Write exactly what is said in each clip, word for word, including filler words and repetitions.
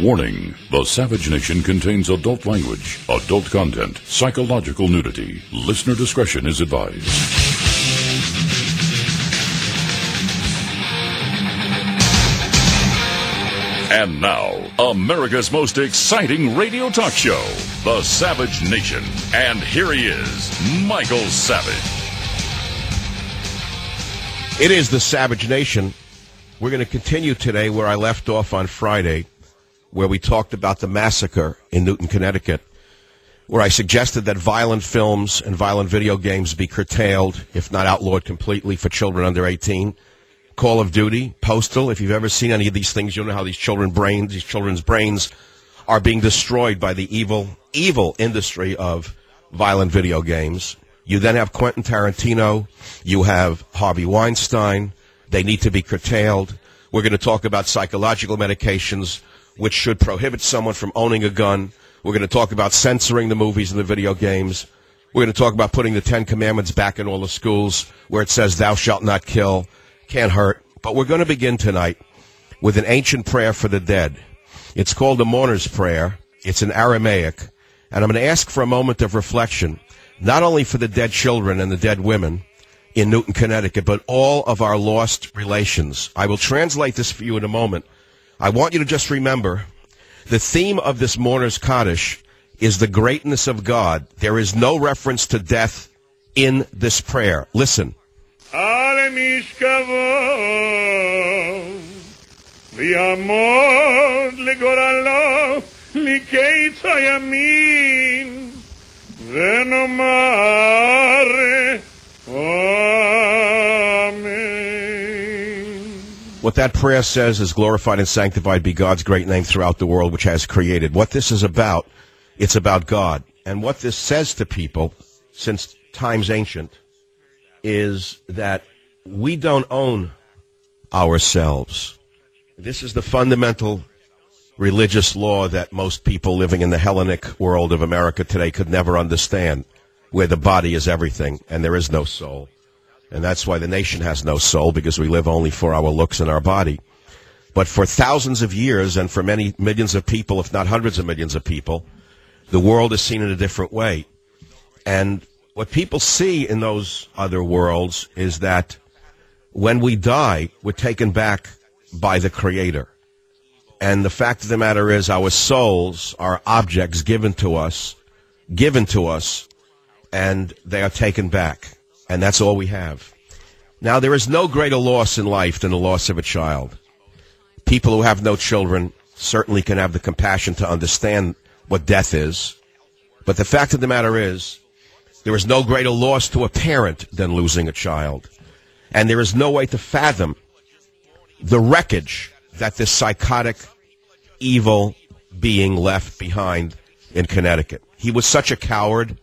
Warning, the Savage Nation contains adult language, adult content, psychological nudity. Listener discretion is advised. And now, America's most exciting radio talk show, The Savage Nation. And here he is, Michael Savage. It is The Savage Nation. We're going to continue today where I left off on Friday, where we talked about the massacre in Newton, Connecticut, where I suggested that violent films and violent video games be curtailed, if not outlawed completely, for children under eighteen. Call of Duty, Postal, if you've ever seen any of these things, you'll know how these children brains, these children's brains are being destroyed by the evil, evil industry of violent video games. You then have Quentin Tarantino, you have Harvey Weinstein. They need to be curtailed. We're going to talk about psychological medications, which should prohibit someone from owning a gun. We're going to talk about censoring the movies and the video games. We're going to talk about putting the Ten Commandments back in all the schools where it says, thou shalt not kill, can't hurt. But we're going to begin tonight with an ancient prayer for the dead. It's called the Mourner's Prayer. It's in Aramaic. And I'm going to ask for a moment of reflection, not only for the dead children and the dead women in Newton, Connecticut, but all of our lost relations. I will translate this for you in a moment. I want you to just remember, the theme of this Mourner's Kaddish is the greatness of God. There is no reference to death in this prayer. Listen. What that prayer says is, glorified and sanctified be God's great name throughout the world which has created. What this is about, it's about God. And what this says to people, since times ancient, is that we don't own ourselves. This is the fundamental religious law that most people living in the Hellenic world of America today could never understand, where the body is everything and there is no soul. And that's why the nation has no soul, because we live only for our looks and our body. But for thousands of years, and for many millions of people, if not hundreds of millions of people, the world is seen in a different way. And what people see in those other worlds is that when we die, we're taken back by the Creator. And the fact of the matter is, our souls are objects given to us, given to us, and they are taken back. And that's all we have. Now, there is no greater loss in life than the loss of a child. People who have no children certainly can have the compassion to understand what death is. But the fact of the matter is, there is no greater loss to a parent than losing a child. And there is no way to fathom the wreckage that this psychotic, evil being left behind in Connecticut. He was such a coward.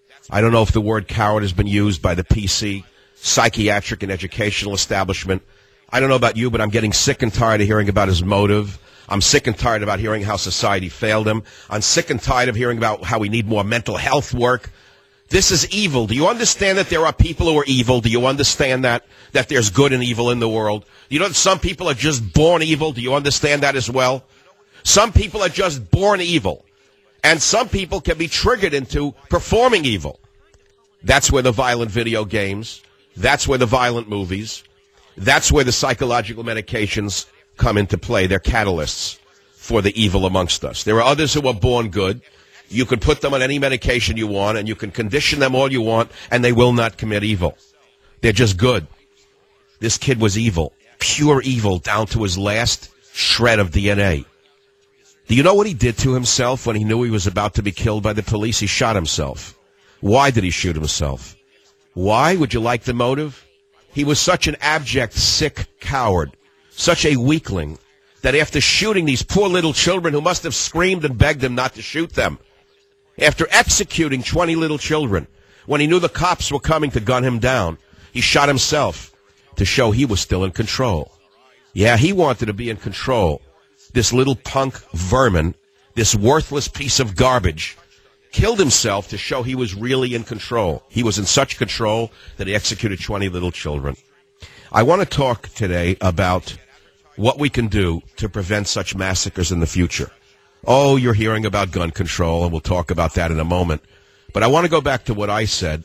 I don't know if the word coward has been used by the P C, psychiatric and educational establishment. I don't know about you, but I'm getting sick and tired of hearing about his motive. I'm sick and tired about hearing how society failed him. I'm sick and tired of hearing about how we need more mental health work. This is evil. Do you understand that there are people who are evil? Do you understand that? That there's good and evil in the world? You know that some people are just born evil? Do you understand that as well? Some people are just born evil. And some people can be triggered into performing evil. That's where the violent video games, that's where the violent movies, that's where the psychological medications come into play. They're catalysts for the evil amongst us. There are others who are born good. You can put them on any medication you want, and you can condition them all you want, and they will not commit evil. They're just good. This kid was evil, pure evil, down to his last shred of D N A. Do you know what he did to himself when he knew he was about to be killed by the police? He shot himself. Why did he shoot himself? Why? Would you like the motive? He was such an abject, sick coward, such a weakling, that after shooting these poor little children who must have screamed and begged him not to shoot them, after executing twenty little children, when he knew the cops were coming to gun him down, he shot himself to show he was still in control. Yeah, he wanted to be in control. This little punk vermin, this worthless piece of garbage, killed himself to show he was really in control. He was in such control that he executed twenty little children. I want to talk today about what we can do to prevent such massacres in the future. Oh, you're hearing about gun control, and we'll talk about that in a moment. But I want to go back to what I said.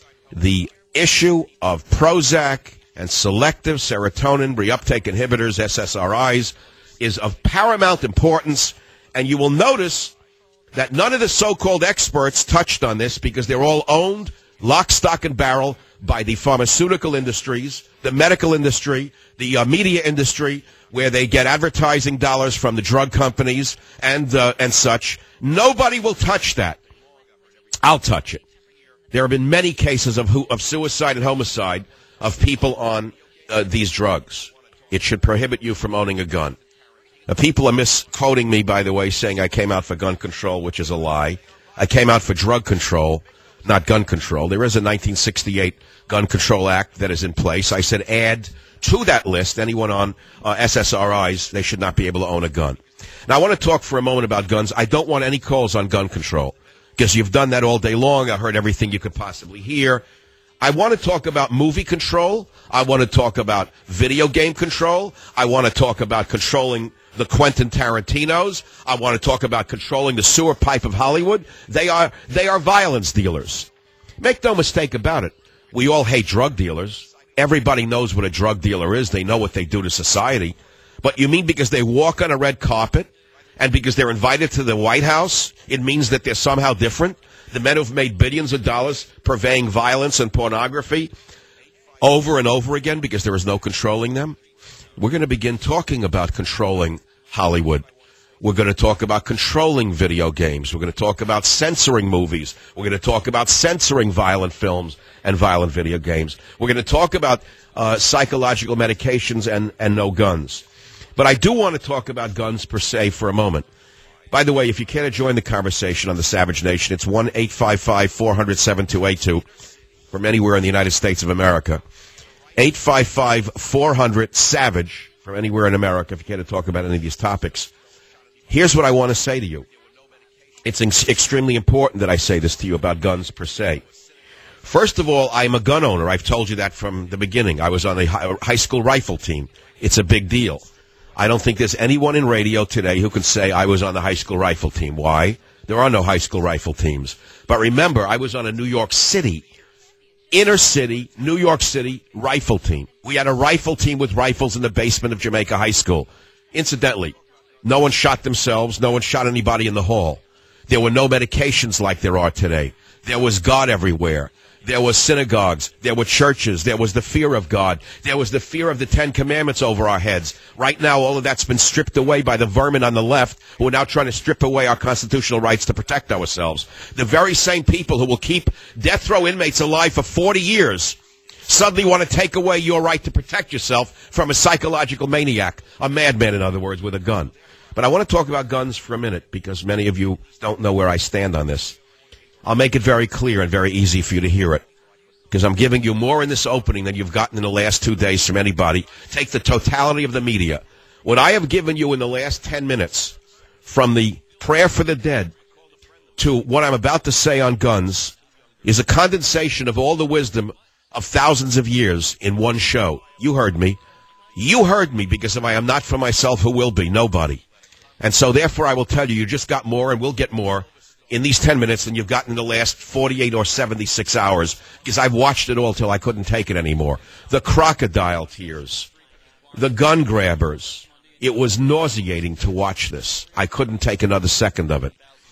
The issue of Prozac and selective serotonin reuptake inhibitors, S S R Is, is of paramount importance, and you will notice that none of the so-called experts touched on this because they're all owned lock, stock, and barrel by the pharmaceutical industries, the medical industry, the uh, media industry, where they get advertising dollars from the drug companies and uh, and such. Nobody will touch that. I'll touch it. There have been many cases of of suicide and homicide of people on uh, these drugs. It should prohibit you from owning a gun. Uh, people are misquoting me, by the way, saying I came out for gun control, which is a lie. I came out for drug control, not gun control. There is a nineteen sixty-eight Gun Control Act that is in place. I said add to that list anyone on uh, S S R Is. They should not be able to own a gun. Now, I want to talk for a moment about guns. I don't want any calls on gun control because you've done that all day long. I heard everything you could possibly hear. I want to talk about movie control. I want to talk about video game control. I want to talk about controlling the Quentin Tarantinos. I want to talk about controlling the sewer pipe of Hollywood. They are they are violence dealers. Make no mistake about it. We all hate drug dealers. Everybody knows what a drug dealer is. They know what they do to society. But you mean because they walk on a red carpet and because they're invited to the White House, it means that they're somehow different? The men who've made billions of dollars purveying violence and pornography over and over again because there is no controlling them? We're going to begin talking about controlling Hollywood. We're going to talk about controlling video games. We're going to talk about censoring movies. We're going to talk about censoring violent films and violent video games. We're going to talk about uh, psychological medications and, and no guns. But I do want to talk about guns per se for a moment. By the way, if you care to join the conversation on the Savage Nation, it's one eight five five, four hundred, seven two eight two from anywhere in the United States of America. eight five five, four hundred, SAVAGE from anywhere in America if you care to talk about any of these topics. Here's what I want to say to you. It's ex- extremely important that I say this to you about guns per se. First of all, I'm a gun owner. I've told you that from the beginning. I was on a high school rifle team. It's a big deal. I don't think there's anyone in radio today who can say I was on the high school rifle team. Why? There are no high school rifle teams. But remember, I was on a New York City, inner city, New York City rifle team. We had a rifle team with rifles in the basement of Jamaica High School. Incidentally, no one shot themselves. No one shot anybody in the hall. There were no medications like there are today. There was God everywhere. There was synagogues. There were churches. There was the fear of God. There was the fear of the Ten Commandments over our heads. Right now, all of that's been stripped away by the vermin on the left who are now trying to strip away our constitutional rights to protect ourselves. The very same people who will keep death row inmates alive for forty years suddenly want to take away your right to protect yourself from a psychological maniac, a madman, in other words, with a gun. But I want to talk about guns for a minute because many of you don't know where I stand on this. I'll make it very clear and very easy for you to hear it because I'm giving you more in this opening than you've gotten in the last two days from anybody. Take the totality of the media. What I have given you in the last ten minutes, from the prayer for the dead to what I'm about to say on guns, is a condensation of all the wisdom of thousands of years in one show. You heard me. You heard me because if I am not for myself, who will be? Nobody. And so, therefore, I will tell you, you just got more and will get more in these ten minutes than you've gotten in the last forty-eight or seventy-six hours because I've watched it all till I couldn't take it anymore. The crocodile tears, the gun grabbers. It was nauseating to watch this. I couldn't take another second of it.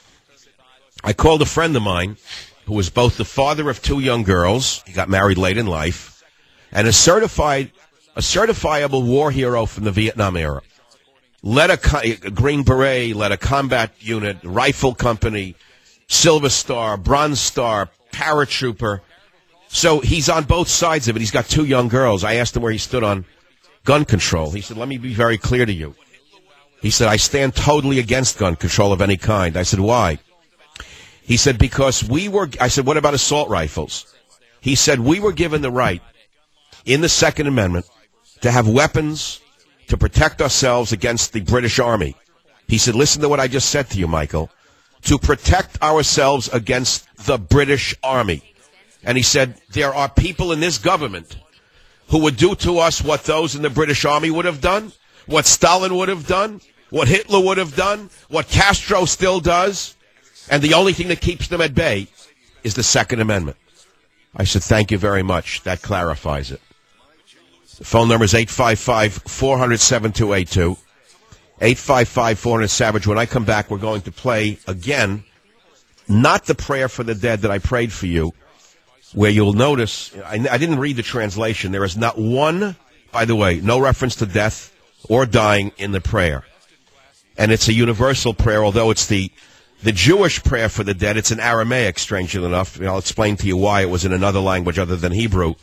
I called a friend of mine who was both the father of two young girls. He got married late in life, and a certified, a certifiable war hero from the Vietnam era. Led a, a Green Beret, led a combat unit, rifle company, Silver Star, Bronze Star, paratrooper. So he's on both sides of it. He's got two young girls. I asked him where he stood on gun control. He said, let me be very clear to you. He said, I stand totally against gun control of any kind. I said, why? He said, because we were, I said, what about assault rifles? He said, we were given the right in the Second Amendment to have weapons to protect ourselves against the British Army. He said, listen to what I just said to you, Michael. To protect ourselves against the British Army. And he said, there are people in this government who would do to us what those in the British Army would have done, what Stalin would have done, what Hitler would have done, what Castro still does, and the only thing that keeps them at bay is the Second Amendment. I said, thank you very much. That clarifies it. The phone number is eight five five, four hundred, seven two eight two. eight five five, four hundred, SAVAGE. When I come back, we're going to play, again, not the prayer for the dead that I prayed for you, where you'll notice, I, I didn't read the translation. There is not one, by the way, no reference to death or dying in the prayer. And it's a universal prayer, although it's the the Jewish prayer for the dead. It's in Aramaic, strangely enough. I'll explain to you why it was in another language other than Hebrew.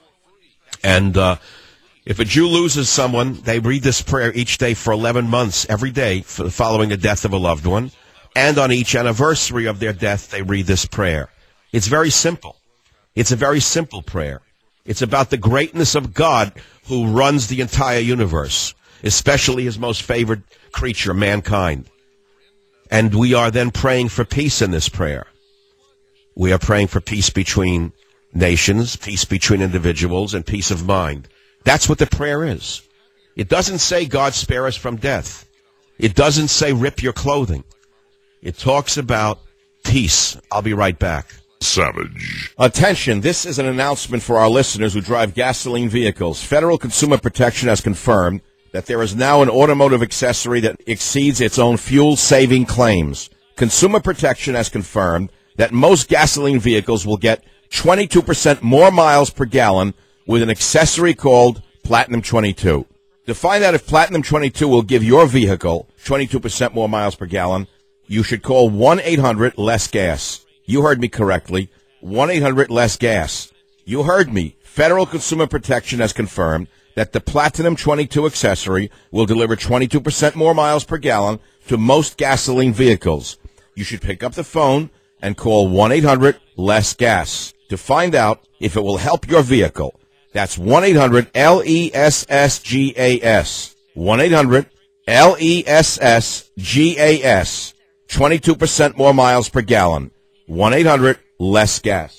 And uh, if a Jew loses someone, they read this prayer each day for eleven months, every day, for following the death of a loved one. And on each anniversary of their death, they read this prayer. It's very simple. It's a very simple prayer. It's about the greatness of God who runs the entire universe, especially his most favored creature, mankind. And we are then praying for peace in this prayer. We are praying for peace between nations, peace between individuals, and peace of mind. That's what the prayer is. It doesn't say, God spare us from death. It doesn't say, rip your clothing. It talks about peace. I'll be right back. Savage. Attention, this is an announcement for our listeners who drive gasoline vehicles. Federal Consumer Protection has confirmed that there is now an automotive accessory that exceeds its own fuel-saving claims. Consumer Protection has confirmed that most gasoline vehicles will get twenty-two percent more miles per gallon with an accessory called Platinum twenty-two. To find out if Platinum twenty-two will give your vehicle twenty-two percent more miles per gallon, you should call one eight hundred less gas. You heard me correctly, one eight hundred less gas. You heard me. Federal Consumer Protection has confirmed that the Platinum twenty-two accessory will deliver twenty-two percent more miles per gallon to most gasoline vehicles. You should pick up the phone and call one eight hundred less gas to find out if it will help your vehicle. That's one eight hundred L E S S G A S. one eight hundred L E S S G A S. twenty-two percent more miles per gallon. one eight hundred less gas.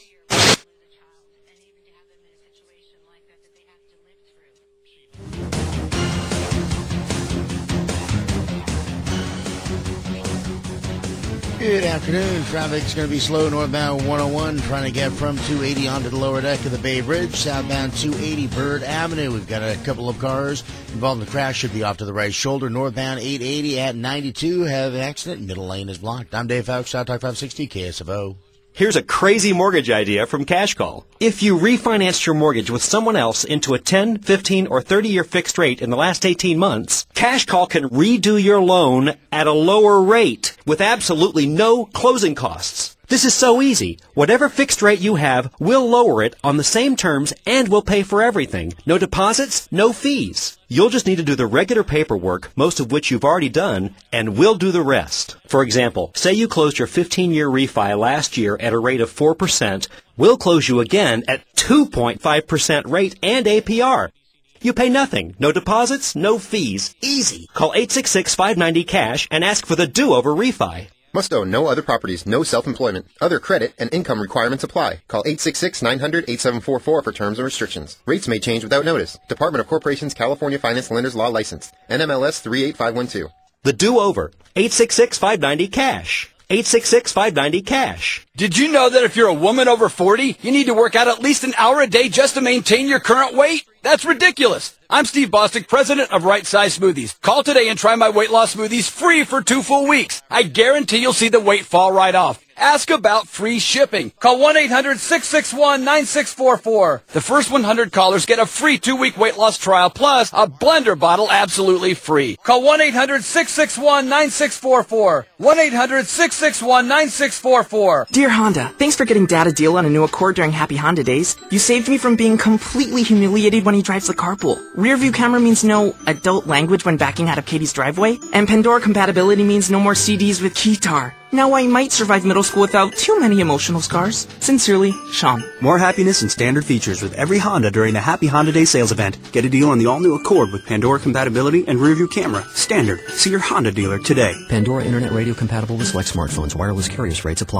Good afternoon. Traffic's going to be slow northbound one oh one, trying to get from two eighty onto the lower deck of the Bay Bridge. Southbound two eighty Bird Avenue. We've got a couple of cars involved in the crash. Should be off to the right shoulder. Northbound eight eighty at ninety-two. Have an accident. Middle lane is blocked. I'm Dave Fouch, South Talk five sixty K S F O. Here's a crazy mortgage idea from Cash Call. If you refinanced your mortgage with someone else into a ten, fifteen, or thirty-year fixed rate in the last eighteen months, Cash Call can redo your loan at a lower rate with absolutely no closing costs. This is so easy. Whatever fixed rate you have, we'll lower it on the same terms and we'll pay for everything. No deposits, no fees. You'll just need to do the regular paperwork, most of which you've already done, and we'll do the rest. For example, say you closed your fifteen-year refi last year at a rate of four percent. We'll close you again at two point five percent rate and A P R. You pay nothing. No deposits, no fees. Easy. Call eight six six, five nine zero, CASH and ask for the do-over refi. Must own no other properties, no self-employment. Other credit and income requirements apply. Call eight six six, nine hundred, eight seven four four for terms and restrictions. Rates may change without notice. Department of Corporations California Finance Lenders Law Licensed. N M L S three eight five one two. The do-over. eight six six, five nine zero, CASH. eight six six, five nine zero, CASH. Did you know that if you're a woman over forty, you need to work out at least an hour a day just to maintain your current weight? That's ridiculous. I'm Steve Bostic, president of Right Size Smoothies. Call today and try my weight loss smoothies free for two full weeks. I guarantee you'll see the weight fall right off. Ask about free shipping. Call one eight hundred, six six one, nine six four four. The first one hundred callers get a free two-week weight loss trial plus a blender bottle absolutely free. Call one eight hundred, six six one, nine six four four. one eight hundred, six six one, nine six four four. Dear Honda, thanks for getting Dad a deal on a new Accord during Happy Honda Days. You saved me from being completely humiliated when he drives the carpool. Rear view camera means no adult language when backing out of Katie's driveway. And Pandora compatibility means no more C Ds with Keytar. Now I might survive middle school without too many emotional scars. Sincerely, Sean. More happiness and standard features with every Honda during the Happy Honda Day sales event. Get a deal on the all-new Accord with Pandora compatibility and rear view camera. Standard. See your Honda dealer today. Pandora Internet Radio compatible with select smartphones. Wireless carriers rates apply.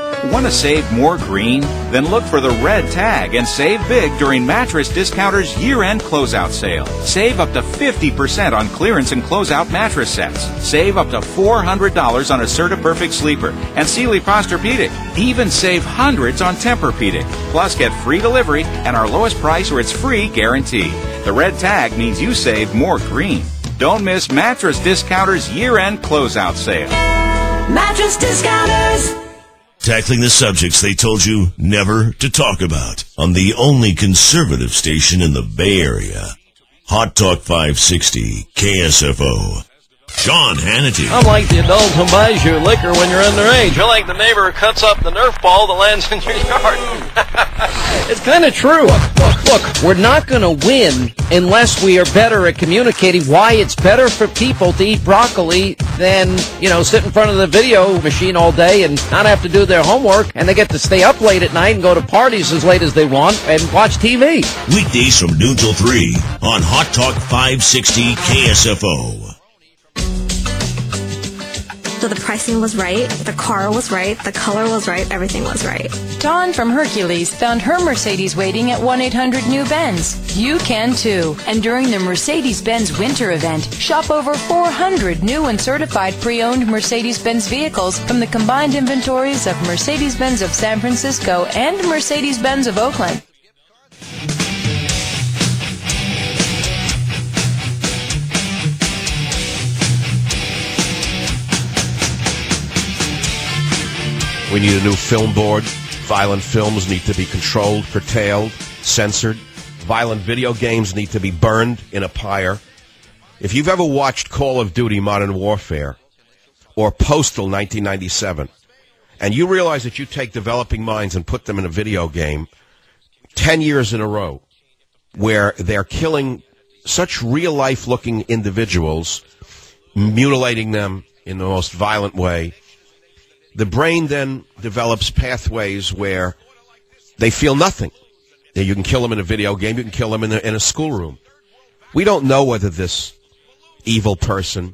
Want to save more green? Then look for the red tag and save big during Mattress Discounter's year-end closeout sale. Save up to fifty percent on clearance and closeout mattress sets. Save up to four hundred dollars on Asserta Perfect Sleeper and Sealy Posturepedic. Even save hundreds on Tempur-Pedic. Plus get free delivery and our lowest price or it's free guarantee. The red tag means you save more green. Don't miss Mattress Discounter's year-end closeout sale. Mattress Discounters. Tackling the subjects they told you never to talk about on the only conservative station in the Bay Area. Hot Talk five sixty K S F O. Sean Hannity. I'm like the adult who buys you liquor when you're underage. You're like the neighbor who cuts up the Nerf ball that lands in your yard. It's kind of true. Look, look, look, we're not going to win unless we are better at communicating why it's better for people to eat broccoli than, you know, sit in front of the video machine all day and not have to do their homework, and they get to stay up late at night and go to parties as late as they want and watch T V. Weekdays from noon till three on Hot Talk five sixty K S F O. So the pricing was right, the car was right, the color was right, everything was right. Dawn from Hercules found her Mercedes waiting at one eight hundred new Benz. You can too. And during the Mercedes-Benz winter event, shop over four hundred new and certified pre-owned Mercedes-Benz vehicles from the combined inventories of Mercedes-Benz of San Francisco and Mercedes-Benz of Oakland. We need a new film board. Violent films need to be controlled, curtailed, censored. Violent video games need to be burned in a pyre. If you've ever watched Call of Duty Modern Warfare or Postal nineteen ninety-seven, and you realize that you take developing minds and put them in a video game ten years in a row where they're killing such real-life-looking individuals, mutilating them in the most violent way, the brain then develops pathways where they feel nothing. You can kill them in a video game. You can kill them in a, in a schoolroom. We don't know whether this evil person,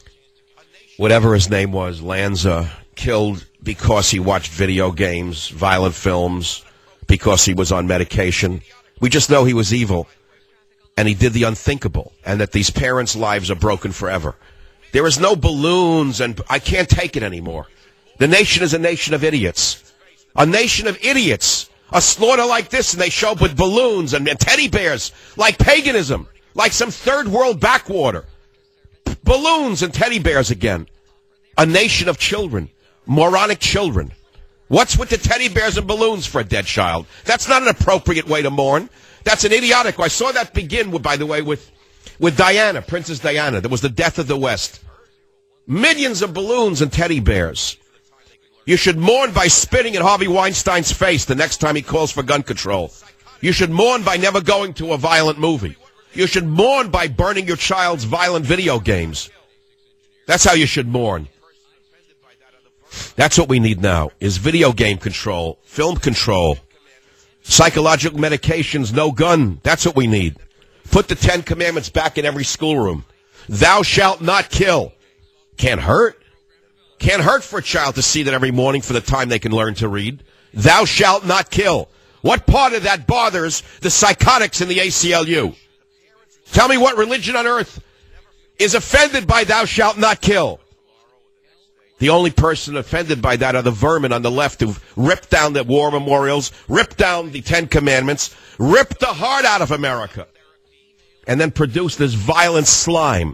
whatever his name was, Lanza, killed because he watched video games, violent films, because he was on medication. We just know he was evil, and he did the unthinkable, and that these parents' lives are broken forever. There is no balloons, and I can't take it anymore. The nation is a nation of idiots. A nation of idiots. A slaughter like this, and they show up with balloons and, and teddy bears, like paganism, like some third world backwater. B- balloons and teddy bears again. A nation of children. Moronic children. What's with the teddy bears and balloons for a dead child? That's not an appropriate way to mourn. That's an idiotic. I saw that begin, with, by the way, with, with Diana, Princess Diana. That was the death of the West. Millions of balloons and teddy bears. You should mourn by spitting in Harvey Weinstein's face the next time he calls for gun control. You should mourn by never going to a violent movie. You should mourn by burning your child's violent video games. That's how you should mourn. That's what we need now, is video game control, film control, psychological medications, no gun. That's what we need. Put the Ten Commandments back in every schoolroom. Thou shalt not kill. Can't hurt. Can't hurt for a child to see that every morning for the time they can learn to read. Thou shalt not kill. What part of that bothers the psychotics in the A C L U? Tell me what religion on earth is offended by thou shalt not kill. The only person offended by that are the vermin on the left who've ripped down the war memorials, ripped down the Ten Commandments, ripped the heart out of America, and then produced this violent slime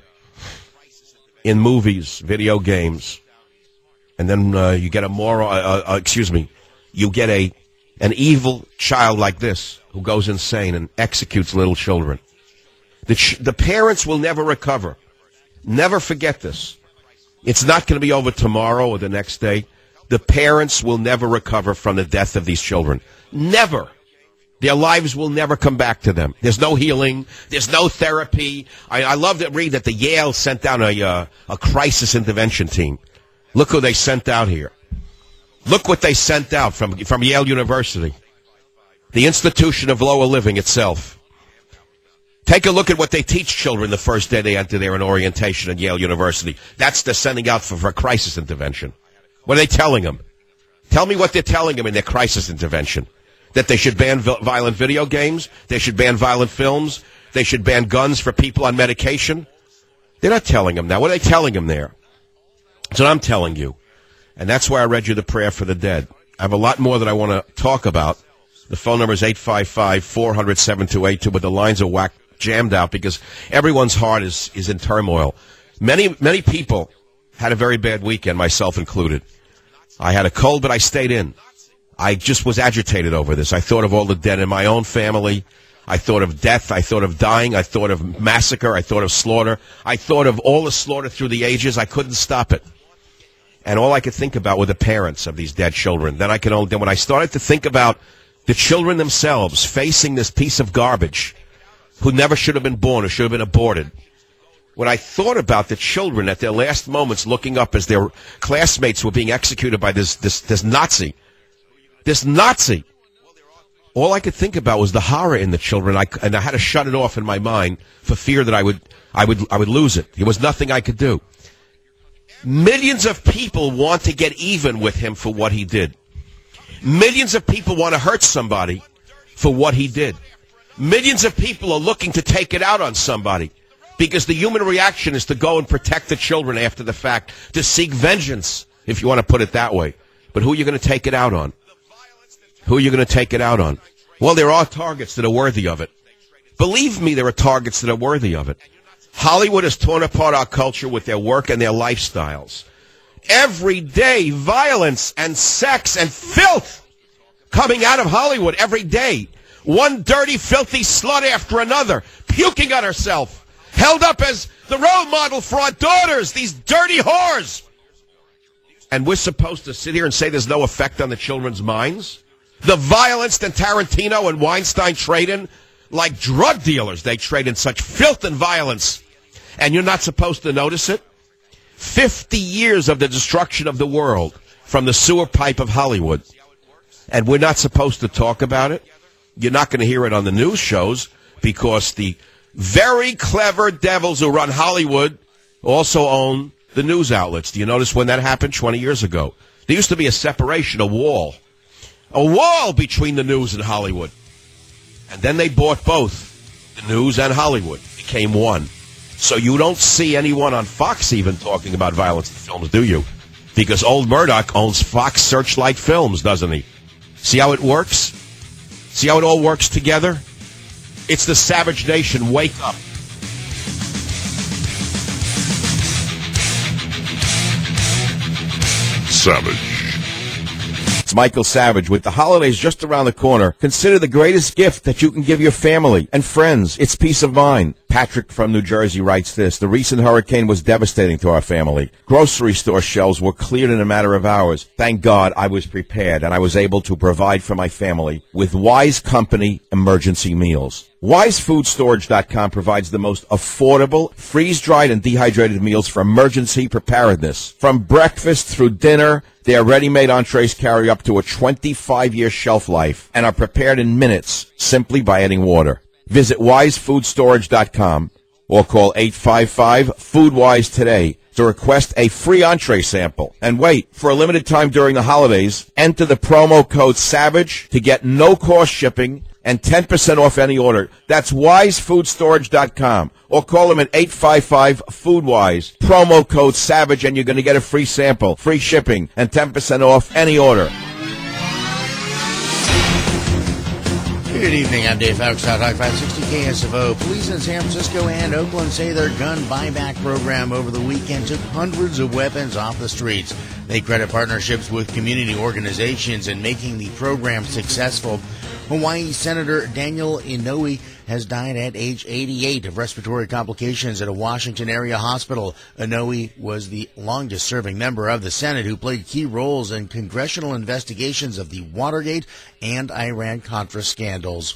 in movies, video games. And then uh, you get a moral, uh, uh, excuse me, you get a an evil child like this who goes insane and executes little children. The, ch- the parents will never recover. Never forget this. It's not going to be over tomorrow or the next day. The parents will never recover from the death of these children. Never. Their lives will never come back to them. There's no healing. There's no therapy. I, I love to read that the Yale sent down a, uh, a crisis intervention team. Look who they sent out here. Look what they sent out from, from Yale University. The institution of lower living itself. Take a look at what they teach children the first day they enter there in orientation at Yale University. That's the sending out for, for crisis intervention. What are they telling them? Tell me what they're telling them in their crisis intervention. That they should ban violent video games, they should ban violent films, they should ban guns for people on medication. They're not telling them that. What are they telling them there? That's what I'm telling you. And that's why I read you the prayer for the dead. I have a lot more that I want to talk about. The phone number is eight five five, four hundred, seven two eight two, but the lines are whack jammed out because everyone's heart is, is in turmoil. Many, many people had a very bad weekend, myself included. I had a cold, but I stayed in. I just was agitated over this. I thought of all the dead in my own family. I thought of death. I thought of dying. I thought of massacre. I thought of slaughter. I thought of all the slaughter through the ages. I couldn't stop it. And all I could think about were the parents of these dead children. Then I can only, then when I started to think about the children themselves facing this piece of garbage who never should have been born or should have been aborted, when I thought about the children at their last moments looking up as their classmates were being executed by this, this, this Nazi, this Nazi, all I could think about was the horror in the children, I, and I had to shut it off in my mind for fear that I would, I would, I would lose it. There was nothing I could do. Millions of people want to get even with him for what he did. Millions of people want to hurt somebody for what he did. Millions of people are looking to take it out on somebody because the human reaction is to go and protect the children after the fact, to seek vengeance, if you want to put it that way. But who are you going to take it out on? Who are you going to take it out on? Well, there are targets that are worthy of it. Believe me, there are targets that are worthy of it. Hollywood has torn apart our culture with their work and their lifestyles. Every day, violence and sex and filth coming out of Hollywood every day. One dirty, filthy slut after another, puking on herself, held up as the role model for our daughters, these dirty whores. And we're supposed to sit here and say there's no effect on the children's minds? The violence that Tarantino and Weinstein trade in, like drug dealers, they trade in such filth and violence. And you're not supposed to notice it? Fifty years of the destruction of the world from the sewer pipe of Hollywood. And we're not supposed to talk about it? You're not going to hear it on the news shows because the very clever devils who run Hollywood also own the news outlets. Do you notice when that happened twenty years ago? There used to be a separation, a wall. A wall between the news and Hollywood. And then they bought both, the news and Hollywood, became one. So you don't see anyone on Fox even talking about violence in films, do you? Because old Murdoch owns Fox Searchlight Films, doesn't he? See how it works? See how it all works together? It's the Savage Nation. Wake up. Savage. It's Michael Savage. With the holidays just around the corner, consider the greatest gift that you can give your family and friends. It's peace of mind. Patrick from New Jersey writes this. The recent hurricane was devastating to our family. Grocery store shelves were cleared in a matter of hours. Thank God I was prepared and I was able to provide for my family with Wise Company emergency meals. Wise Food Storage dot com provides the most affordable, freeze-dried and dehydrated meals for emergency preparedness. From breakfast through dinner, their ready-made entrees carry up to a twenty-five year shelf life and are prepared in minutes simply by adding water. Visit Wise Food Storage dot com or call eight five five, food wise today to request a free entree sample. And wait, for a limited time during the holidays, enter the promo code SAVAGE to get no-cost shipping and ten percent off any order. That's Wise Food Storage dot com. Or call them at eight five five, food wise. Promo code SAVAGE, and you're going to get a free sample, free shipping, and ten percent off any order. Good evening, I'm Dave Fowles, Hot five sixty K S F O. Police in San Francisco and Oakland say their gun buyback program over the weekend took hundreds of weapons off the streets. They credit partnerships with community organizations in making the program successful. Hawaii Senator Daniel Inouye has died at age eighty-eight of respiratory complications at a Washington area hospital. Inouye was the longest-serving member of the Senate who played key roles in congressional investigations of the Watergate and Iran-Contra scandals.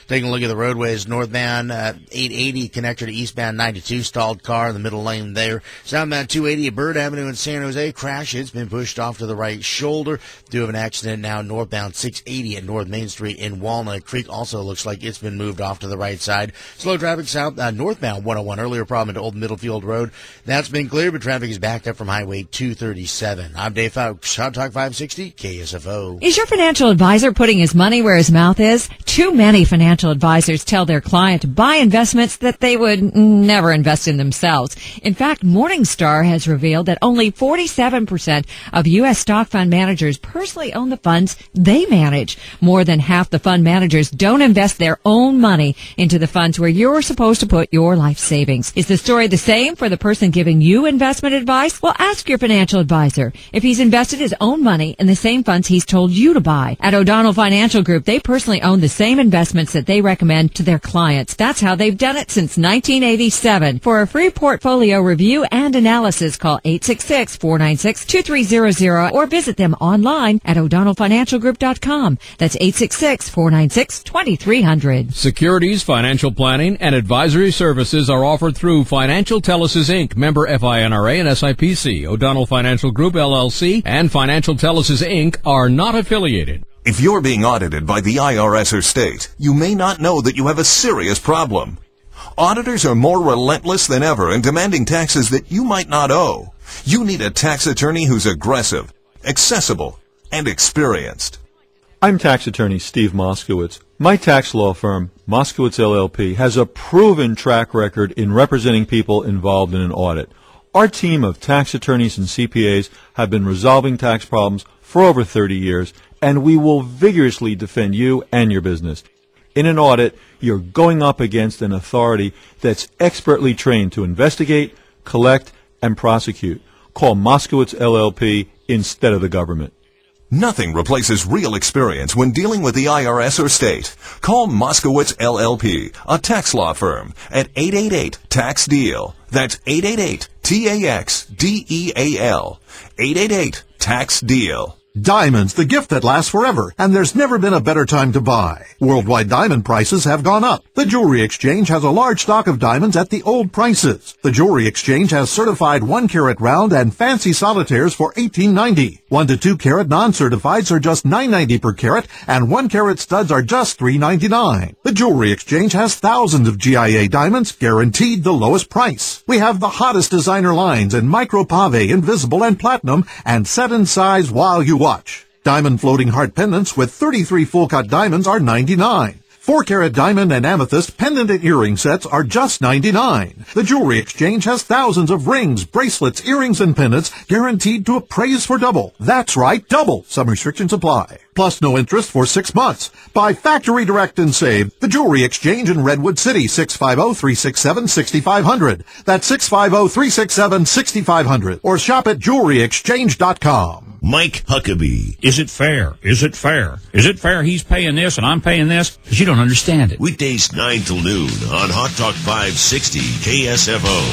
Taking a look at the roadways, northbound uh, eight eighty connector to eastbound ninety-two, stalled car in the middle lane there. Southbound two eighty at Bird Avenue in San Jose, crash. It's been pushed off to the right shoulder. Do have an accident now northbound six eighty at North Main Street in Walnut Creek. Also looks like it's been moved off to the right side. Slow traffic south uh, northbound one oh one. Earlier problem into Old Middlefield Road. That's been cleared, but traffic is backed up from Highway two thirty-seven. I'm Dave Fowles, Hot Talk five sixty, K S F O. Is your financial advisor putting his money where his mouth is? Too many financial advisors tell their client to buy investments that they would never invest in themselves. In fact, Morningstar has revealed that only forty-seven percent of U S stock fund managers personally own the funds they manage. More than half the fund managers don't invest their own money into the funds where you're supposed to put your life savings. Is the story the same for the person giving you investment advice? Well, ask your financial advisor if he's invested his own money in the same funds he's told you to buy. At O'Donnell Financial Group, they personally own the same investments that they recommend to their clients. That's how they've done it since nineteen eighty-seven. For a free portfolio review and analysis, call eight six six, four nine six, two three zero zero or visit them online at o'donnell financial group dot com. That's eight six six, four nine six, two three zero zero. Securities, financial planning, and advisory services are offered through Financial Telesis Incorporated, member F I N R A and S I P C. O'Donnell Financial Group, L L C, and Financial Telesis Incorporated are not affiliated. If you're being audited by the I R S or state, you may not know that you have a serious problem. Auditors are more relentless than ever in demanding taxes that you might not owe. You need a tax attorney who's aggressive, accessible, and experienced. I'm tax attorney Steve Moskowitz. My tax law firm, Moskowitz L L P, has a proven track record in representing people involved in an audit. Our team of tax attorneys and C P As have been resolving tax problems for over thirty years, and we will vigorously defend you and your business. In an audit, you're going up against an authority that's expertly trained to investigate, collect, and prosecute. Call Moskowitz L L P instead of the government. Nothing replaces real experience when dealing with the I R S or state. Call Moskowitz L L P, a tax law firm, at eight eight eight, tax deal. That's eight eight eight, T A X D E A L. eight eight eight, tax deal. Diamonds, the gift that lasts forever, and there's never been a better time to buy. Worldwide diamond prices have gone up. The Jewelry Exchange has a large stock of diamonds at the old prices. The Jewelry Exchange has certified one carat round and fancy solitaires for eighteen ninety. one to two carat non-certifieds are just nine ninety per carat, and one carat studs are just three ninety-nine. The Jewelry Exchange has thousands of G I A diamonds, guaranteed the lowest price. We have the hottest designer lines in micro pave, invisible, and platinum, and set in size while you watch. Diamond floating heart pendants with thirty-three full-cut diamonds are ninety-nine. four carat diamond and amethyst pendant and earring sets are just ninety-nine. The Jewelry Exchange has thousands of rings, bracelets, earrings, and pendants guaranteed to appraise for double. That's right, double. Some restrictions apply. Plus no interest for six months. Buy factory direct and save. The Jewelry Exchange in Redwood City, six five zero, three six seven, six five zero zero. That's six five zero, three six seven, six five zero zero. Or shop at jewelry exchange dot com. Mike Huckabee. Is it fair? Is it fair? Is it fair he's paying this and I'm paying this? Because you don't understand it. Weekdays nine till noon on Hot Talk five sixty K S F O.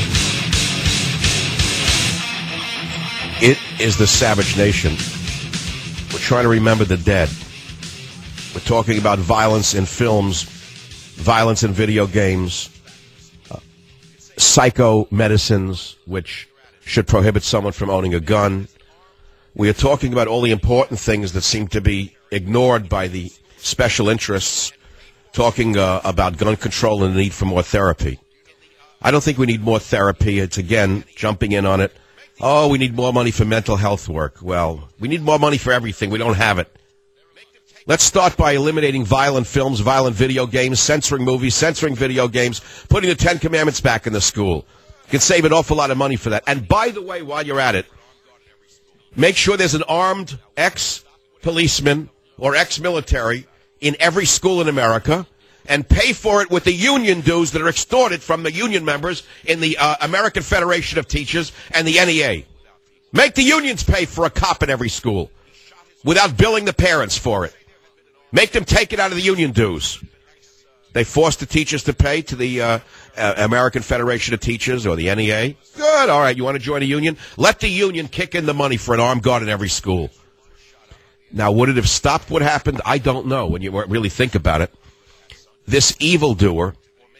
It is the Savage Nation. We're trying to remember the dead. We're talking about violence in films, violence in video games, uh, psycho medicines, which should prohibit someone from owning a gun. We are talking about all the important things that seem to be ignored by the special interests, talking uh, about gun control and the need for more therapy. I don't think we need more therapy. It's, again, jumping in on it. Oh, we need more money for mental health work. Well, we need more money for everything. We don't have it. Let's start by eliminating violent films, violent video games, censoring movies, censoring video games, putting the Ten Commandments back in the school. You can save an awful lot of money for that. And by the way, while you're at it, make sure there's an armed ex-policeman or ex-military in every school in America, and pay for it with the union dues that are extorted from the union members in the uh, American Federation of Teachers and the N E A. Make the unions pay for a cop in every school without billing the parents for it. Make them take it out of the union dues. They force the teachers to pay to the uh, uh, American Federation of Teachers or the N E A. Good. All right. You want to join a union? Let the union kick in the money for an armed guard in every school. Now, would it have stopped what happened? I don't know when you really think about it. this evildoer,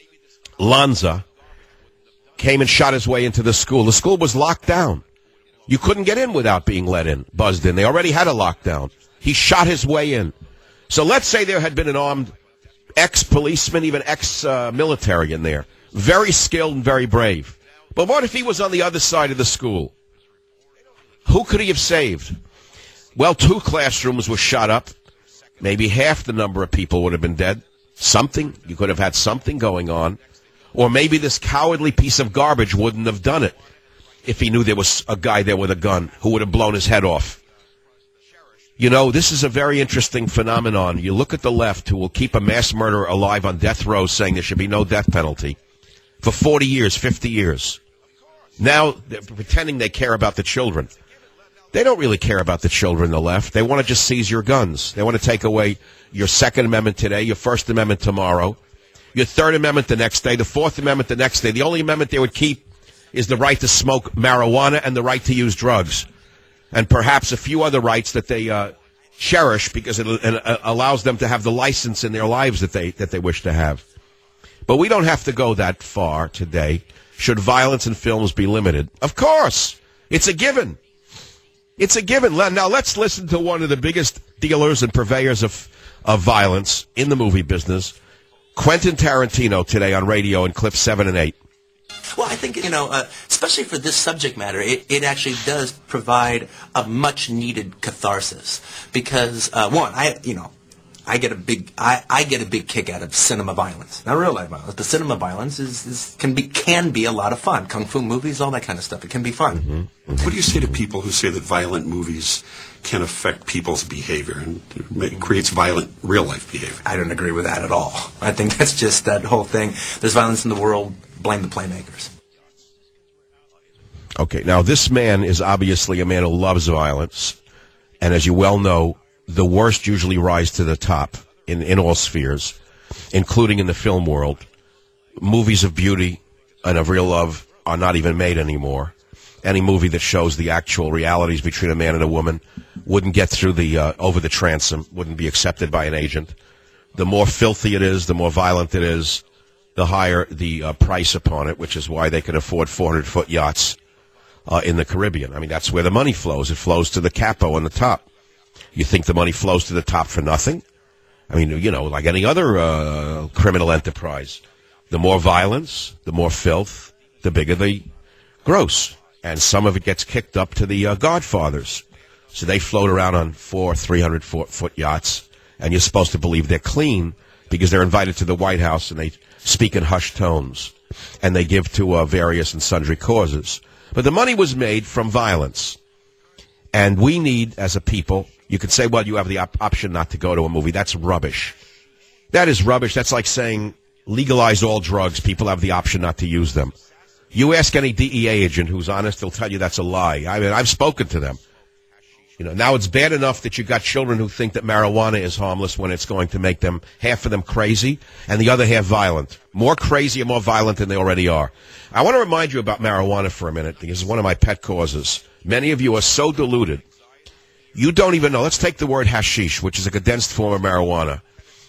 Lanza, came and shot his way into the school. The school was locked down. You couldn't get in without being let in, buzzed in. They already had a lockdown. He shot his way in. So let's say there had been an armed ex-policeman, even ex-military in there. Very skilled and very brave. But what if he was on the other side of the school? Who could he have saved? Well, two classrooms were shot up. Maybe half the number of people would have been dead. Something. You could have had something going on. Or maybe this cowardly piece of garbage wouldn't have done it if he knew there was a guy there with a gun who would have blown his head off. You know, this is a very interesting phenomenon. You look at the left, who will keep a mass murderer alive on death row saying there should be no death penalty for forty years, fifty years. Now they're pretending they care about the children. They don't really care about the children, the left. They want to just seize your guns. They want to take away your Second Amendment today, your First Amendment tomorrow, your Third Amendment the next day, the Fourth Amendment the next day. The only amendment they would keep is the right to smoke marijuana and the right to use drugs, and perhaps a few other rights that they uh, cherish because it uh, allows them to have the license in their lives that they that they wish to have. But we don't have to go that far today. Should violence in films be limited? Of course. It's a given. It's a given. Now let's listen to one of the biggest dealers and purveyors of, of violence in the movie business, Quentin Tarantino, today on radio in clips seven and eight. Well, I think, you know, uh, especially for this subject matter, it, it actually does provide a much-needed catharsis. Because, uh, one, I, you know, I get a big, I, I get a big kick out of cinema violence. Not real life violence, but cinema violence is, is can be can be a lot of fun. Kung fu movies, all that kind of stuff. It can be fun. Mm-hmm. Mm-hmm. What do you say to people who say that violent movies can affect people's behavior and it creates violent real life behavior? I don't agree with that at all. I think that's just that whole thing. There's violence in the world. Blame the playmakers. Okay, now this man is obviously a man who loves violence, and as you well know, the worst usually rise to the top in, in all spheres, including in the film world. Movies of beauty and of real love are not even made anymore. Any movie that shows the actual realities between a man and a woman wouldn't get through the uh, over the transom, wouldn't be accepted by an agent. The more filthy it is, the more violent it is, the higher the uh, price upon it, which is why they can afford four hundred foot yachts uh, in the Caribbean. I mean, that's where the money flows. It flows to the capo on the top. You think the money flows to the top for nothing? I mean, you know, like any other uh, criminal enterprise. The more violence, the more filth, the bigger the gross. And some of it gets kicked up to the uh, Godfathers. So they float around on four, three hundred foot yachts, and you're supposed to believe they're clean because they're invited to the White House and they speak in hushed tones. And they give to uh, various and sundry causes. But the money was made from violence. And we need, as a people, you could say, well, you have the op- option not to go to a movie. That's rubbish. That is rubbish. That's like saying legalize all drugs. People have the option not to use them. You ask any D E A agent who's honest, they'll tell you that's a lie. I mean, I've spoken to them. You know, now it's bad enough that you got children who think that marijuana is harmless when it's going to make them, half of them crazy, and the other half violent. More crazy and more violent than they already are. I want to remind you about marijuana for a minute, because it's one of my pet causes. Many of you are so deluded. You don't even know. Let's take the word hashish, which is a condensed form of marijuana.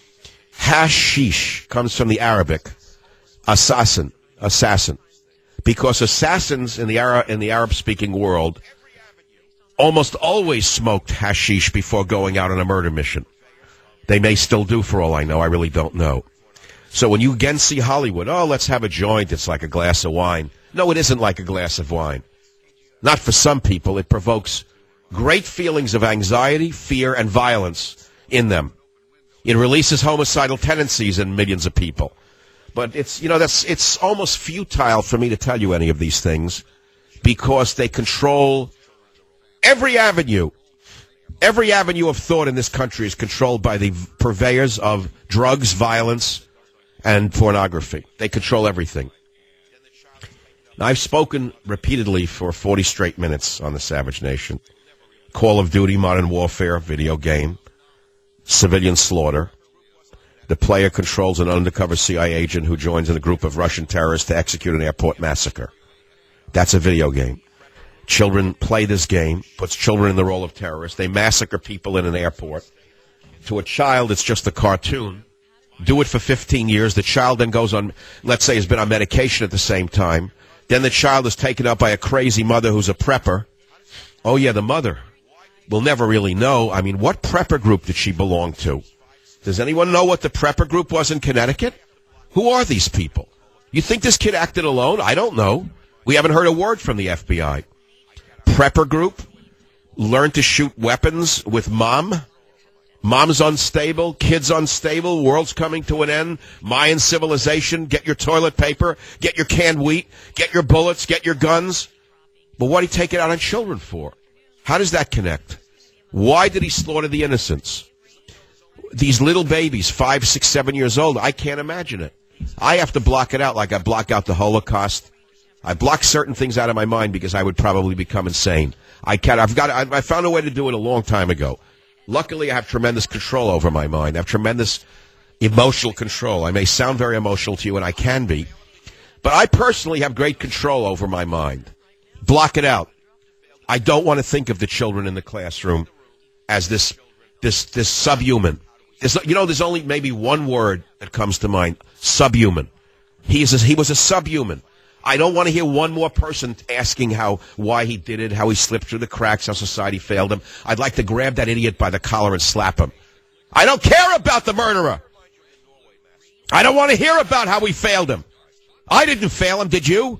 Hashish comes from the Arabic assassin, assassin. Because assassins in the Arab, in the Arab-speaking world almost always smoked hashish before going out on a murder mission. They may still do, for all I know. I really don't know. So when you again see Hollywood, oh, let's have a joint. It's like a glass of wine. No, it isn't like a glass of wine. Not for some people. It provokes great feelings of anxiety, fear, and violence in them. It releases homicidal tendencies in millions of people. But it's, you know, that's, it's almost futile for me to tell you any of these things because they control every avenue. Every avenue of thought in this country is controlled by the purveyors of drugs, violence, and pornography. They control everything. Now, I've spoken repeatedly for forty straight minutes on the Savage Nation. Call of Duty, Modern Warfare, video game, civilian slaughter. The player controls an undercover C I A agent who joins in a group of Russian terrorists to execute an airport massacre. That's a video game. Children play this game, puts children in the role of terrorists. They massacre people in an airport. To a child, it's just a cartoon. do it for fifteen years. The child then goes on, let's say, has been on medication at the same time. Then the child is taken up by a crazy mother who's a prepper. Oh, yeah, the mother. We'll never really know. I mean, what prepper group did she belong to? Does anyone know what the prepper group was in Connecticut? Who are these people? You think this kid acted alone? I don't know. We haven't heard a word from the F B I. Prepper group? Learn to shoot weapons with mom? Mom's unstable, kids unstable, world's coming to an end, Mayan civilization, get your toilet paper, get your canned wheat, get your bullets, get your guns. But what did he take it out on children for? How does that connect? Why did he slaughter the innocents? These little babies, five, six, seven years old, I can't imagine it. I have to block it out like I block out the Holocaust. I block certain things out of my mind because I would probably become insane. I can't, I've got, I, I found a way to do it a long time ago. Luckily, I have tremendous control over my mind. I have tremendous emotional control. I may sound very emotional to you, and I can be. But I personally have great control over my mind. Block it out. I don't want to think of the children in the classroom as this this, this subhuman. There's, you know, there's only maybe one word that comes to mind, subhuman. He, is a, he was a subhuman. I don't want to hear one more person asking how, why he did it, how he slipped through the cracks, how society failed him. I'd like to grab that idiot by the collar and slap him. I don't care about the murderer. I don't want to hear about how we failed him. I didn't fail him, did you?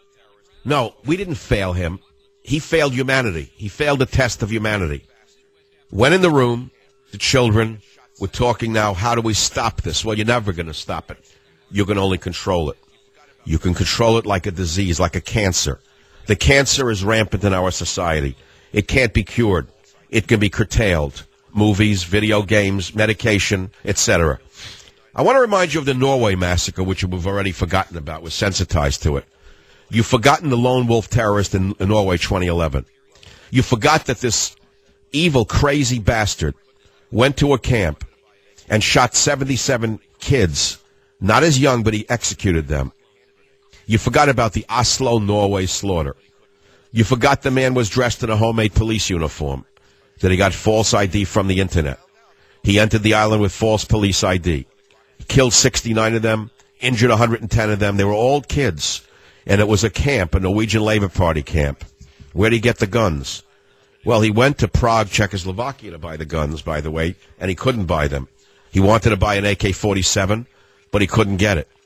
No, we didn't fail him. He failed humanity. He failed the test of humanity. Went in the room, the children were talking now, how do we stop this? Well, you're never going to stop it. You can only control it. You can control it like a disease, like a cancer. The cancer is rampant in our society. It can't be cured. It can be curtailed. Movies, video games, medication, et cetera. I want to remind you of the Norway massacre, which we've already forgotten about. We're sensitized to it. You've forgotten the lone wolf terrorist in, in Norway twenty eleven. You forgot that this evil, crazy bastard went to a camp and shot seventy-seven kids, not as young, but he executed them. You forgot about the Oslo, Norway slaughter. You forgot the man was dressed in a homemade police uniform, that he got false I D from the Internet. He entered the island with false police I D. He killed sixty-nine of them, injured one hundred ten of them. They were all kids, and it was a camp, a Norwegian Labour Party camp. Where did he get the guns? Well, he went to Prague, Czechoslovakia to buy the guns, by the way, and he couldn't buy them. He wanted to buy an A K forty-seven, but he couldn't get it.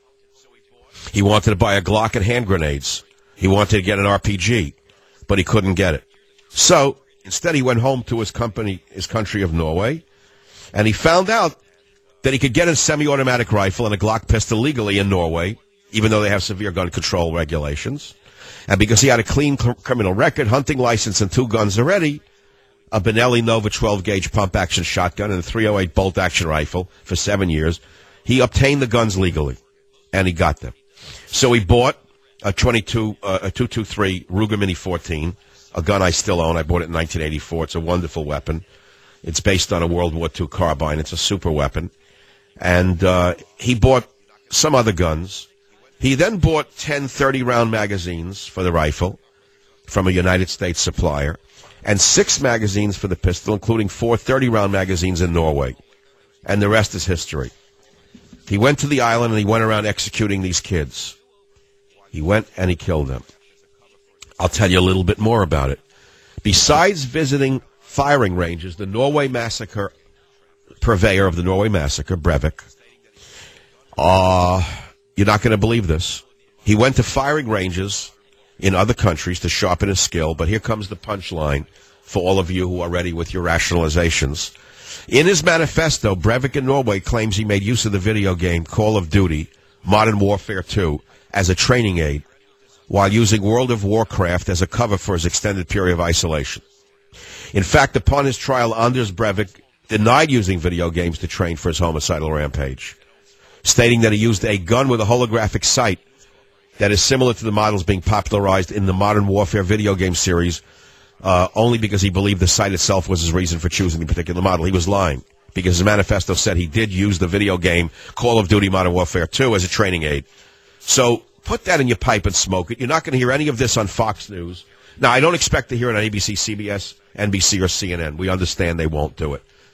He wanted to buy a Glock and hand grenades. He wanted to get an R P G, but he couldn't get it. So instead, he went home to his company, his country of Norway, and he found out that he could get a semi-automatic rifle and a Glock pistol legally in Norway, even though they have severe gun control regulations. And because he had a clean cr- criminal record, hunting license, and two guns already, a Benelli Nova twelve gauge pump-action shotgun and a three oh eight bolt-action rifle for seven years, he obtained the guns legally, and he got them. So he bought a twenty-two, uh, a two twenty-three Ruger Mini fourteen, a gun I still own. I bought it in nineteen eighty-four. It's a wonderful weapon. It's based on a World War Two carbine. It's a super weapon. And uh, he bought some other guns. He then bought ten thirty-round magazines for the rifle from a United States supplier, and six magazines for the pistol, including four thirty-round magazines in Norway. And the rest is history. He went to the island and he went around executing these kids. He went and he killed them. I'll tell you a little bit more about it. Besides visiting firing ranges, the Norway massacre purveyor of the Norway massacre, Breivik, uh, you're not going to believe this. He went to firing ranges in other countries to sharpen his skill, but here comes the punchline for all of you who are ready with your rationalizations. In his manifesto, Breivik in Norway claims he made use of the video game Call of Duty, Modern Warfare two, as a training aid, while using World of Warcraft as a cover for his extended period of isolation. In fact, upon his trial, Anders Breivik denied using video games to train for his homicidal rampage, stating that he used a gun with a holographic sight that is similar to the models being popularized in the Modern Warfare video game series, uh, only because he believed the sight itself was his reason for choosing the particular model. He was lying, because his manifesto said he did use the video game Call of Duty Modern Warfare two as a training aid. So put that in your pipe and smoke it. You're not going to hear any of this on Fox News. Now, I don't expect to hear it on A B C, C B S, N B C, or C N N. We understand they won't do it.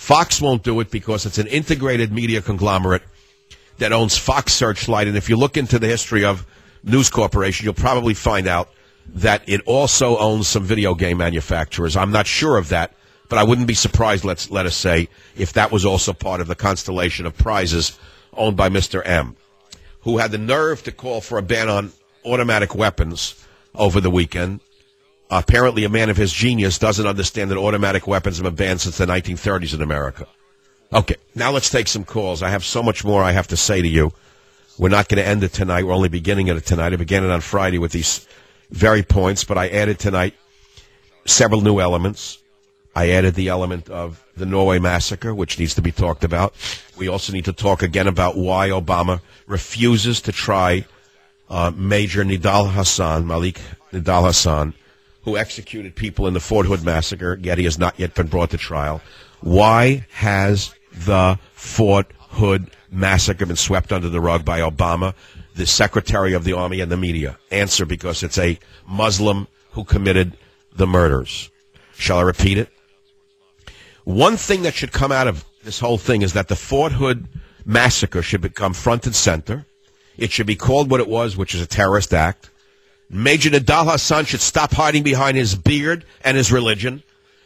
Fox won't do it because it's an integrated media conglomerate that owns Fox Searchlight. And if you look into the history of News Corporation, you'll probably find out that it also owns some video game manufacturers. I'm not sure of that, but I wouldn't be surprised, let's let us say, if that was also part of the constellation of prizes owned by Mister M, who had the nerve to call for a ban on automatic weapons over the weekend. Uh, apparently, a man of his genius doesn't understand that automatic weapons have been banned since the nineteen thirties in America. Okay, now let's take some calls. I have so much more I have to say to you. We're not going to end it tonight. We're only beginning it tonight. I began it on Friday with these very points, but I added tonight several new elements. I added the element of the Norway massacre, which needs to be talked about. We also need to talk again about why Obama refuses to try uh, Major Nidal Hassan, Malik Nidal Hassan, who executed people in the Fort Hood massacre, yet he has not yet been brought to trial. Why has the Fort Hood massacre been swept under the rug by Obama, the Secretary of the Army, and the media? Answer: because it's a Muslim who committed the murders. Shall I repeat it? One thing that should come out of this whole thing is that the Fort Hood massacre should become front and center. It should be called what it was, which is a terrorist act. Major Nidal Hassan should stop hiding behind his beard and his religion.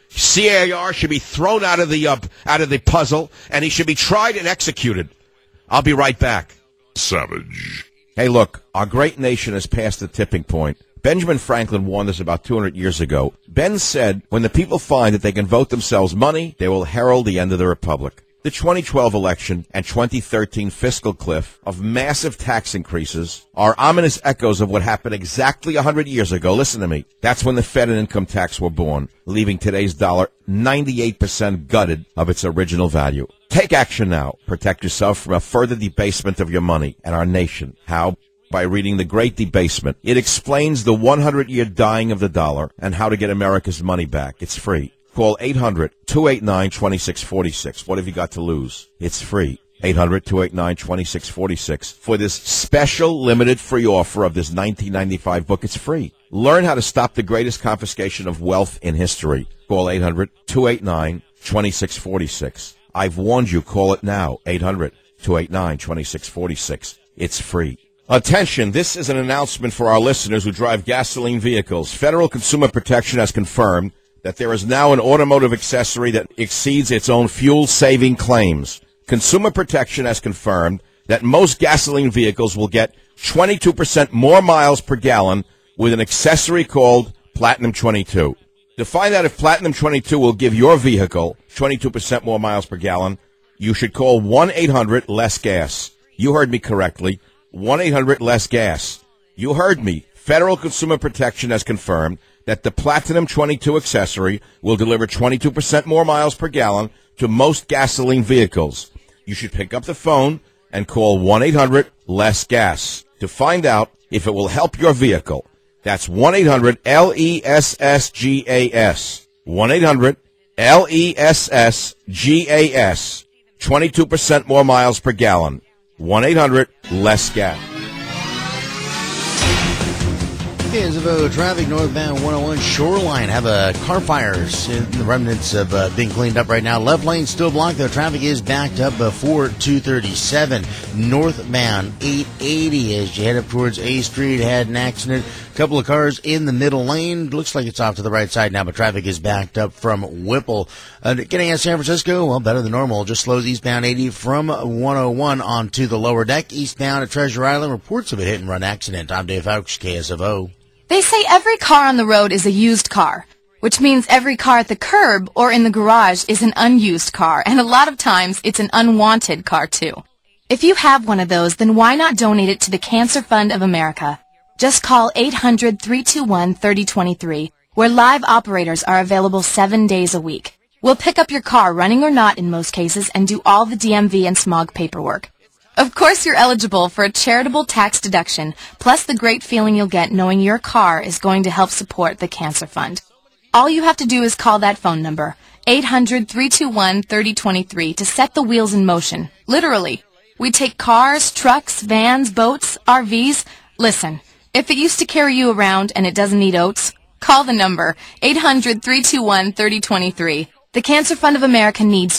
C A R should be thrown out of the uh, out of the puzzle, and he should be tried and executed. I'll be right back. Savage. Hey, look, our great nation has passed the tipping point. Benjamin Franklin warned us about two hundred years ago. Ben said, when the people find that they can vote themselves money, they will herald the end of the republic. The twenty twelve election and twenty thirteen fiscal cliff of massive tax increases are ominous echoes of what happened exactly one hundred years ago. Listen to me. That's when the Fed and income tax were born, leaving today's dollar ninety-eight percent gutted of its original value. Take action now. Protect yourself from a further debasement of your money and our nation. How? By reading The Great Debasement. It explains the one hundred year dying of the dollar and how to get America's money back. It's free. Call eight hundred, two eight nine, two six four six. What have you got to lose? It's free. eight hundred, two eight nine, two six four six. For this special limited free offer of this nineteen ninety-five book, it's free. Learn how to stop the greatest confiscation of wealth in history. Call eight hundred, two eight nine, two six four six. I've warned you. Call it now. eight hundred, two eight nine, two six four six. It's free. Attention, this is an announcement for our listeners who drive gasoline vehicles. Federal Consumer Protection has confirmed that there is now an automotive accessory that exceeds its own fuel-saving claims. Consumer Protection has confirmed that most gasoline vehicles will get twenty-two percent more miles per gallon with an accessory called Platinum twenty-two. To find out if Platinum twenty-two will give your vehicle twenty-two percent more miles per gallon, you should call one eight hundred less gas. You heard me correctly. one eight hundred less gas. You heard me. Federal Consumer Protection has confirmed that the Platinum twenty-two accessory will deliver twenty-two percent more miles per gallon to most gasoline vehicles. You should pick up the phone and call one eight hundred less gas to find out if it will help your vehicle. That's one eight hundred L E S S G A S. one eight hundred L E S S G A S. twenty-two percent more miles per gallon. one eight hundred less gas. K-S-F-O traffic northbound one oh one Shoreline have a car fires in the remnants of uh, being cleaned up right now. Left lane still blocked though. Traffic is backed up before two thirty-seven. Northbound eight eighty as you head up towards A Street. Had an accident. A couple of cars in the middle lane. Looks like it's off to the right side now, but traffic is backed up from Whipple. Uh, getting out of San Francisco, well, better than normal. Just slows eastbound eighty from one oh one onto the lower deck. Eastbound at Treasure Island. Reports of a hit-and-run accident. I'm Dave Fouch, K S F O. They say every car on the road is a used car, which means every car at the curb or in the garage is an unused car, and a lot of times it's an unwanted car too. If you have one of those, then why not donate it to the Cancer Fund of America? Just call eight hundred, three two one, three oh two three, where live operators are available seven days a week. We'll pick up your car, running or not in most cases, and do all the D M V and smog paperwork. Of course you're eligible for a charitable tax deduction, plus the great feeling you'll get knowing your car is going to help support the Cancer Fund. All you have to do is call that phone number, eight hundred, three two one, three oh two three, to set the wheels in motion. Literally. We take cars, trucks, vans, boats, R Vs. Listen, if it used to carry you around and it doesn't need oats, call the number, eight hundred, three two one, three oh two three. The Cancer Fund of America needs you.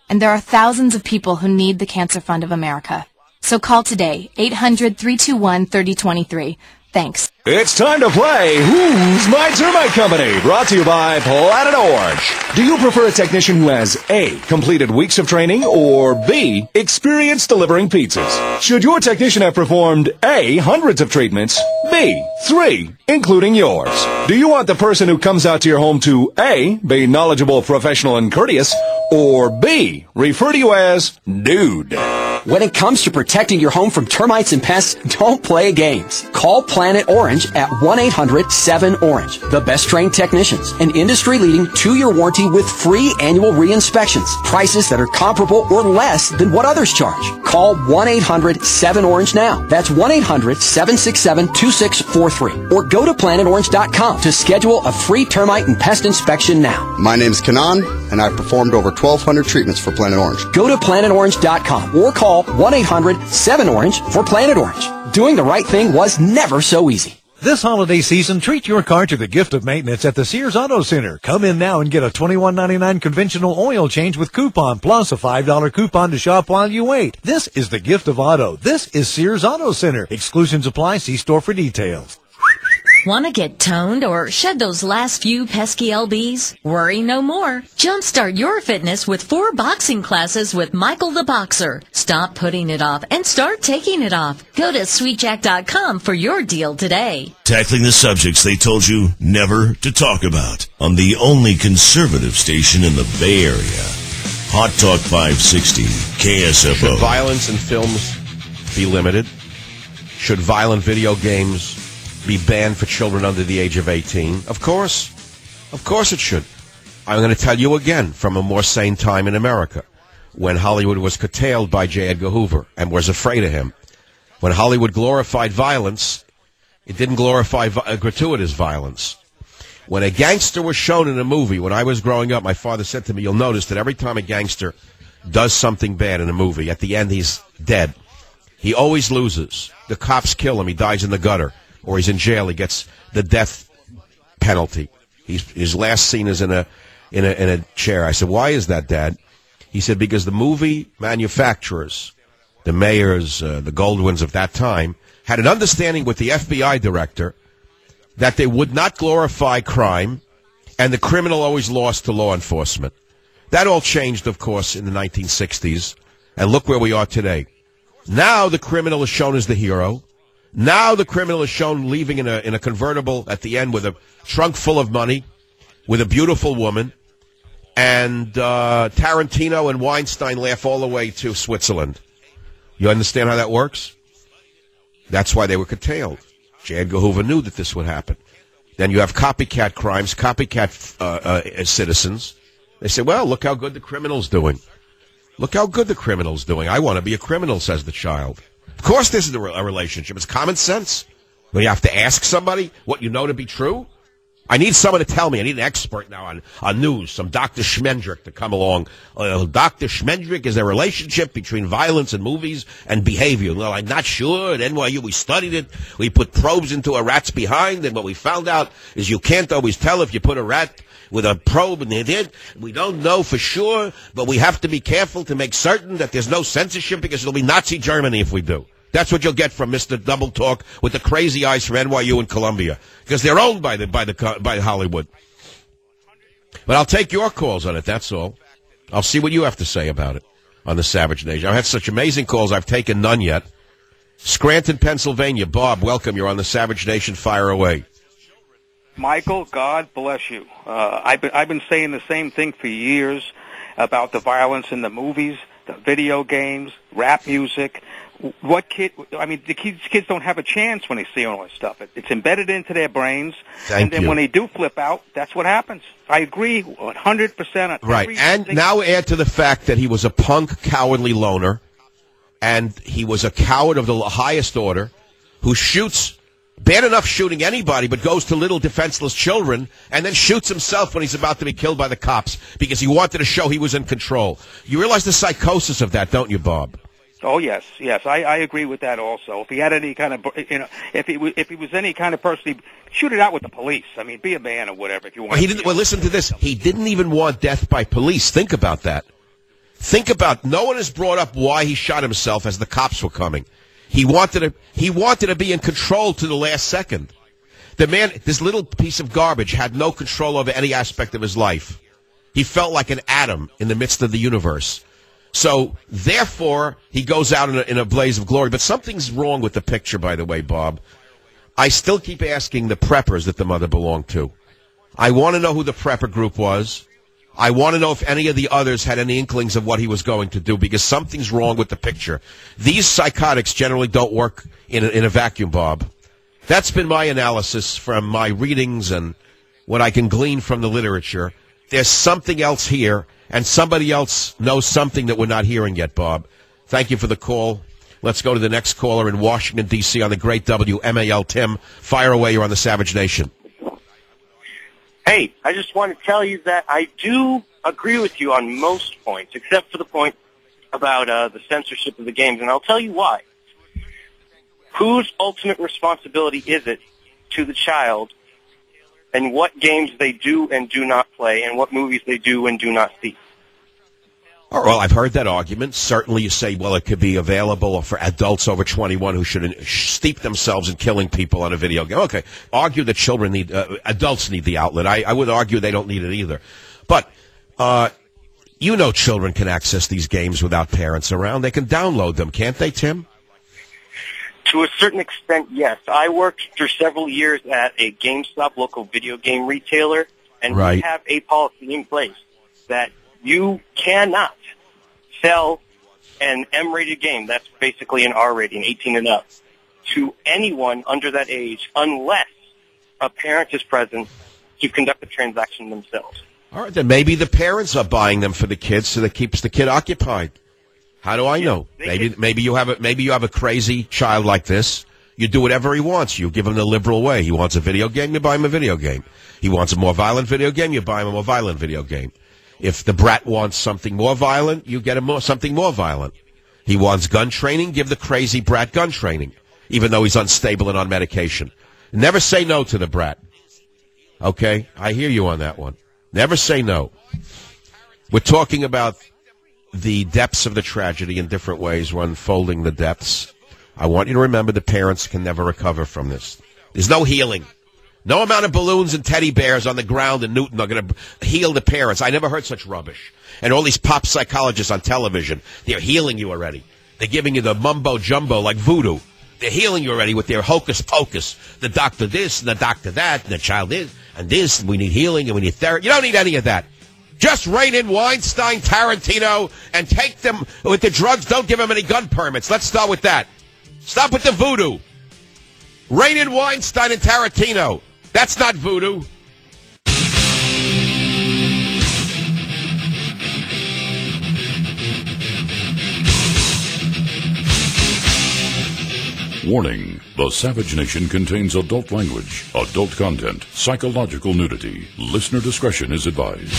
and there are thousands of people who need the Cancer Fund of America. So call today, eight hundred, three two one, three oh two three. Thanks. It's time to play Who's My Termite Company, brought to you by Planet Orange. Do you prefer a technician who has A, completed weeks of training, or B, experience delivering pizzas? Should your technician have performed A, hundreds of treatments, B, three, including yours? Do you want the person who comes out to your home to A, be knowledgeable, professional, and courteous, or B, refer to you as Dude? When it comes to protecting your home from termites and pests, don't play games. Call Planet Orange at one eight hundred seven orange. The best trained technicians, an industry-leading two-year warranty with free annual re-inspections. Prices that are comparable or less than what others charge. Call one eight hundred seven orange now. That's one eight hundred seven six seven two six four three. Or go to planet orange dot com to schedule a free termite and pest inspection now. My name's Kanan, and I've performed over twelve hundred treatments for Planet Orange. Go to planet orange dot com or call one eight hundred seven orange for Planet Orange. Doing the right thing was never so easy. This holiday season, treat your car to the gift of maintenance at the Sears Auto Center. Come in now and get a twenty-one ninety-nine conventional oil change with coupon, plus a five dollar coupon to shop while you wait. This is the gift of auto. This is Sears Auto Center. Exclusions apply. See store for details. Want to get toned or shed those last few pesky L Bs? Worry no more. Jumpstart your fitness with four boxing classes with Michael the Boxer. Stop putting it off and start taking it off. Go to sweet jack dot com for your deal today. Tackling the subjects they told you never to talk about on the only conservative station in the Bay Area. Hot Talk five sixty, K S F O. Should violence in films be limited? Should violent video games be banned for children under the age of eighteen? Of course. Of course it should. I'm going to tell you again from a more sane time in America, when Hollywood was curtailed by J. Edgar Hoover and was afraid of him. When Hollywood glorified violence, it didn't glorify vi- gratuitous violence. When a gangster was shown in a movie, when I was growing up, my father said to me, you'll notice that every time a gangster does something bad in a movie, at the end he's dead. He always loses. The cops kill him. He dies in the gutter. Or he's in jail. He gets the death penalty. He's, his last scene is in a, in a in a chair. I said, why is that, Dad? He said, because the movie manufacturers, the mayors, uh, the Goldwyns of that time, had an understanding with the F B I director that they would not glorify crime, and the criminal always lost to law enforcement. That all changed, of course, in the nineteen sixties, and look where we are today. Now the criminal is shown as the hero. Now the criminal is shown leaving in a in a convertible at the end with a trunk full of money, with a beautiful woman, and uh, Tarantino and Weinstein laugh all the way to Switzerland. You understand how that works? That's why they were curtailed. J. Edgar Hoover knew that this would happen. Then you have copycat crimes, copycat uh, uh, citizens. They say, well, look how good the criminal's doing. Look how good the criminal's doing. I want to be a criminal, says the child. Of course this is a relationship. It's common sense. When you have to ask somebody what you know to be true. I need someone to tell me. I need an expert now on, on news, some Doctor Schmendrick to come along. Uh, Doctor Schmendrick, is there a relationship between violence and movies and behavior? Well, I'm not sure. At N Y U, we studied it. We put probes into a rat's behind, and what we found out is you can't always tell if you put a rat with a probe in it. We don't know for sure, but we have to be careful to make certain that there's no censorship, because it'll be Nazi Germany if we do. That's what you'll get from Mister Double Talk with the crazy eyes from N Y U and Columbia, because they're owned by the by the by Hollywood. But I'll take your calls on it. That's all. I'll see what you have to say about it on the Savage Nation. I've had such amazing calls. I've taken none yet. Scranton, Pennsylvania. Bob, welcome. You're on the Savage Nation. Fire away. Michael, God bless you. Uh, I've been, I've been saying the same thing for years about the violence in the movies, the video games, rap music. What kid? I mean, the kids, kids don't have a chance when they see all this stuff. It, it's embedded into their brains, Thank and then you. when they do flip out, that's what happens. I agree one hundred percent. Right, and now add to the fact that he was a punk, cowardly loner, and he was a coward of the highest order, who shoots, bad enough shooting anybody, but goes to little defenseless children, and then shoots himself when he's about to be killed by the cops, because he wanted to show he was in control. You realize the psychosis of that, don't you, Bob? Oh yes, yes, I, I agree with that also. If he had any kind of, you know, if he was, if he was any kind of person, he'd shoot it out with the police. I mean, be a man or whatever if you want. Well, he didn't. Well, listen to this. He didn't even want death by police. Think about that. Think about, no one has brought up why he shot himself as the cops were coming. He wanted to, he wanted to be in control to the last second. The man, this little piece of garbage, had no control over any aspect of his life. He felt like an atom in the midst of the universe. So, therefore, he goes out in a, in a blaze of glory. But something's wrong with the picture, by the way, Bob. I still keep asking the preppers that the mother belonged to. I want to know who the prepper group was. I want to know if any of the others had any inklings of what he was going to do, because something's wrong with the picture. These psychotics generally don't work in a, in a vacuum, Bob. That's been my analysis from my readings and what I can glean from the literature. There's something else here, and somebody else knows something that we're not hearing yet, Bob. Thank you for the call. Let's go to the next caller in Washington, D C on the great W M A L. Tim, fire away. You're on the Savage Nation. Hey, I just want to tell you that I do agree with you on most points, except for the point about uh, the censorship of the games, and I'll tell you why. Whose ultimate responsibility is it to the child and what games they do and do not play and what movies they do and do not see? Oh, well, I've heard that argument. Certainly you say, well, it could be available for adults over twenty-one who should steep themselves in killing people on a video game. Okay, argue that children need, uh, adults need the outlet. I, I would argue they don't need it either. But, uh, you know children can access these games without parents around. They can download them, can't they, Tim? To a certain extent, yes. I worked for several years at a GameStop, local video game retailer, and right. we have a policy in place that you cannot sell an M-rated game, that's basically an R rating, eighteen and up, to anyone under that age unless a parent is present to conduct the transaction themselves. All right, then maybe the parents are buying them for the kids so that keeps the kid occupied. How do I know? Maybe maybe you have a maybe you have a crazy child like this. You do whatever he wants. You give him the liberal way. He wants a video game, you buy him a video game. He wants a more violent video game, you buy him a more violent video game. If the brat wants something more violent, you get him more, something more violent. He wants gun training, give the crazy brat gun training, even though he's unstable and on medication. Never say no to the brat. Okay? I hear you on that one. Never say no. We're talking about the depths of the tragedy in different ways. We're unfolding the depths. I want you to remember the parents can never recover from this. There's no healing. No amount of balloons and teddy bears on the ground in Newton are going to heal the parents. I never heard such rubbish. And all these pop psychologists on television, they're healing you already. They're giving you the mumbo-jumbo like voodoo. They're healing you already with their hocus-pocus. The doctor this and the doctor that and the child this and this, and we need healing and we need therapy. You don't need any of that. Just rein in Weinstein, Tarantino, and take them with the drugs. Don't give them any gun permits. Let's start with that. Stop with the voodoo. Rein in Weinstein and Tarantino. That's not voodoo. Warning. The Savage Nation contains adult language, adult content, psychological nudity. Listener discretion is advised.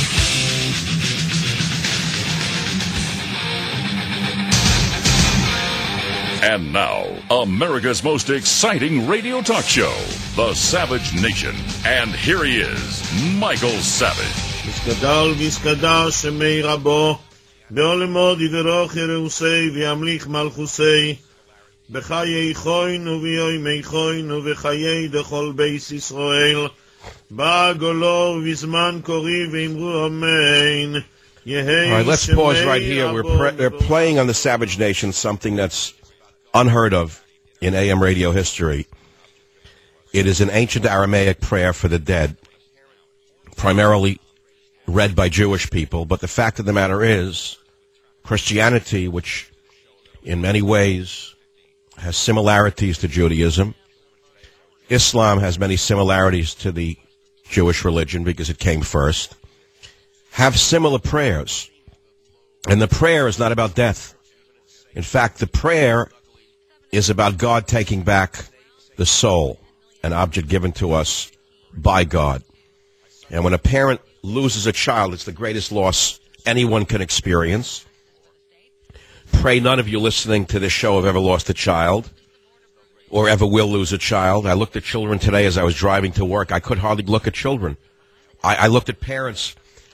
And now, America's most exciting radio talk show, The Savage Nation. And here he is, Michael Savage. Viskadal viskadal shemei rabo, beolemod yiveroch yereusei v'yamlich malchusei, b'chayei choin u'v'yoymei choin u'v'chayei dechol beis Yisrael, ba'golo v'zman kori v'imru amen. All right, let's pause right here. We're, pre- we're playing on the Savage Nation something that's unheard of in A M radio history. It is an ancient Aramaic prayer for the dead, primarily read by Jewish people. But the fact of the matter is, Christianity, which in many ways has similarities to Judaism, Islam has many similarities to the Jewish religion because it came first, have similar prayers. And the prayer is not about death. In fact, the prayer is about God taking back the soul, an object given to us by God. And when a parent loses a child, it's the greatest loss anyone can experience. Pray none of you listening to this show have ever lost a child or ever will lose a child. I looked at children today as I was driving to work. I could hardly look at children. I, I looked at parents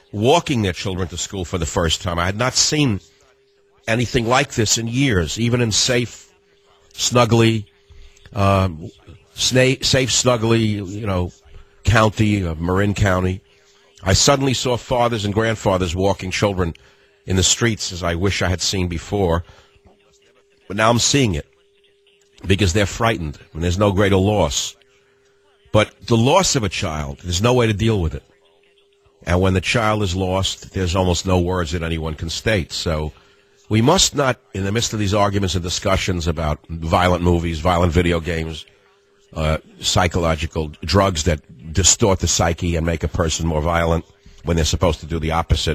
walking their children to school for the first time. I had not seen anything like this in years, even in safe, snuggly, um, sna- safe, snuggly, you know, county of Marin County. I suddenly saw fathers and grandfathers walking children in the streets as I wish I had seen before. But now I'm seeing it because they're frightened and there's no greater loss. But the loss of a child, there's no way to deal with it. And when the child is lost, there's almost no words that anyone can state. So we must not, in the midst of these arguments and discussions about violent movies, violent video games, uh, psychological drugs that distort the psyche and make a person more violent when they're supposed to do the opposite,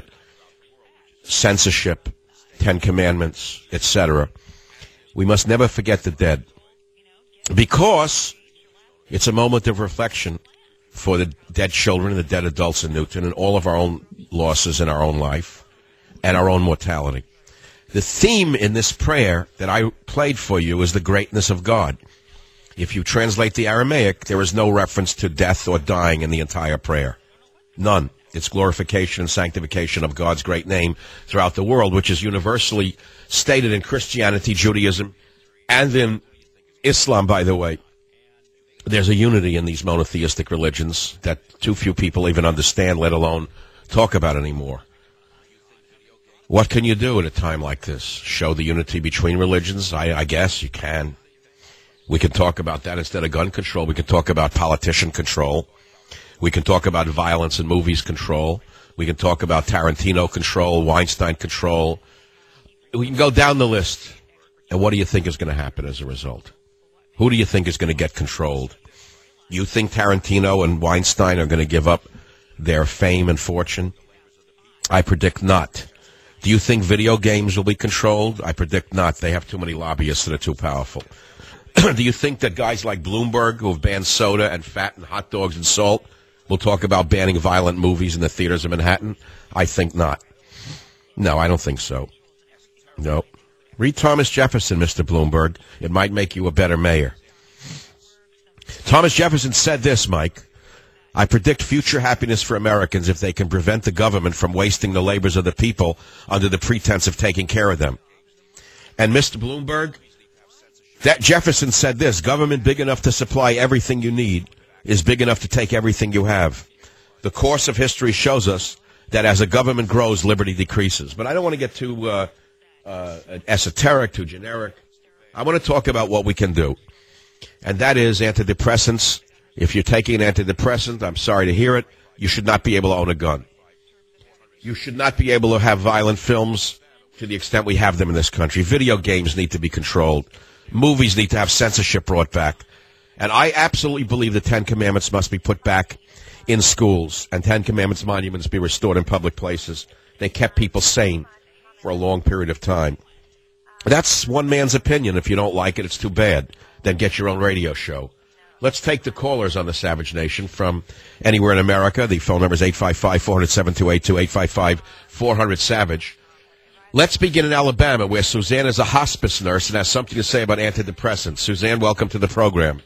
censorship, Ten Commandments, et cetera. We must never forget the dead, because it's a moment of reflection for the dead children and the dead adults in Newton and all of our own losses in our own life and our own mortality. The theme in this prayer that I played for you is the greatness of God. If you translate the Aramaic, there is no reference to death or dying in the entire prayer. None. It's glorification and sanctification of God's great name throughout the world, which is universally stated in Christianity, Judaism, and in Islam, by the way. There's a unity in these monotheistic religions that too few people even understand, let alone talk about anymore. What can you do at a time like this? Show the unity between religions? I, I guess you can. We can talk about that instead of gun control. We can talk about politician control. We can talk about violence in movies control. We can talk about Tarantino control, Weinstein control. We can go down the list. And what do you think is going to happen as a result? Who do you think is going to get controlled? You think Tarantino and Weinstein are going to give up their fame and fortune? I predict not. Do you think video games will be controlled? I predict not. They have too many lobbyists that are too powerful. Do you think that guys like Bloomberg, who have banned soda and fat and hot dogs and salt, will talk about banning violent movies in the theaters of Manhattan? I think not. No, I don't think so. No. Read Thomas Jefferson, Mister Bloomberg. It might make you a better mayor. Thomas Jefferson said this, Mike. I predict future happiness for Americans if they can prevent the government from wasting the labors of the people under the pretense of taking care of them. And Mister Bloomberg, that Jefferson said this, government big enough to supply everything you need is big enough to take everything you have. The course of history shows us that as a government grows, liberty decreases. But I don't want to get too uh, uh, esoteric, too generic. I want to talk about what we can do. And that is antidepressants. If you're taking an antidepressant, I'm sorry to hear it, you should not be able to own a gun. You should not be able to have violent films to the extent we have them in this country. Video games need to be controlled. Movies need to have censorship brought back. And I absolutely believe the Ten Commandments must be put back in schools and Ten Commandments monuments be restored in public places. They kept people sane for a long period of time. That's one man's opinion. If you don't like it, it's too bad. Then get your own radio show. Let's take the callers on the Savage Nation from anywhere in America. The phone number is eight five five, four hundred, seven two eight two, eight five five, four hundred, SAVAGE. Let's begin in Alabama, where Suzanne is a hospice nurse and has something to say about antidepressants. Suzanne, welcome to the program.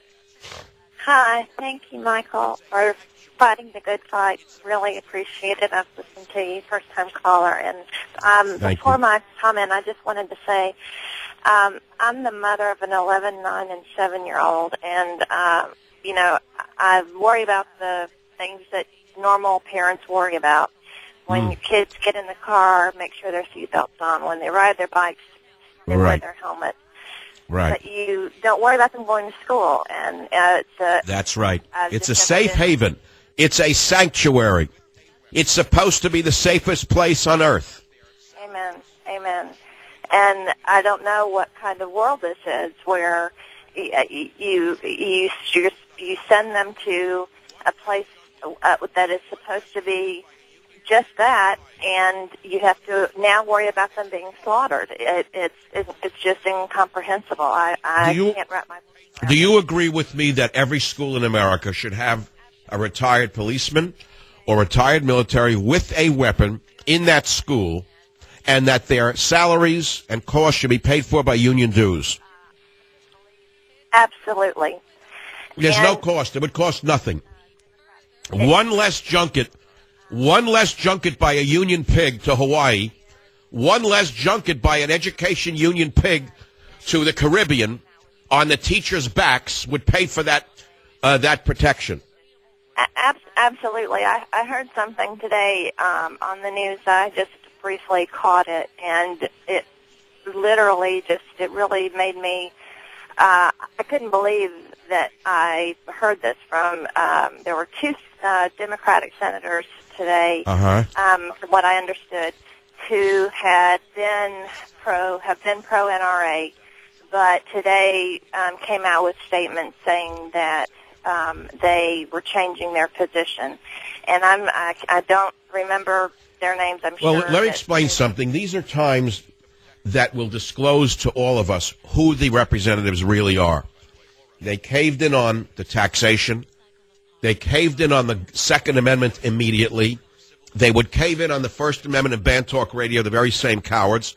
Hi. Thank you, Michael, for fighting the good fight. Really appreciate it. I've listened to you, first-time caller. And um, before you. my comment, I just wanted to say um, I'm the mother of an eleven, nine, and seven-year-old, and, uh, you know, I worry about the things that normal parents worry about. When mm. your kids get in the car, make sure their seatbelts on. When they ride their bikes, they right. wear their helmet. Right. But you don't worry about them going to school. And uh, it's a, That's right. Uh, it's a safe haven. It's a sanctuary. It's supposed to be the safest place on earth. Amen. Amen. And I don't know what kind of world this is where you you you, you send them to a place uh, that is supposed to be just that, and you have to now worry about them being slaughtered. It, it's, it's it's just incomprehensible. I, I you, can't wrap my. Do you agree with me that every school in America should have a retired policeman or retired military with a weapon in that school, and that their salaries and costs should be paid for by union dues? Absolutely. There's and, no cost. It would cost nothing. One less junket one less junket by a union pig to Hawaii, one less junket by an education union pig to the Caribbean on the teachers' backs would pay for that uh, that protection. Ab- absolutely. I, I heard something today um, on the news. I just briefly caught it, and it literally just, it really made me, uh, I couldn't believe that I heard this from, um, there were two uh, Democratic senators today, uh-huh. um, from what I understood, who had been pro, have been pro-N R A, but today um, came out with statements saying that um, they were changing their position. And I'm, I, I don't remember their names, I'm well, sure. Well, let me explain something. These are times that will disclose to all of us who the representatives really are. They caved in on the taxation. They caved in on the Second Amendment immediately. They would cave in on the First Amendment and ban talk radio, the very same cowards.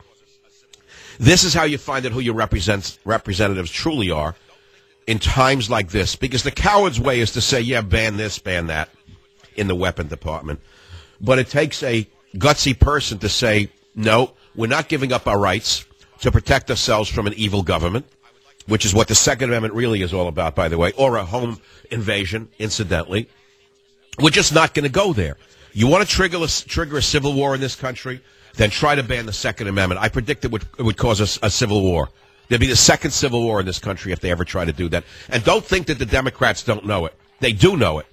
This is how you find out who your represents, representatives truly are in times like this, because the coward's way is to say, yeah, ban this, ban that in the weapon department. But it takes a gutsy person to say, no, we're not giving up our rights to protect ourselves from an evil government, which is what the Second Amendment really is all about, by the way, or a home invasion, incidentally. We're just not going to go there. You want to trigger a, trigger a civil war in this country? Then try to ban the Second Amendment. I predict it would, it would cause a, a civil war. There'd be the second civil war in this country if they ever try to do that. And don't think that the Democrats don't know it. They do know it.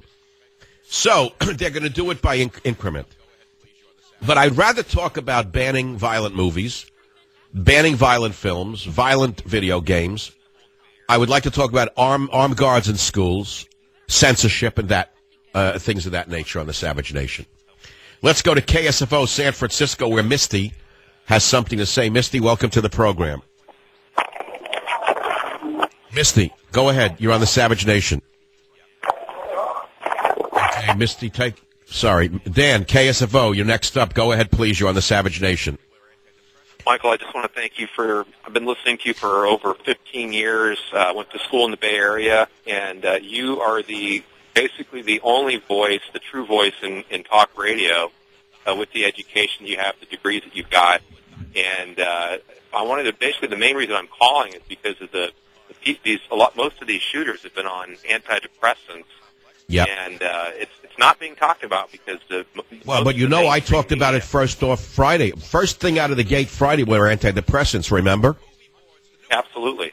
So they're going to do it by inc- increment. But I'd rather talk about banning violent movies, banning violent films, violent video games. I would like to talk about arm, armed guards in schools, censorship, and that uh, things of that nature on the Savage Nation. Let's go to K S F O San Francisco, where Misty has something to say. Misty, welcome to the program. Misty, go ahead. You're on the Savage Nation. Okay, Misty, take... Sorry. Dan, K S F O, you're next up. Go ahead, please. You're on the Savage Nation. Michael, I just want to thank you for, I've been listening to you for over fifteen years. I uh, went to school in the Bay Area, and uh, you are the basically the only voice, the true voice in, in talk radio uh, with the education you have, the degrees that you've got. And uh, I wanted to, basically the main reason I'm calling is because of the, the these, a lot, most of these shooters have been on antidepressants. Yeah. And uh, it's it's not being talked about because the well, but you know, I talked about it first off Friday. First thing out of the gate Friday were antidepressants. Remember? Absolutely.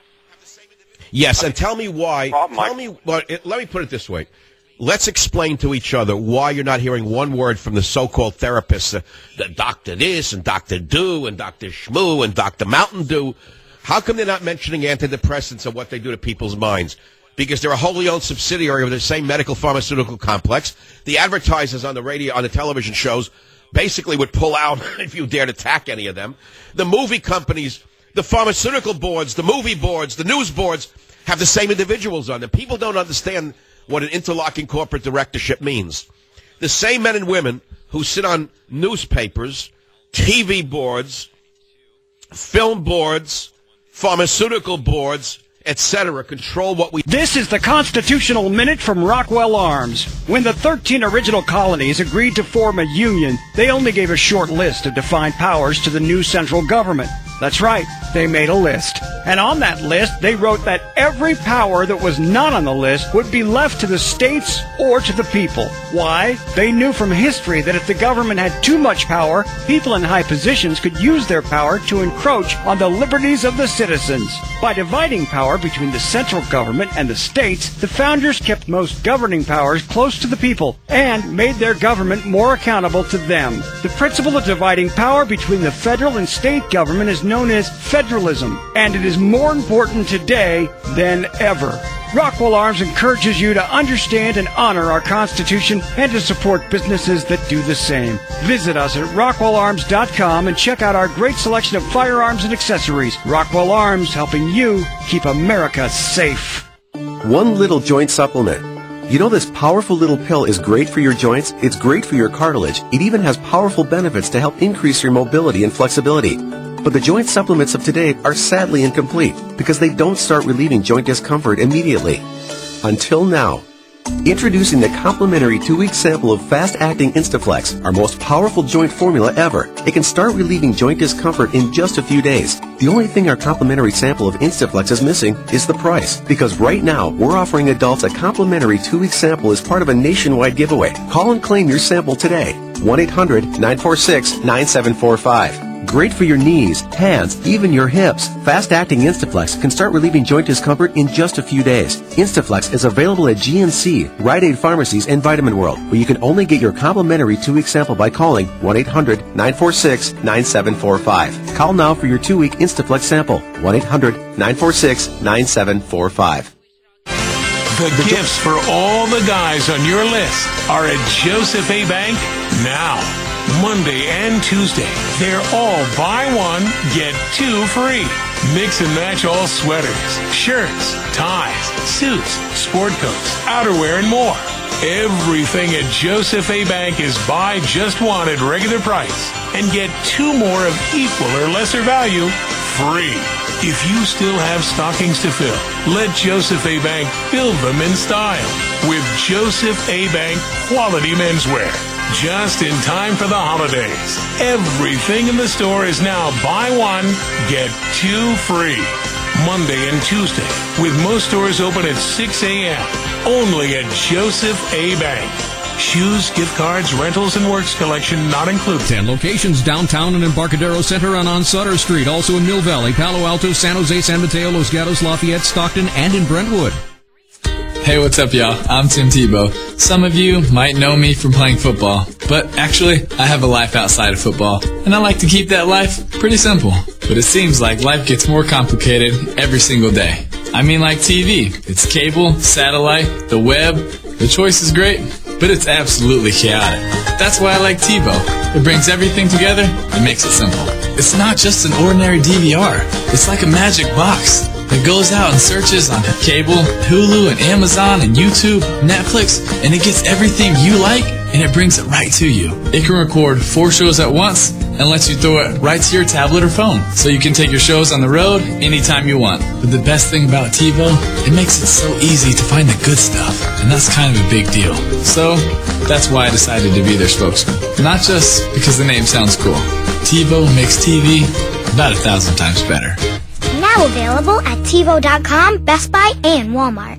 Yes, and tell me why. Problem, tell me. Well, it, let me put it this way. Let's explain to each other why you're not hearing one word from the so-called therapists, uh, the Doctor This and Doctor Do and Doctor Schmoo and Doctor Mountain Dew. How come they're not mentioning antidepressants and what they do to people's minds? Because they're a wholly owned subsidiary of the same medical pharmaceutical complex. The advertisers on the radio, on the television shows, basically would pull out if you dared attack any of them. The movie companies, the pharmaceutical boards, the movie boards, the news boards have the same individuals on them. People don't understand what an interlocking corporate directorship means. The same men and women who sit on newspapers, T V boards, film boards, pharmaceutical boards, et cetera, control what we... This is the Constitutional Minute from Rockwell Arms. When the thirteen original colonies agreed to form a union, they only gave a short list of defined powers to the new central government. That's right, they made a list. And on that list, they wrote that every power that was not on the list would be left to the states or to the people. Why? They knew from history that if the government had too much power, people in high positions could use their power to encroach on the liberties of the citizens. By dividing power between the central government and the states, the founders kept most governing powers close to the people and made their government more accountable to them. The principle of dividing power between the federal and state government is known as federalism, and it is more important today than ever. Rockwell Arms encourages you to understand and honor our Constitution and to support businesses that do the same. Visit us at rockwell arms dot com and check out our great selection of firearms and accessories. Rockwell Arms, helping you keep America safe. One little joint supplement. You know this powerful little pill is great for your joints, it's great for your cartilage, it even has powerful benefits to help increase your mobility and flexibility. But the joint supplements of today are sadly incomplete because they don't start relieving joint discomfort immediately. Until now. Introducing the complimentary two-week sample of fast-acting Instaflex, our most powerful joint formula ever. It can start relieving joint discomfort in just a few days. The only thing our complimentary sample of Instaflex is missing is the price. Because right now, we're offering adults a complimentary two-week sample as part of a nationwide giveaway. Call and claim your sample today. one eight hundred nine four six nine seven four five. Great for your knees, hands, even your hips. Fast-acting Instaflex can start relieving joint discomfort in just a few days. Instaflex is available at G N C, Rite Aid Pharmacies, and Vitamin World, where you can only get your complimentary two-week sample by calling one eight hundred nine four six nine seven four five. Call now for your two-week Instaflex sample. one eight hundred nine four six nine seven four five. The gifts for all the guys on your list are at Joseph A. Bank now. Monday and Tuesday, they're all buy one, get two free. Mix and match all sweaters, shirts, ties, suits, sport coats, outerwear, and more. Everything at Joseph A. Bank is buy just one at regular price and get two more of equal or lesser value free. If you still have stockings to fill, let Joseph A. Bank fill them in style with Joseph A. Bank quality menswear. Just in time for the holidays. Everything in the store is now buy one, get two free. Monday and Tuesday, with most stores open at six a.m. Only at Joseph A. Bank. Shoes, gift cards, rentals, and works collection not included. Ten locations downtown and Embarcadero Center and on Sutter Street. Also in Mill Valley, Palo Alto, San Jose, San Mateo, Los Gatos, Lafayette, Stockton, and in Brentwood. Hey, what's up, y'all? I'm Tim Tebow. Some of you might know me from playing football, but actually, I have a life outside of football, and I like to keep that life pretty simple. But it seems like life gets more complicated every single day. I mean, like T V. It's cable, satellite, the web. The choice is great, but it's absolutely chaotic. That's why I like TiVo. It brings everything together and makes it simple. It's not just an ordinary D V R. It's like a magic box that goes out and searches on cable, Hulu, and Amazon, and YouTube, Netflix, and it gets everything you like, and it brings it right to you. It can record four shows at once and lets you throw it right to your tablet or phone, so you can take your shows on the road anytime you want. But the best thing about TiVo, it makes it so easy to find the good stuff, and that's kind of a big deal. So that's why I decided to be their spokesman. Not just because the name sounds cool. TiVo makes T V about a thousand times better. Now available at TiVo dot com, Best Buy, and Walmart.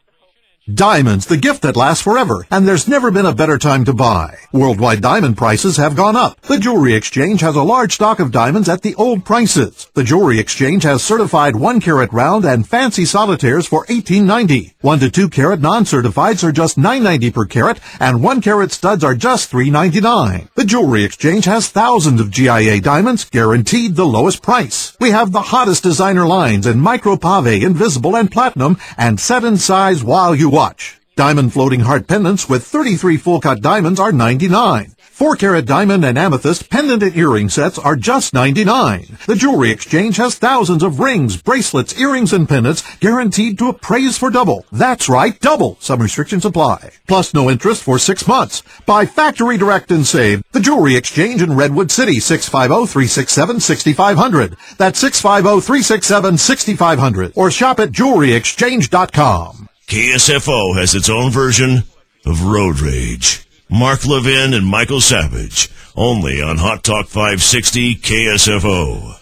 Diamonds, the gift that lasts forever, and there's never been a better time to buy. Worldwide diamond prices have gone up. The Jewelry Exchange has a large stock of diamonds at the old prices. The Jewelry Exchange has certified one carat round and fancy solitaires for eighteen ninety. One to two carat non-certifieds are just nine ninety per carat, and one carat studs are just three ninety-nine. The Jewelry Exchange has thousands of G I A diamonds, guaranteed the lowest price. We have the hottest designer lines in micro pave, invisible, and platinum, and set in size while you watch. Diamond floating heart pendants with thirty-three full-cut diamonds are ninety-nine. four carat diamond and amethyst pendant and earring sets are just ninety-nine. The Jewelry Exchange has thousands of rings, bracelets, earrings, and pendants guaranteed to appraise for double. That's right, double. Some restrictions apply. Plus no interest for six months. Buy factory direct and save. The Jewelry Exchange in Redwood City, six five zero, three six seven, six five zero zero. That's six five zero, three six seven, six five zero zero. Or shop at jewelry exchange dot com. K S F O has its own version of Road Rage. Mark Levin and Michael Savage, only on Hot Talk five sixty K S F O.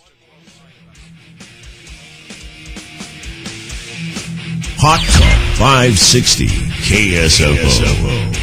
Hot Talk five sixty K S F O.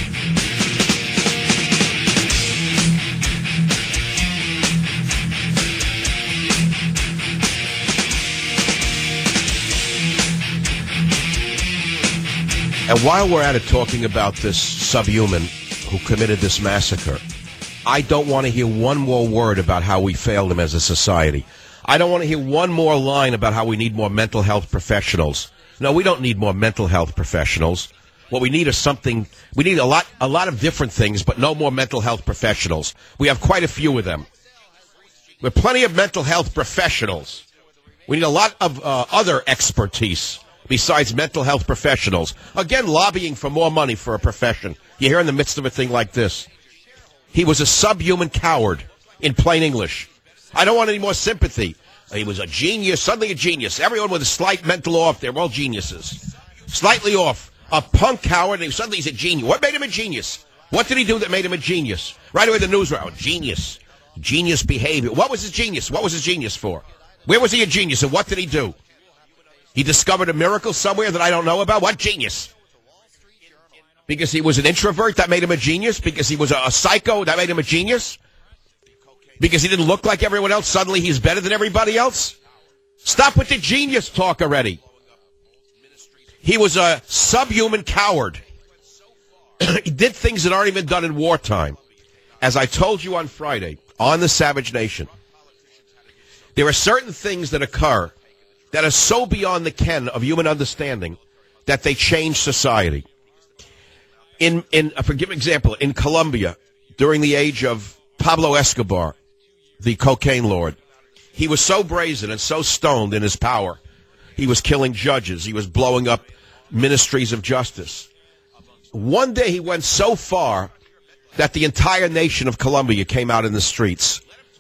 And while we're at it talking about this subhuman who committed this massacre, I don't want to hear one more word about how we failed him as a society. I don't want to hear one more line about how we need more mental health professionals. No, we don't need more mental health professionals. What we need is something, we need a lot, a lot of different things, but no more mental health professionals. We have quite a few of them. We have plenty of mental health professionals. We need a lot of uh, other expertise besides mental health professionals. Again, lobbying for more money for a profession. You hear in the midst of a thing like this. He was a subhuman coward, in plain English. I don't want any more sympathy. He was a genius, suddenly a genius. Everyone with a slight mental off, they're all geniuses. Slightly off. A punk coward, and suddenly he's a genius. What made him a genius? What did he do that made him a genius? Right away the news were, oh, genius. Genius behavior. What was his genius? What was his genius for? Where was he a genius, and what did he do? He discovered a miracle somewhere that I don't know about? What genius? Because he was an introvert, that made him a genius? Because he was a, a psycho, that made him a genius? Because he didn't look like everyone else, suddenly he's better than everybody else? Stop with the genius talk already. He was a subhuman coward. He did things that aren't even done in wartime. As I told you on Friday, on the Savage Nation, there are certain things that occur that are so beyond the ken of human understanding that they change society. In, in, for give an example, in Colombia, during the age of Pablo Escobar, the cocaine lord, he was so brazen and so stoned in his power. He was killing judges. He was blowing up ministries of justice. One day he went so far that the entire nation of Colombia came out in the streets.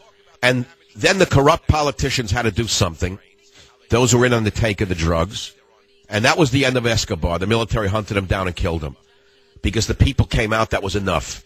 And then the corrupt politicians had to do something. Those who were in on the take of the drugs. And that was the end of Escobar. The military hunted him down and killed him. Because the people came out, that was enough.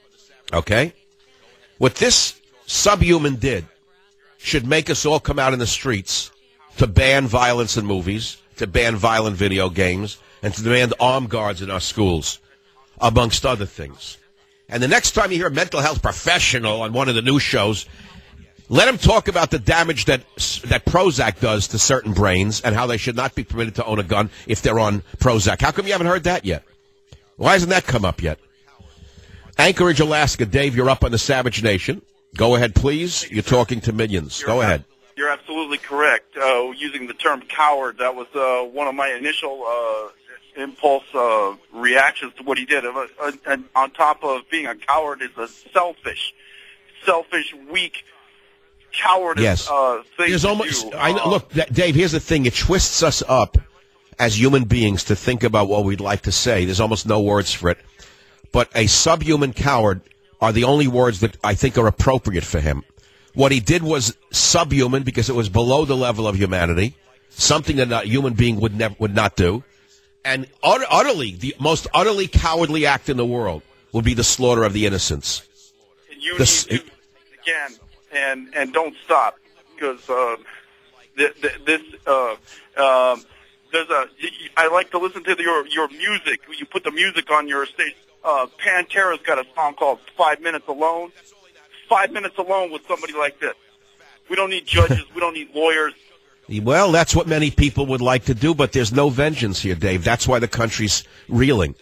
Okay? What this subhuman did should make us all come out in the streets to ban violence in movies, to ban violent video games, and to demand armed guards in our schools, amongst other things. And the next time you hear a mental health professional on one of the news shows, let him talk about the damage that that Prozac does to certain brains and how they should not be permitted to own a gun if they're on Prozac. How come you haven't heard that yet? Why hasn't that come up yet? Anchorage, Alaska. Dave, you're up on the Savage Nation. Go ahead, please. You're talking to millions. You're Go ahead. You're absolutely correct. Uh, using the term coward, that was uh, one of my initial uh, impulse uh, reactions to what he did. Uh, and on top of being a coward is a selfish, selfish, weak, cowardice Yes. uh, thing There's to almost, do. I know, Uh, look, th- Dave, here's the thing. It twists us up as human beings to think about what we'd like to say. There's almost no words for it. But a subhuman coward are the only words that I think are appropriate for him. What he did was subhuman because it was below the level of humanity, something that a human being would never would not do. And ut- utterly, the most utterly cowardly act in the world would be the slaughter of the innocents. you The, need to, again, and, and don't stop, because uh, th- th- this, uh, um, there's a, I like to listen to the, your, your music. You put the music on your station. Uh, Pantera's got a song called Five Minutes Alone. Five minutes alone with somebody like this. We don't need judges. We don't need lawyers. Well, that's what many people would like to do, but there's no vengeance here, Dave. That's why the country's reeling.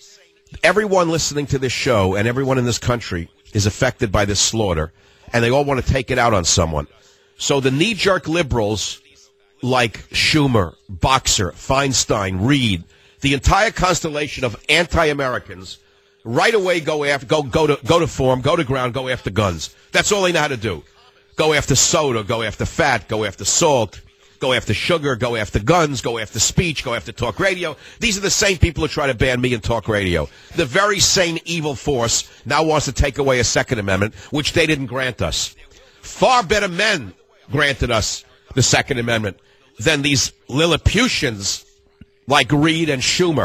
Everyone listening to this show and everyone in this country is affected by this slaughter, and they all want to take it out on someone. So the knee-jerk liberals like Schumer, Boxer, Feinstein, Reed, the entire constellation of anti-Americans right away go after go go to go to form, go to ground, go after guns. That's all they know how to do. Go after soda, go after fat, go after salt, go after sugar, go after guns, go after speech, go after talk radio. These are the same people who try to ban me and talk radio. The very same evil force now wants to take away a Second Amendment, which they didn't grant us. Far better men granted us the Second Amendment than these Lilliputians like Reed and Schumer.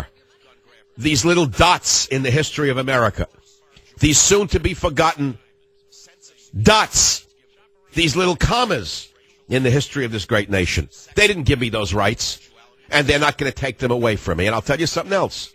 These little dots in the history of America. These soon-to-be-forgotten dots. These little commas in the history of this great nation. They didn't give me those rights, and they're not going to take them away from me. And I'll tell you something else.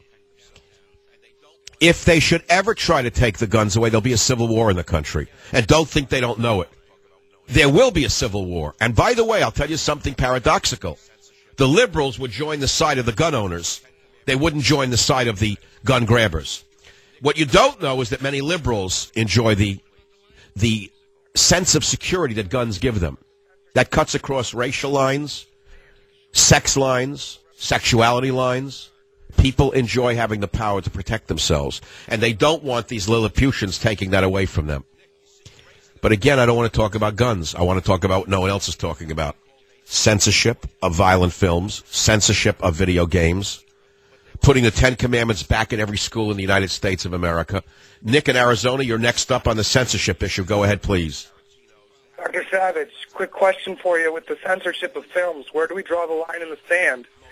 If they should ever try to take the guns away, there'll be a civil war in the country. And don't think they don't know it. There will be a civil war. And by the way, I'll tell you something paradoxical. The liberals would join the side of the gun owners. They wouldn't join the side of the gun grabbers. What you don't know is that many liberals enjoy the the sense of security that guns give them. That cuts across racial lines, sex lines, sexuality lines. People enjoy having the power to protect themselves, and they don't want these Lilliputians taking that away from them. But again, I don't want to talk about guns. I want to talk about what no one else is talking about. Censorship of violent films, censorship of video games, putting the Ten Commandments back in every school in the United States of America. Nick in Arizona, you're next up on the censorship issue. Go ahead, please. Doctor Savage, quick question for you. With the censorship of films, where do we draw the line in the sand?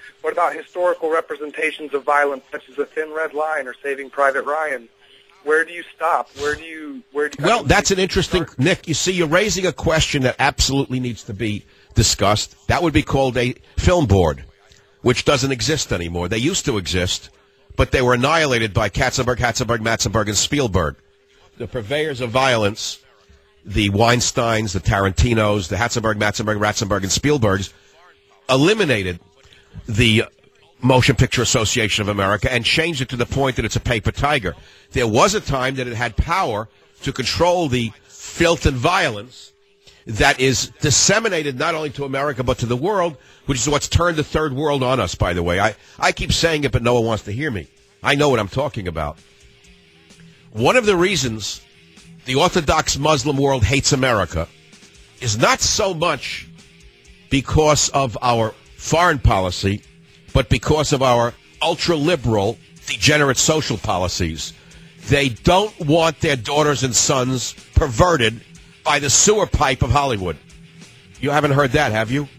What about historical representations of violence, such as A Thin Red Line or Saving Private Ryan? Where do you stop? Where do you? Where do you well, that's an interesting, start? Nick. You see, you're raising a question that absolutely needs to be discussed. That would be called a film board, which doesn't exist anymore. They used to exist, but they were annihilated by Katzenberg, Katzenberg, Matzenberg, and Spielberg, the purveyors of violence. The Weinsteins, the Tarantinos, the Hatzenberg, Matzenberg, Ratzenberg, and Spielbergs eliminated the Motion Picture Association of America and changed it to the point that it's a paper tiger. There was a time that it had power to control the filth and violence that is disseminated not only to America but to the world, which is what's turned the third world on us, by the way. I, I keep saying it, but no one wants to hear me. I know what I'm talking about. One of the reasons the Orthodox Muslim world hates America is not so much because of our foreign policy, but because of our ultra-liberal, degenerate social policies. They don't want their daughters and sons perverted by the sewer pipe of Hollywood. You haven't heard that, have you?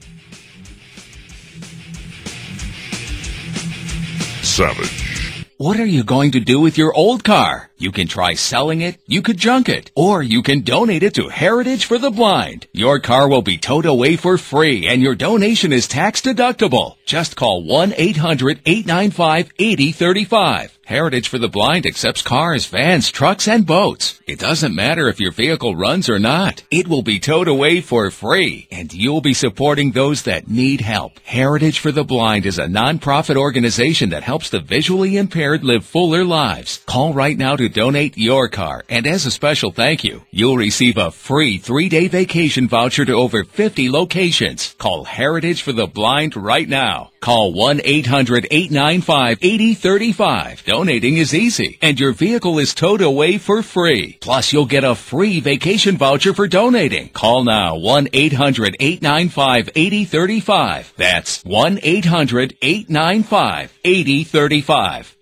Savage. What are you going to do with your old car? You can try selling it, you could junk it, or you can donate it to Heritage for the Blind. Your car will be towed away for free, and your donation is tax deductible. Just call one eight hundred eight nine five eight zero three five. Heritage for the Blind accepts cars, vans, trucks, and boats. It doesn't matter if your vehicle runs or not. It will be towed away for free, and you'll be supporting those that need help. Heritage for the Blind is a non-profit organization that helps the visually impaired live fuller lives. Call right now to donate your car, and as a special thank you, you'll receive a free three-day vacation voucher to over fifty locations. Call Heritage for the Blind right now. Call one eight hundred eight nine five eight zero three five. Donating is easy, and your vehicle is towed away for free. Plus, you'll get a free vacation voucher for donating. Call now, one eight hundred eight nine five eight zero three five. That's one eight hundred eight nine five eight zero three five.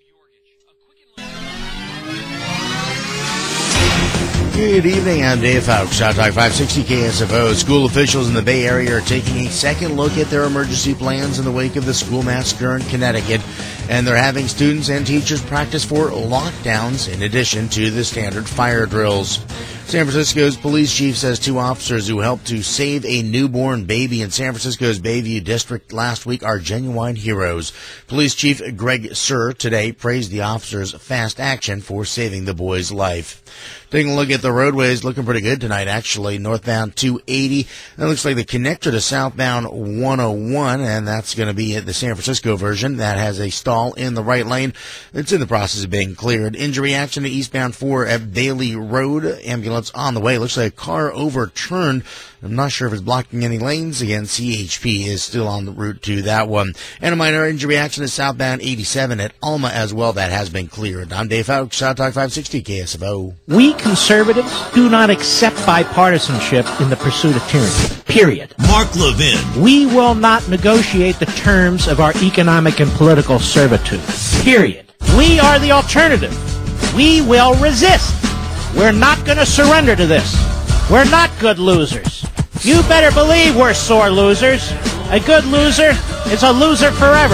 Good evening, I'm Dave Fouts, Hot Talk five sixty K S F O. School officials in the Bay Area are taking a second look at their emergency plans in the wake of the school massacre in Connecticut, and they're having students and teachers practice for lockdowns in addition to the standard fire drills. San Francisco's police chief says two officers who helped to save a newborn baby in San Francisco's Bayview district last week are genuine heroes. Police Chief Greg Sir today praised the officers' fast action for saving the boy's life. Taking a look at the roadways, looking pretty good tonight, actually. Northbound two eighty. That looks like the connector to southbound one oh one, and that's going to be the San Francisco version. That has a stall in the right lane. It's in the process of being cleared. Injury action to eastbound four at Bailey Road. Ambulance on the way. Looks like a car overturned. I'm not sure if it's blocking any lanes. Again, C H P is still on the route to that one. And a minor injury action to southbound eighty-seven at Alma as well. That has been cleared. I'm Dave Fouts, Hot Talk five sixty K S F O. We conservatives do not accept bipartisanship in the pursuit of tyranny. Period. Mark Levin. We will not negotiate the terms of our economic and political servitude. Period. We are the alternative. We will resist. We're not going to surrender to this. We're not good losers. You better believe we're sore losers. A good loser is a loser forever.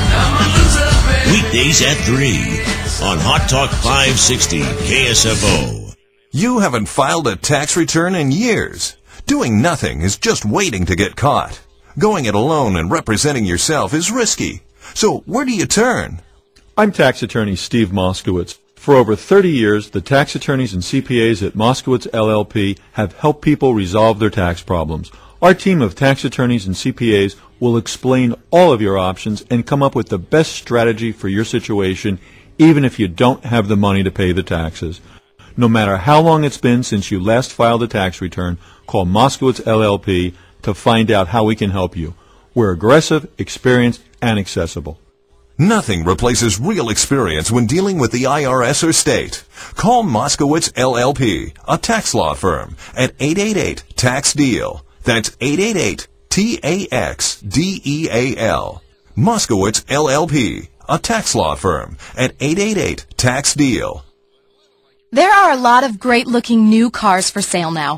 Weekdays at three on Hot Talk five sixty K S F O. You haven't filed a tax return in years. Doing nothing is just waiting to get caught. Going it alone and representing yourself is risky. So where do you turn? I'm tax attorney Steve Moskowitz. For over thirty years, the tax attorneys and C P As at Moskowitz L L P have helped people resolve their tax problems. Our team of tax attorneys and C P As will explain all of your options and come up with the best strategy for your situation, even if you don't have the money to pay the taxes. No matter how long it's been since you last filed a tax return, call Moskowitz L L P to find out how we can help you. We're aggressive, experienced, and accessible. Nothing replaces real experience when dealing with the I R S or state. Call Moskowitz L L P, a tax law firm, at eight eight eight tax deal. That's eight eight eight T A X D E A L. Moskowitz L L P, a tax law firm, at eight eight eight tax deal. There are a lot of great-looking new cars for sale now.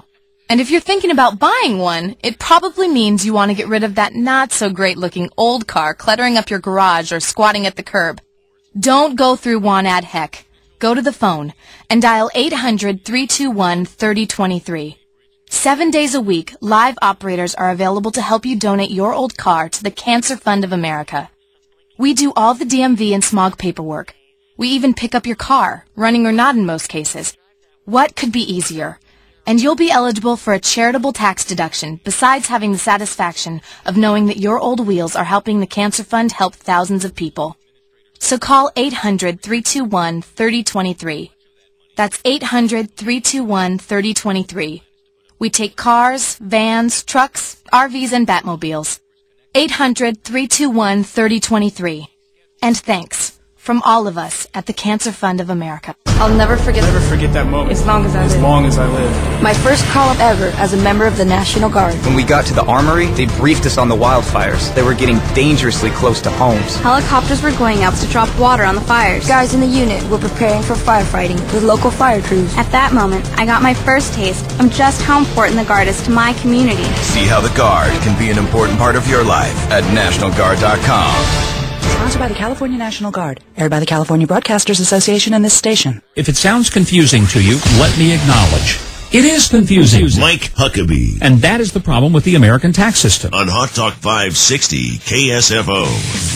And if you're thinking about buying one, it probably means you want to get rid of that not-so-great-looking old car cluttering up your garage or squatting at the curb. Don't go through want ad heck. Go to the phone and dial eight hundred, three two one, three oh two three. Seven days a week, live operators are available to help you donate your old car to the Cancer Fund of America. We do all the D M V and smog paperwork. We even pick up your car, running or not in most cases. What could be easier? And you'll be eligible for a charitable tax deduction, besides having the satisfaction of knowing that your old wheels are helping the Cancer Fund help thousands of people. So call eight hundred, three two one, three oh two three. That's eight hundred, three two one, three oh two three. We take cars, vans, trucks, R Vs, and Batmobiles. eight hundred, three two one, three oh two three. And thanks from all of us at the Cancer Fund of America. I'll never forget Never forget that moment. As long as I As live. long as I live. My first call-up ever as a member of the National Guard. When we got to the armory, they briefed us on the wildfires. They were getting dangerously close to homes. Helicopters were going out to drop water on the fires. Guys in the unit were preparing for firefighting with local fire crews. At that moment, I got my first taste of just how important the Guard is to my community. See how the Guard can be an important part of your life at National Guard dot com. Sponsored by the California National Guard. Aired by the California Broadcasters Association and this station. If it sounds confusing to you, let me acknowledge. It is confusing. Mike Huckabee. And that is the problem with the American tax system. On Hot Talk five sixty K S F O.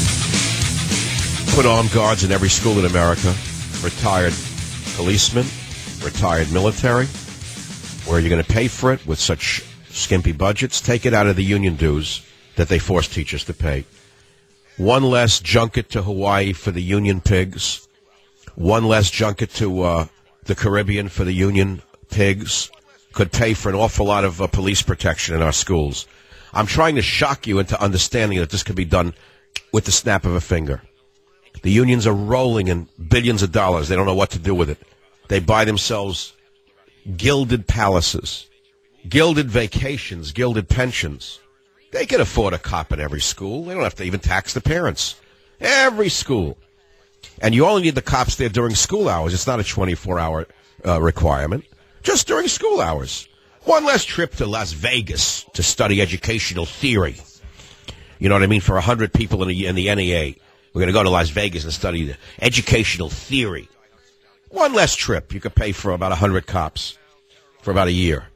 Put armed guards in every school in America. Retired policemen. Retired military. Where are you going to pay for it with such skimpy budgets? Take it out of the union dues that they force teachers to pay. One less junket to Hawaii for the union pigs. One less junket to uh, the Caribbean for the union pigs could pay for an awful lot of uh, police protection in our schools. I'm trying to shock you into understanding that this could be done with the snap of a finger. The unions are rolling in billions of dollars. They don't know what to do with it. They buy themselves gilded palaces, gilded vacations, gilded pensions. They can afford a cop in every school. They don't have to even tax the parents. Every school. And you only need the cops there during school hours. It's not a twenty-four hour uh, requirement. Just during school hours. One less trip to Las Vegas to study educational theory. You know what I mean? For one hundred people in the, in the N E A, we're going to go to Las Vegas and study the educational theory. One less trip. You could pay for about one hundred cops for about a year.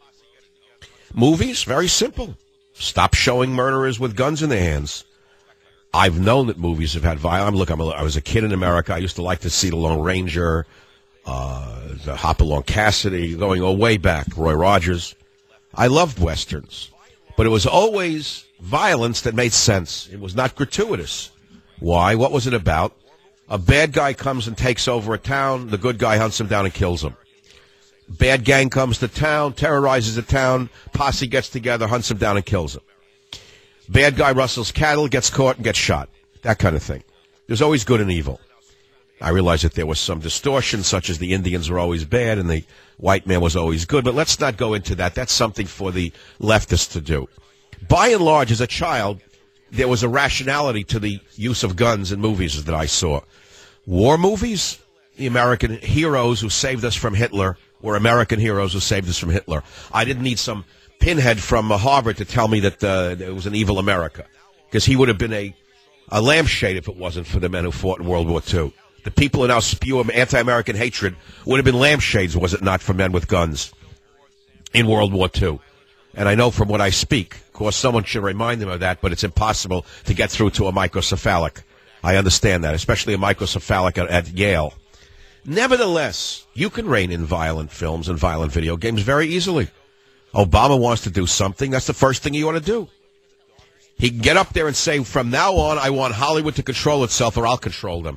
Movies, very simple. Stop showing murderers with guns in their hands. I've known that movies have had violence. Look, I'm a, I was a kid in America. I used to like to see The Lone Ranger, uh, the Hopalong Cassidy, going all way back, Roy Rogers. I loved Westerns. But it was always violence that made sense. It was not gratuitous. Why? What was it about? A bad guy comes and takes over a town. The good guy hunts him down and kills him. Bad gang comes to town, terrorizes the town, posse gets together, hunts him down and kills him. Bad guy rustles cattle, gets caught, and gets shot. That kind of thing. There's always good and evil. I realize that there was some distortion, such as the Indians were always bad and the white man was always good, but let's not go into that. That's something for the leftists to do. By and large, as a child, there was a rationality to the use of guns in movies that I saw. War movies, the American heroes who saved us from Hitler were American heroes who saved us from Hitler. I didn't need some pinhead from uh, Harvard to tell me that uh, it was an evil America, because he would have been a, a lampshade if it wasn't for the men who fought in World War Two. The people who now spew anti-American hatred would have been lampshades, was it not, for men with guns in World War Two. And I know from what I speak, of course, someone should remind them of that, but it's impossible to get through to a microcephalic. I understand that, especially a microcephalic at, at Yale. Nevertheless, you can rein in violent films and violent video games very easily. Obama wants to do something. That's the first thing he ought to do. He can get up there and say, from now on, I want Hollywood to control itself or I'll control them.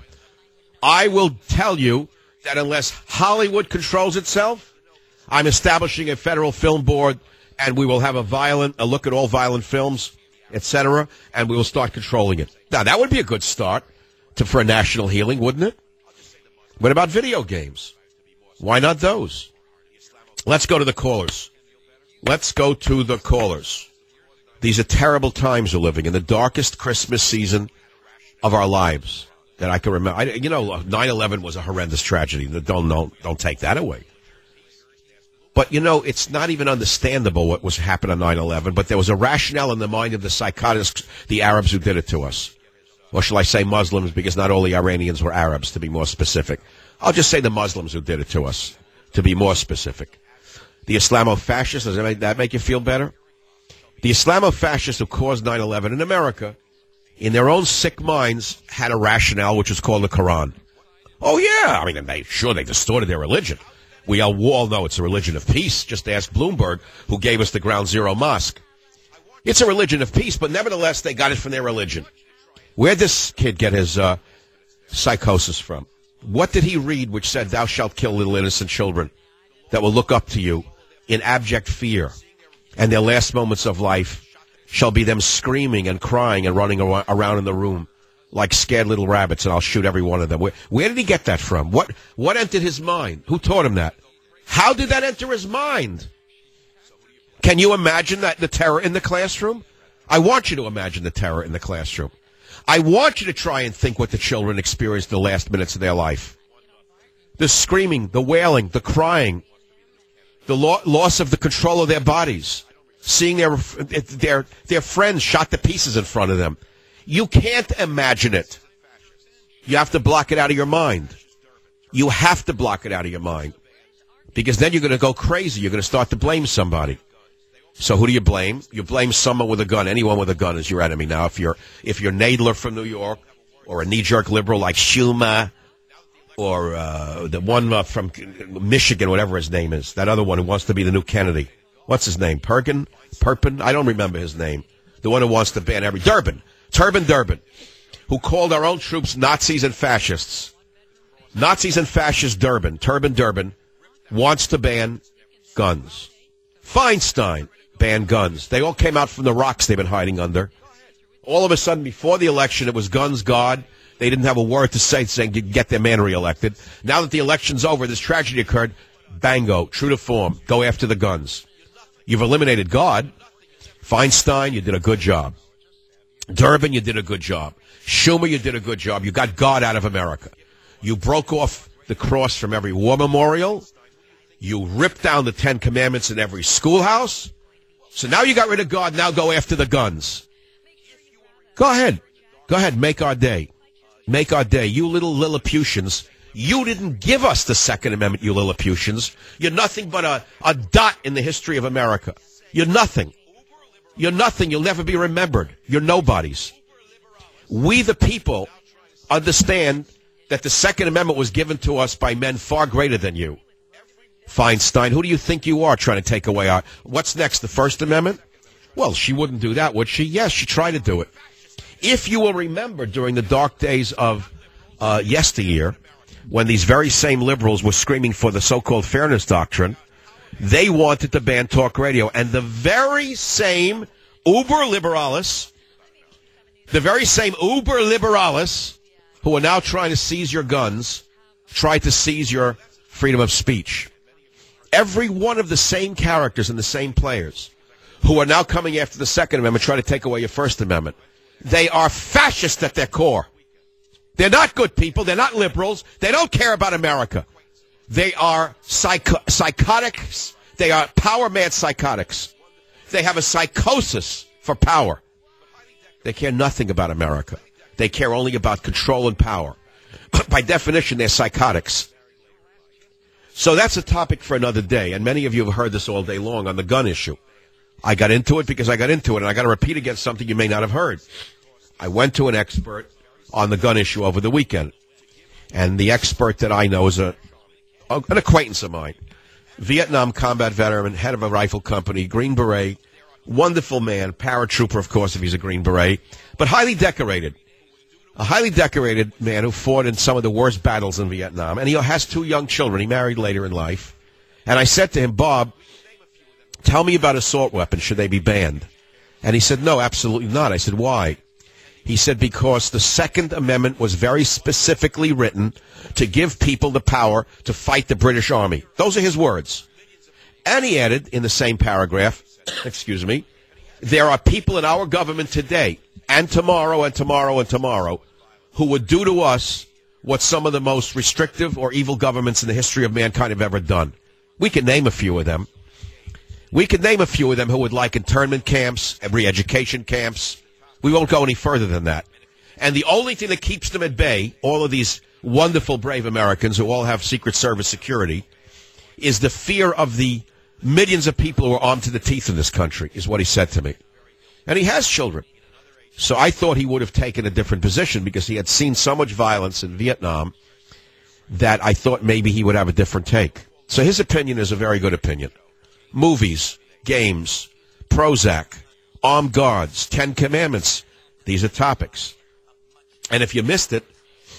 I will tell you that unless Hollywood controls itself, I'm establishing a federal film board and we will have a violent, a look at all violent films, et cetera, and we will start controlling it. Now, that would be a good start to, for a national healing, wouldn't it? What about video games? Why not those? Let's go to the callers. Let's go to the callers. These are terrible times we're living in, the darkest Christmas season of our lives that I can remember. I, you know, nine eleven was a horrendous tragedy. Don't, don't, don't take that away. But, you know, it's not even understandable what was happened on nine eleven, but there was a rationale in the mind of the psychotics, the Arabs who did it to us. Or shall I say Muslims, because not all the Iranians were Arabs, to be more specific. I'll just say the Muslims who did it to us, to be more specific. The Islamo-fascists, does that make, that make you feel better? The Islamo-fascists who caused nine eleven in America, in their own sick minds, had a rationale which was called the Quran. Oh, yeah. I mean, they, sure, they distorted their religion. We all know it's a religion of peace. Just ask Bloomberg, who gave us the Ground Zero Mosque. It's a religion of peace, but nevertheless, they got it from their religion. Where'd this kid get his uh, psychosis from? What did he read which said, thou shalt kill little innocent children that will look up to you in abject fear, and their last moments of life shall be them screaming and crying and running around in the room like scared little rabbits, and I'll shoot every one of them. Where, where did he get that from? What what entered his mind? Who taught him that? How did that enter his mind? Can you imagine that the terror in the classroom? I want you to imagine the terror in the classroom. I want you to try and think what the children experienced the last minutes of their life. The screaming, the wailing, the crying, the lo- loss of the control of their bodies, seeing their their their friends shot to pieces in front of them. You can't imagine it. You have to block it out of your mind. You have to block it out of your mind. Because then you're going to go crazy. You're going to start to blame somebody. So who do you blame? You blame someone with a gun. Anyone with a gun is your enemy. Now, if you're if you're Nadler from New York, or a knee-jerk liberal like Schumer, or uh, the one uh, from Michigan, whatever his name is, that other one who wants to be the new Kennedy. What's his name? Perkin? Perpin? I don't remember his name. The one who wants to ban every... Durbin. Turbin Durbin, who called our own troops Nazis and fascists. Nazis and fascists Durbin, Turbin Durbin, wants to ban guns. Feinstein banned guns. They all came out from the rocks they've been hiding under. All of a sudden, before the election, it was guns, God. They didn't have a word to say saying get their man reelected. Now that the election's over, this tragedy occurred. Bango, true to form, go after the guns. You've eliminated God. Feinstein, you did a good job. Durbin, you did a good job. Schumer, you did a good job. You got God out of America. You broke off the cross from every war memorial. You ripped down the Ten Commandments in every schoolhouse. So now you got rid of God. Now go after the guns. Go ahead. Go ahead. Make our day. Make our day. You little Lilliputians. You didn't give us the Second Amendment, you Lilliputians. You're nothing but a, a dot in the history of America. You're nothing. You're nothing. You'll never be remembered. You're nobodies. We, the people, understand that the Second Amendment was given to us by men far greater than you. Feinstein, who do you think you are trying to take away our... What's next, the First Amendment? Well, she wouldn't do that, would she? Yes, she tried to do it. If you will remember during the dark days of uh, yesteryear, when these very same liberals were screaming for the so-called fairness doctrine, they wanted to ban talk radio. And the very same uber liberalis, the very same uber liberalis who are now trying to seize your guns, tried to seize your freedom of speech. Every one of the same characters and the same players who are now coming after the Second Amendment, trying to take away your First Amendment. They are fascist at their core. They're not good people. They're not liberals. They don't care about America. They are psycho- psychotics. They are power-mad psychotics. They have a psychosis for power. They care nothing about America. They care only about control and power. By definition, they're psychotics. So that's a topic for another day, and many of you have heard this all day long on the gun issue. I got into it because I got into it, and I got to repeat again something you may not have heard. I went to an expert on the gun issue over the weekend, and the expert that I know is a, a an acquaintance of mine, Vietnam combat veteran, head of a rifle company, Green Beret, wonderful man, paratrooper, of course, if he's a Green Beret, but highly decorated. A highly decorated man who fought in some of the worst battles in Vietnam, and he has two young children. He married later in life. And I said to him, Bob, tell me about assault weapons. Should they be banned? And he said, no, absolutely not. I said, why? He said, because the Second Amendment was very specifically written to give people the power to fight the British Army. Those are his words. And he added in the same paragraph, excuse me, there are people in our government today and tomorrow and tomorrow and tomorrow who would do to us what some of the most restrictive or evil governments in the history of mankind have ever done. We can name a few of them. We can name a few of them who would like internment camps and re-education camps. We won't go any further than that. And the only thing that keeps them at bay, all of these wonderful, brave Americans who all have Secret Service security, is the fear of the millions of people who are armed to the teeth in this country, is what he said to me. And he has children. So I thought he would have taken a different position because he had seen so much violence in Vietnam that I thought maybe he would have a different take. So his opinion is a very good opinion. Movies, games, Prozac, armed guards, Ten Commandments. These are topics. And if you missed it,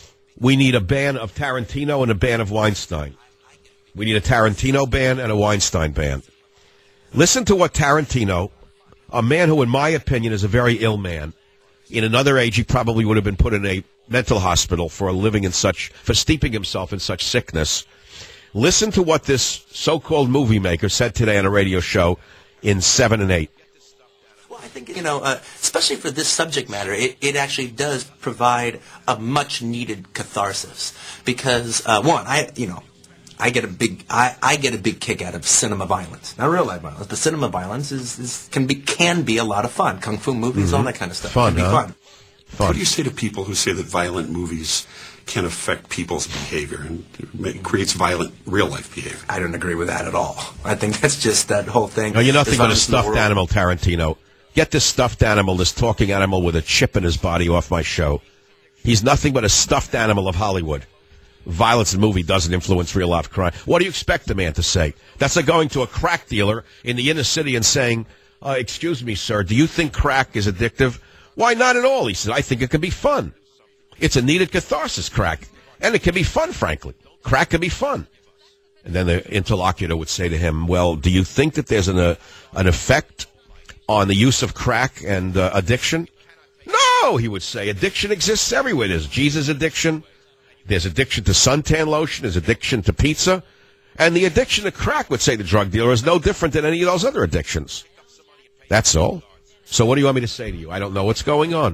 we need a ban of Tarantino and a ban of Weinstein. We need a Tarantino ban and a Weinstein ban. Listen to what Tarantino, a man who in my opinion is a very ill man, in another age he probably would have been put in a mental hospital for living in such, for steeping himself in such sickness. Listen to what this so-called movie maker said today on a radio show in seven and eight. Well, I think, you know, uh, especially for this subject matter, it, it actually does provide a much-needed catharsis. Because, uh, one, I, you know, I get a big, I, I get a big kick out of cinema violence. Not real life violence, but cinema violence is, is can be can be a lot of fun. Kung fu movies, mm-hmm. all that kind of stuff. Fun, can huh? be fun. Fun. What do you say to people who say that violent movies can affect people's behavior and it creates violent real-life behavior? I don't agree with that at all. I think that's just that whole thing. No, you're nothing but a stuffed animal, Tarantino. Get this stuffed animal, this talking animal with a chip in his body off my show. He's nothing but a stuffed animal of Hollywood. Violence in movie doesn't influence real-life crime. What do you expect the man to say? That's like going to a crack dealer in the inner city and saying, uh, excuse me, sir, do you think crack is addictive? Why not at all? He said, I think it can be fun. It's a needed catharsis, crack. And it can be fun, frankly. Crack can be fun. And then the interlocutor would say to him, well, do you think that there's an, uh, an effect on the use of crack and uh, addiction? No, he would say. Addiction exists everywhere. There's Jesus addiction. There's addiction to suntan lotion. There's addiction to pizza. And the addiction to crack, would say the drug dealer, is no different than any of those other addictions. That's all. So what do you want me to say to you? I don't know what's going on.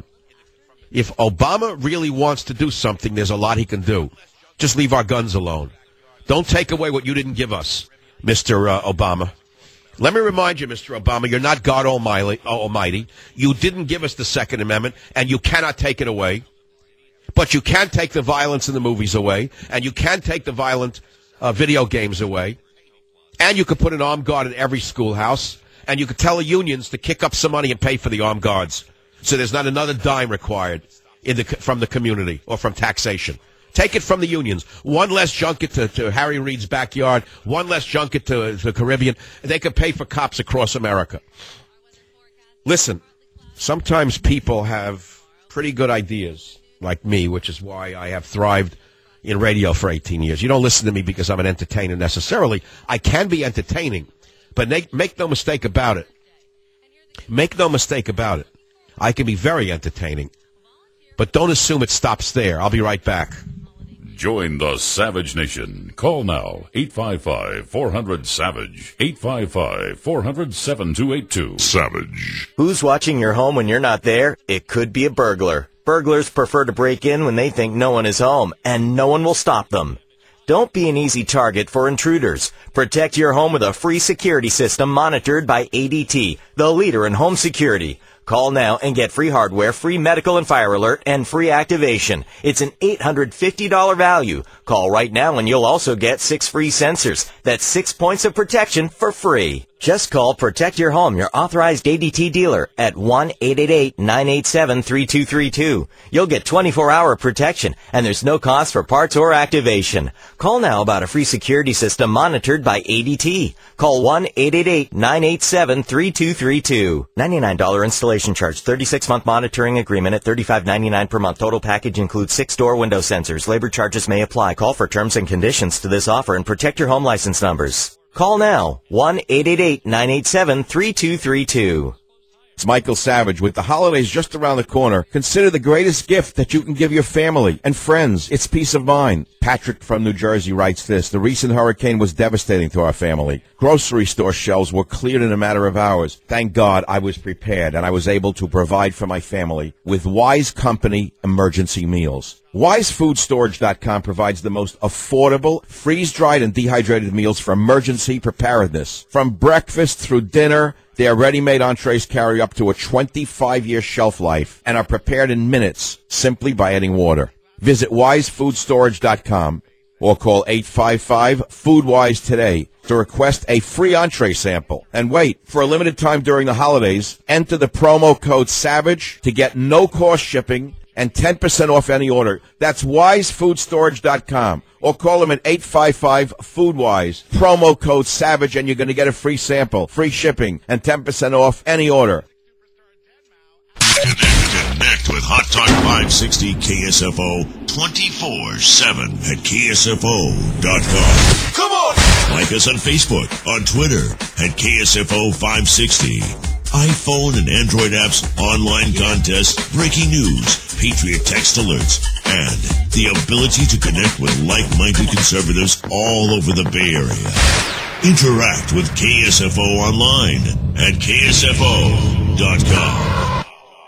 If Obama really wants to do something, there's a lot he can do. Just leave our guns alone. Don't take away what you didn't give us, Mister Uh, Obama. Let me remind you, Mister Obama, you're not God Almighty. Almighty. You didn't give us the Second Amendment, and you cannot take it away. But you can take the violence in the movies away, and you can take the violent uh, video games away, and you could put an armed guard in every schoolhouse, and you could tell the unions to kick up some money and pay for the armed guards, so there's not another dime required in the, from the community or from taxation. Take it from the unions. One less junket to, to Harry Reid's backyard, one less junket to, to the Caribbean, and they could pay for cops across America. Listen, sometimes people have pretty good ideas, like me, which is why I have thrived in radio for eighteen years. You don't listen to me because I'm an entertainer necessarily. I can be entertaining, but make, make no mistake about it. Make no mistake about it. I can be very entertaining, but don't assume it stops there. I'll be right back. Join the Savage Nation. Call now, eight five five, four hundred, SAVAGE, eight five five, four hundred, seven two eight two. Savage. Who's watching your home when you're not there? It could be a burglar. Burglars prefer to break in when they think no one is home, and no one will stop them. Don't be an easy target for intruders. Protect your home with a free security system monitored by A D T, the leader in home security. Call now and get free hardware, free medical and fire alert, and free activation. It's an eight hundred fifty dollars value. Call right now and you'll also get six free sensors. That's six points of protection for free. Just call Protect Your Home, your authorized A D T dealer, at one eight eight eight, nine eight seven, three two three two. You'll get twenty-four hour protection, and there's no cost for parts or activation. Call now about a free security system monitored by A D T. Call one eight eight eight, nine eight seven, three two three two. ninety-nine dollars installation charge, thirty-six month monitoring agreement at thirty-five ninety-nine per month. Total package includes six door window sensors. Labor charges may apply. Call for terms and conditions to this offer and protect your home license numbers. Call now, one eight eight eight, nine eight seven, three two three two. It's Michael Savage. With the holidays just around the corner, consider the greatest gift that you can give your family and friends. It's peace of mind. Patrick from New Jersey writes this. The recent hurricane was devastating to our family. Grocery store shelves were cleared in a matter of hours. Thank God I was prepared and I was able to provide for my family with Wise Company emergency meals. Wise Food Storage dot com provides the most affordable, freeze-dried and dehydrated meals for emergency preparedness. From breakfast through dinner, their ready-made entrees carry up to a twenty-five year shelf life and are prepared in minutes simply by adding water. Visit Wise Food Storage dot com or call eight five five, food wise today to request a free entree sample. And wait, for a limited time during the holidays, enter the promo code SAVAGE to get no-cost shipping and ten percent off any order. That's Wise Food Storage dot com. Or call them at eight five five, food wise. Promo code SAVAGE, and you're going to get a free sample, free shipping, and ten percent off any order. Connect with Hot Talk five sixty K S F O twenty-four seven at K S F O dot com. Come on! Like us on Facebook, on Twitter, at K S F O five sixty. iPhone and Android apps, online contests, breaking news, Patriot text alerts, and the ability to connect with like-minded conservatives all over the Bay Area. Interact with K S F O online at K S F O dot com.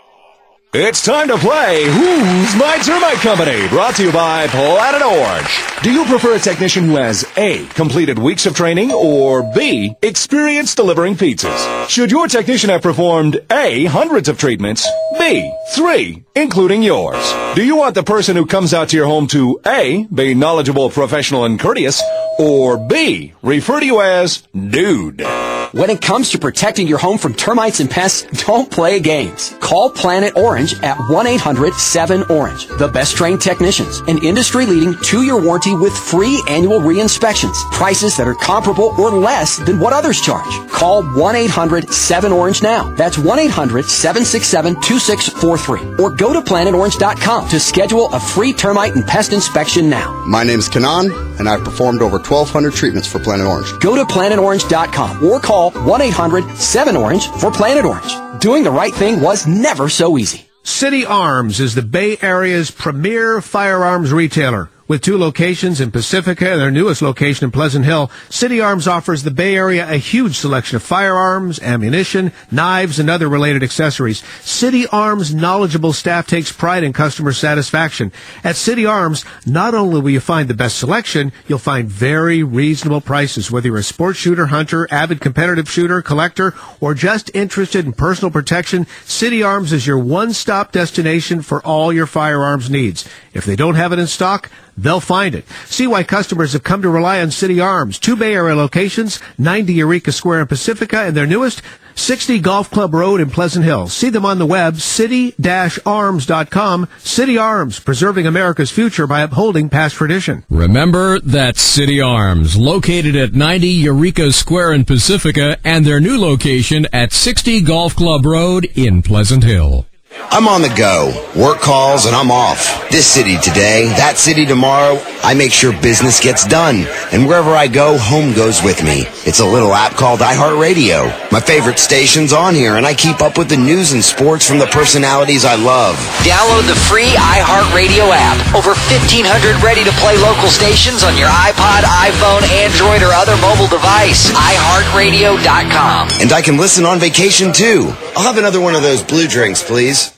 It's time to play Who's My Termite Company, brought to you by Planet Orange. Do you prefer a technician who has A, completed weeks of training, or B, experience delivering pizzas? Should your technician have performed A, hundreds of treatments, B, three, including yours? Do you want the person who comes out to your home to A, be knowledgeable, professional, and courteous, or B, refer to you as Dude? When it comes to protecting your home from termites and pests, don't play games. Call Planet Orange at one eight hundred seven orange. The best trained technicians, an industry-leading two-year warranty with free annual re-inspections. Prices that are comparable or less than what others charge. Call one eight hundred seven orange now. That's one eight hundred seven six seven two six four three. Or go to planet orange dot com to schedule a free termite and pest inspection now. My name is Kanan, and I've performed over twelve hundred treatments for Planet Orange. Go to planet orange dot com or call one eight hundred seven orange for Planet Orange. Doing the right thing was never so easy. City Arms is the Bay Area's premier firearms retailer. With two locations in Pacifica and their newest location in Pleasant Hill, City Arms offers the Bay Area a huge selection of firearms, ammunition, knives, and other related accessories. City Arms' knowledgeable staff takes pride in customer satisfaction. At City Arms, not only will you find the best selection, you'll find very reasonable prices. Whether you're a sports shooter, hunter, avid competitive shooter, collector, or just interested in personal protection, City Arms is your one-stop destination for all your firearms needs. If they don't have it in stock, they'll find it. See why customers have come to rely on City Arms. Two Bay Area locations, ninety Eureka Square in Pacifica, and their newest, sixty Golf Club Road in Pleasant Hill. See them on the web, city dash arms dot com. City Arms, preserving America's future by upholding past tradition. Remember, that's City Arms, located at ninety Eureka Square in Pacifica, and their new location at sixty Golf Club Road in Pleasant Hill. I'm on the go. Work calls and I'm off. This city today, that city tomorrow. I make sure business gets done. And wherever I go, home goes with me. It's a little app called iHeartRadio. My favorite station's on here, and I keep up with the news and sports from the personalities I love. Download the free iHeartRadio app. Over fifteen hundred ready-to-play local stations on your iPod, iPhone, Android, or other mobile device. i heart radio dot com. And I can listen on vacation, too. I'll have another one of those blue drinks, please.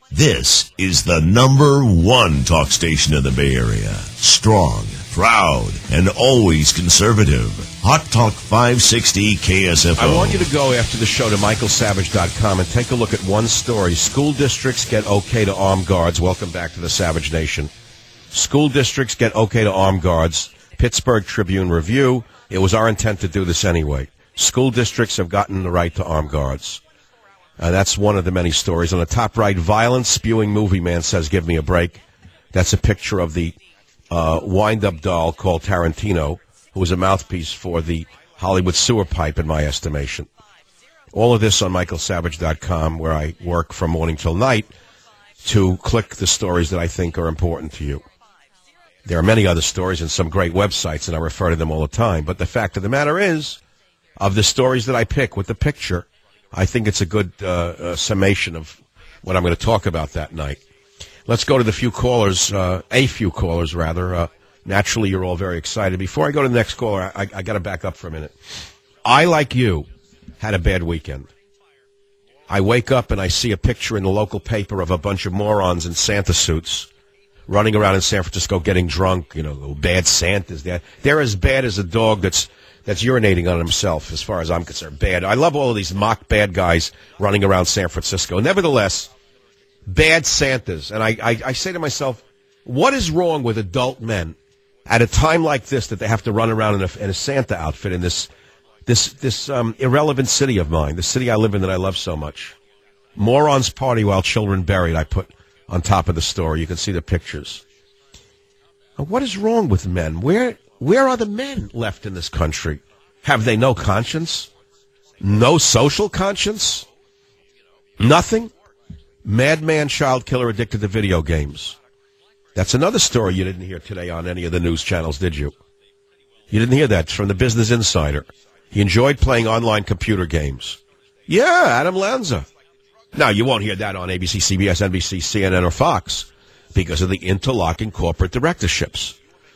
This is the number one talk station in the Bay Area. Strong, proud, and always conservative. Hot Talk five sixty K S F O. I want you to go after the show to michael savage dot com and take a look at one story. School districts get okay to arm guards. Welcome back to the Savage Nation. School districts get okay to arm guards. Pittsburgh Tribune Review. It was our intent to do this anyway. School districts have gotten the right to arm guards. Uh, that's one of the many stories. On the top right, violence-spewing movie man says, give me a break. That's a picture of the uh, wind-up doll called Tarantino, who was a mouthpiece for the Hollywood sewer pipe, in my estimation. All of this on michael savage dot com, where I work from morning till night to click the stories that I think are important to you. There are many other stories and some great websites, and I refer to them all the time. But the fact of the matter is, of the stories that I pick with the picture, I think it's a good uh, uh, summation of what I'm going to talk about that night. Let's go to the few callers, uh, a few callers, rather. Uh, naturally, you're all very excited. Before I go to the next caller, I, I got to back up for a minute. I, like you, had a bad weekend. I wake up and I see a picture in the local paper of a bunch of morons in Santa suits running around in San Francisco getting drunk, you know, bad Santas. They're, they're as bad as a dog that's that's urinating on himself, as far as I'm concerned. Bad. I love all of these mock bad guys running around San Francisco. Nevertheless, bad Santas. And I, I, I say to myself, what is wrong with adult men at a time like this that they have to run around in a, in a Santa outfit in this this this um, irrelevant city of mine, the city I live in that I love so much? Morons party while children buried, I put on top of the story. You can see the pictures. What is wrong with men? Where where are the men left in this country? Have they no conscience? No social conscience? Nothing? Madman child killer addicted to video games. That's another story you didn't hear today on any of the news channels, did you? You didn't hear that from the Business Insider. He enjoyed playing online computer games. Yeah, Adam Lanza. Now, you won't hear that on A B C, C B S, N B C, C N N, or Fox because of the interlocking corporate directorships.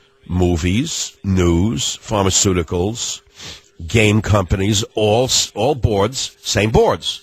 Movies, news, pharmaceuticals, game companies, all all boards, same boards.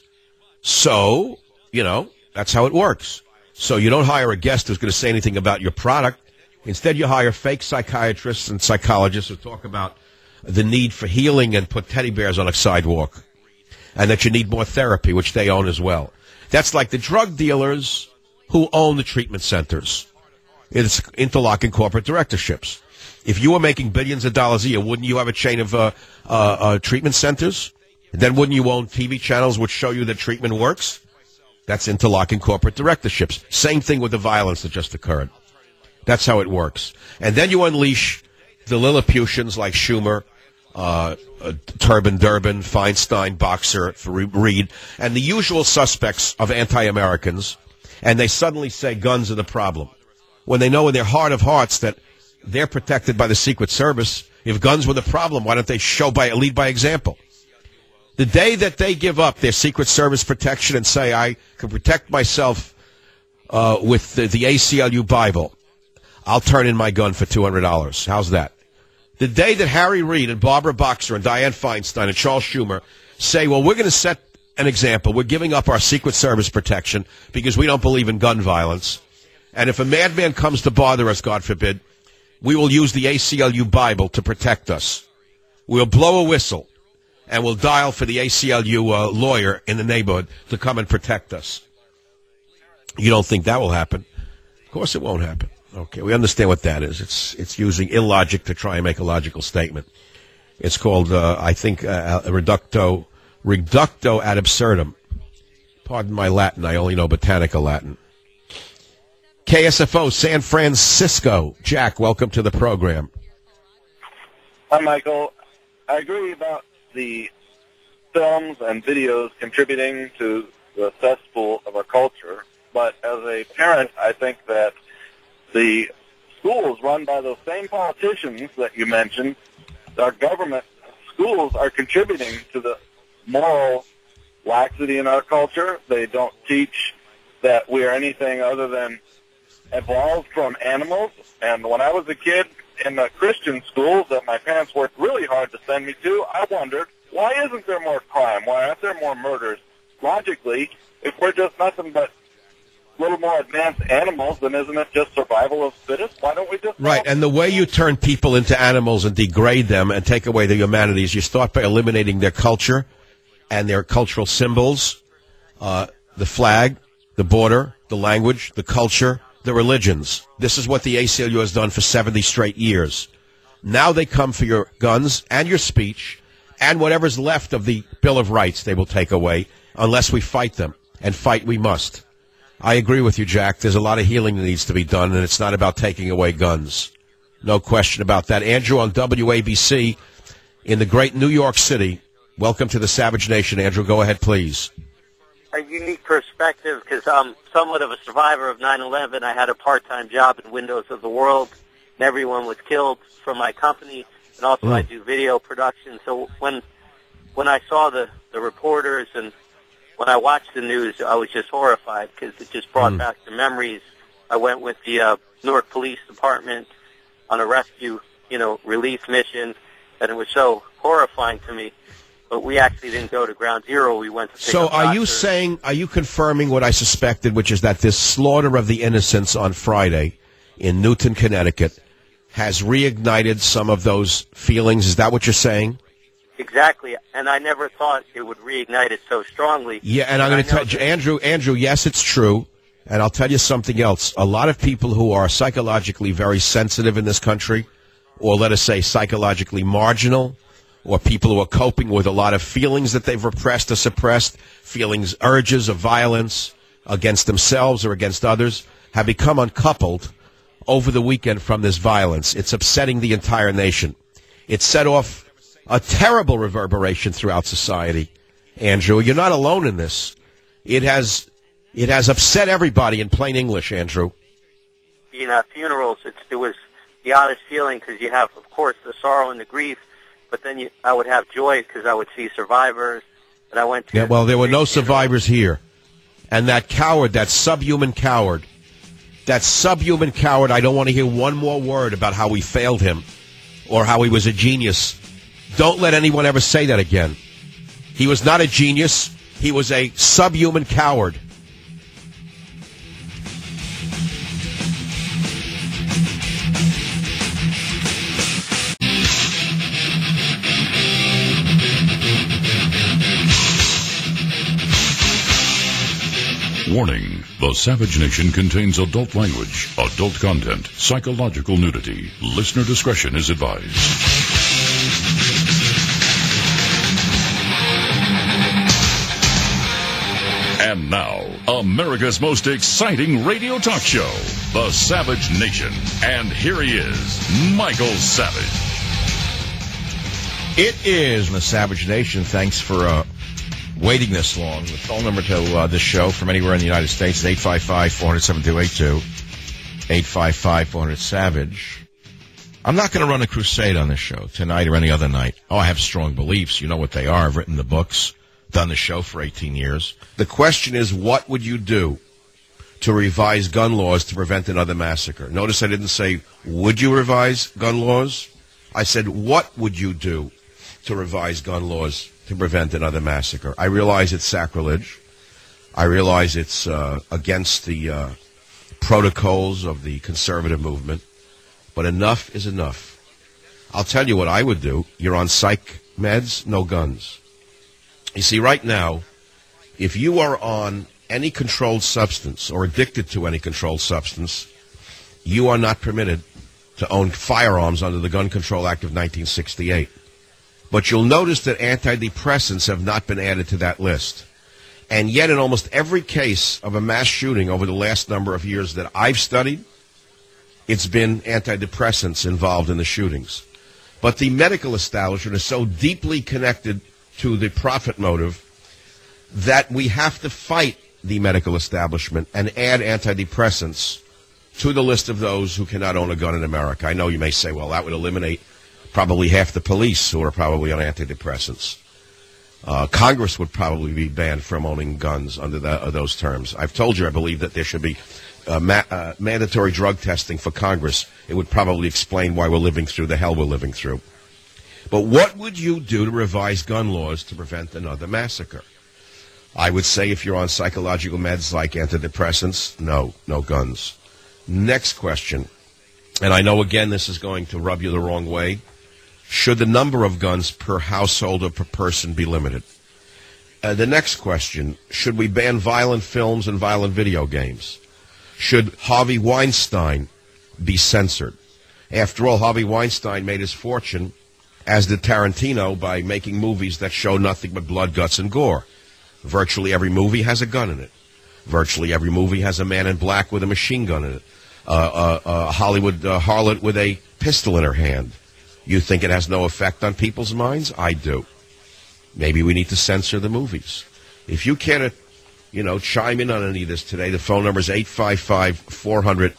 So, you know, that's how it works. So you don't hire a guest who's going to say anything about your product. Instead, you hire fake psychiatrists and psychologists who talk about the need for healing and put teddy bears on a sidewalk, and that you need more therapy, which they own as well. That's like the drug dealers who own the treatment centers. It's interlocking corporate directorships. If you were making billions of dollars a year, wouldn't you have a chain of uh, uh, uh, treatment centers? Then wouldn't you own T V channels which show you that treatment works? That's interlocking corporate directorships. Same thing with the violence that just occurred. That's how it works. And then you unleash the Lilliputians like Schumer, uh, uh, Turbin Durbin, Feinstein, Boxer, Reed, and the usual suspects of anti-Americans, and they suddenly say guns are the problem. When they know in their heart of hearts that they're protected by the Secret Service. If guns were the problem, why don't they show by lead by example? The day that they give up their Secret Service protection and say, I can protect myself uh, with the, the A C L U Bible, I'll turn in my gun for two hundred dollars. How's that? The day that Harry Reid and Barbara Boxer and Dianne Feinstein and Charles Schumer say, well, we're going to set an example. We're giving up our Secret Service protection because we don't believe in gun violence. And if a madman comes to bother us, God forbid, we will use the A C L U Bible to protect us. We'll blow a whistle, and we'll dial for the A C L U uh, lawyer in the neighborhood to come and protect us. You don't think that will happen? Of course it won't happen. Okay, we understand what that is. It's it's using illogic to try and make a logical statement. It's called, uh, I think, uh, reducto, reducto ad absurdum. Pardon my Latin. I only know Botanica Latin. K S F O, San Francisco. Jack, welcome to the program. Hi, Michael. I agree about the films and videos contributing to the cesspool of our culture, but as a parent, I think that the schools run by those same politicians that you mentioned, our government schools are contributing to the moral laxity in our culture. They don't teach that we are anything other than evolved from animals. And when I was a kid in the Christian schools that my parents worked really hard to send me to, I wondered, why isn't there more crime? Why aren't there more murders? Logically, if we're just nothing but a little more advanced animals, then isn't it just survival of the fittest? Why don't we just... Right, and the way you turn people into animals and degrade them and take away their humanity is you start by eliminating their culture and their cultural symbols, uh, the flag, the border, the language, the culture, the religions. This is what the A C L U has done for seventy straight years. Now they come for your guns and your speech and whatever's left of the Bill of Rights they will take away unless we fight them, and fight we must. I agree with you, Jack. There's a lot of healing that needs to be done, and it's not about taking away guns. No question about that. Andrew on W A B C in the great New York City. Welcome to the Savage Nation, Andrew. Go ahead, please. A unique perspective because I'm somewhat of a survivor of nine eleven. I had a part-time job in Windows of the World, and everyone was killed from my company, and also mm. I do video production. So when when I saw the, the reporters and when I watched the news, I was just horrified because it just brought Mm. back the memories. I went with the uh, Newark Police Department on a rescue, you know, relief mission, and it was so horrifying to me. But we actually didn't go to ground zero. We went to pick So up are you doctors. saying, are you confirming what I suspected, which is that this slaughter of the innocents on Friday in Newton, Connecticut, has reignited some of those feelings? Is that what you're saying? Exactly, and I never thought it would reignite it so strongly. Yeah, and I'm going to tell you, Andrew, Andrew, yes, it's true. And I'll tell you something else. A lot of people who are psychologically very sensitive in this country, or let us say psychologically marginal, or people who are coping with a lot of feelings that they've repressed or suppressed, feelings, urges of violence against themselves or against others, have become uncoupled over the weekend from this violence. It's upsetting the entire nation. It set off a terrible reverberation throughout society. Andrew, you're not alone in this. It has it has upset everybody in plain English, Andrew. Being at funerals, it's, it was the oddest feeling because you have, of course, the sorrow and the grief, but then you, I would have joy because I would see survivors, and I went to... Yeah, well, there were no survivors here. And that coward, that subhuman coward, that subhuman coward, I don't want to hear one more word about how we failed him or how he was a genius. Don't let anyone ever say that again. He was not a genius. He was a subhuman coward. Warning, the Savage Nation contains adult language, adult content, psychological nudity. Listener discretion is advised. And now, America's most exciting radio talk show, The Savage Nation. And here he is, Michael Savage. It is the Savage Nation. Thanks for uh, waiting this long. The phone number to uh, this show from anywhere in the United States is eight five five, four hundred, seven two eight two, eight five five, four hundred, SAVAGE. I'm not going to run a crusade on this show tonight or any other night. Oh, I have strong beliefs. You know what they are. I've written the books, done the show for eighteen years. The question is, what would you do to revise gun laws to prevent another massacre? Notice I didn't say, would you revise gun laws? I said, what would you do to revise gun laws to prevent another massacre? I realize it's sacrilege. I realize it's uh, against the uh, protocols of the conservative movement. But enough is enough. I'll tell you what I would do. You're on psych meds, no guns. You see, right now, if you are on any controlled substance or addicted to any controlled substance, you are not permitted to own firearms under the Gun Control Act of nineteen sixty-eight. But you'll notice that antidepressants have not been added to that list. And yet in almost every case of a mass shooting over the last number of years that I've studied, it's been antidepressants involved in the shootings. But the medical establishment is so deeply connected to the profit motive that we have to fight the medical establishment and add antidepressants to the list of those who cannot own a gun in America. I know you may say, well, that would eliminate probably half the police who are probably on antidepressants. Uh, Congress would probably be banned from owning guns under the, uh, those terms. I've told you I believe that there should be uh, ma- uh, mandatory drug testing for Congress. It would probably explain why we're living through the hell we're living through. But what would you do to revise gun laws to prevent another massacre? I would say if you're on psychological meds like antidepressants, no, no guns. Next question, and I know again this is going to rub you the wrong way. Should the number of guns per household or per person be limited? Uh, the next question, should we ban violent films and violent video games? Should Harvey Weinstein be censored? After all, Harvey Weinstein made his fortune, as did Tarantino, by making movies that show nothing but blood, guts, and gore. Virtually every movie has a gun in it. Virtually every movie has a man in black with a machine gun in it. Uh, uh, a Hollywood uh, harlot with a pistol in her hand. You think it has no effect on people's minds? I do. Maybe we need to censor the movies. If you can't, uh, you know, chime in on any of this today, the phone number is eight five five, four hundred,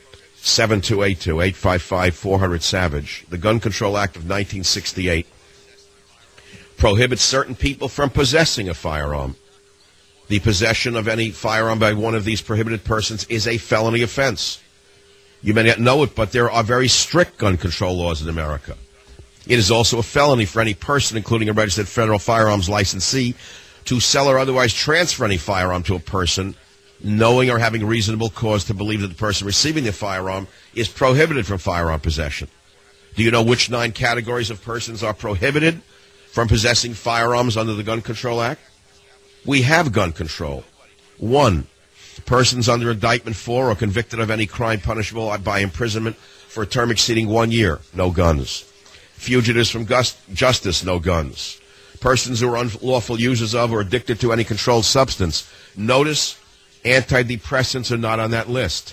seven two eight two, eight five five, four hundred, SAVAGE. The Gun Control Act of nineteen sixty-eight prohibits certain people from possessing a firearm. The possession of any firearm by one of these prohibited persons is a felony offense. You may not know it, but there are very strict gun control laws in America. It is also a felony for any person, including a registered federal firearms licensee, to sell or otherwise transfer any firearm to a person, knowing or having reasonable cause to believe that the person receiving the firearm is prohibited from firearm possession. Do you know which nine categories of persons are prohibited from possessing firearms under the Gun Control Act? We have gun control. One, persons under indictment for or convicted of any crime punishable by imprisonment for a term exceeding one year, no guns. Fugitives from gus- justice, no guns. Persons who are unlawful users of or addicted to any controlled substance. Notice, antidepressants are not on that list.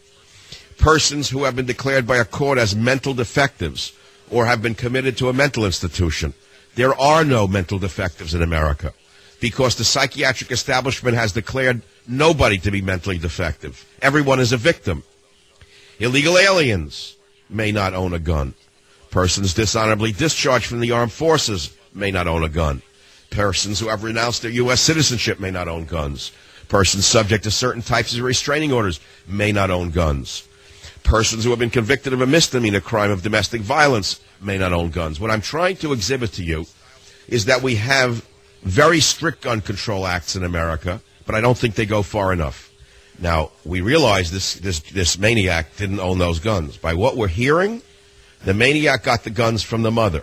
Persons who have been declared by a court as mental defectives or have been committed to a mental institution. There are no mental defectives in America because the psychiatric establishment has declared nobody to be mentally defective. Everyone is a victim. Illegal aliens may not own a gun. Persons dishonorably discharged from the armed forces may not own a gun. Persons who have renounced their U S citizenship may not own guns. Persons subject to certain types of restraining orders may not own guns. Persons who have been convicted of a misdemeanor crime of domestic violence may not own guns. What I'm trying to exhibit to you is that we have very strict gun control acts in America, but I don't think they go far enough. Now, we realize this, this, this maniac didn't own those guns. By what we're hearing, the maniac got the guns from the mother.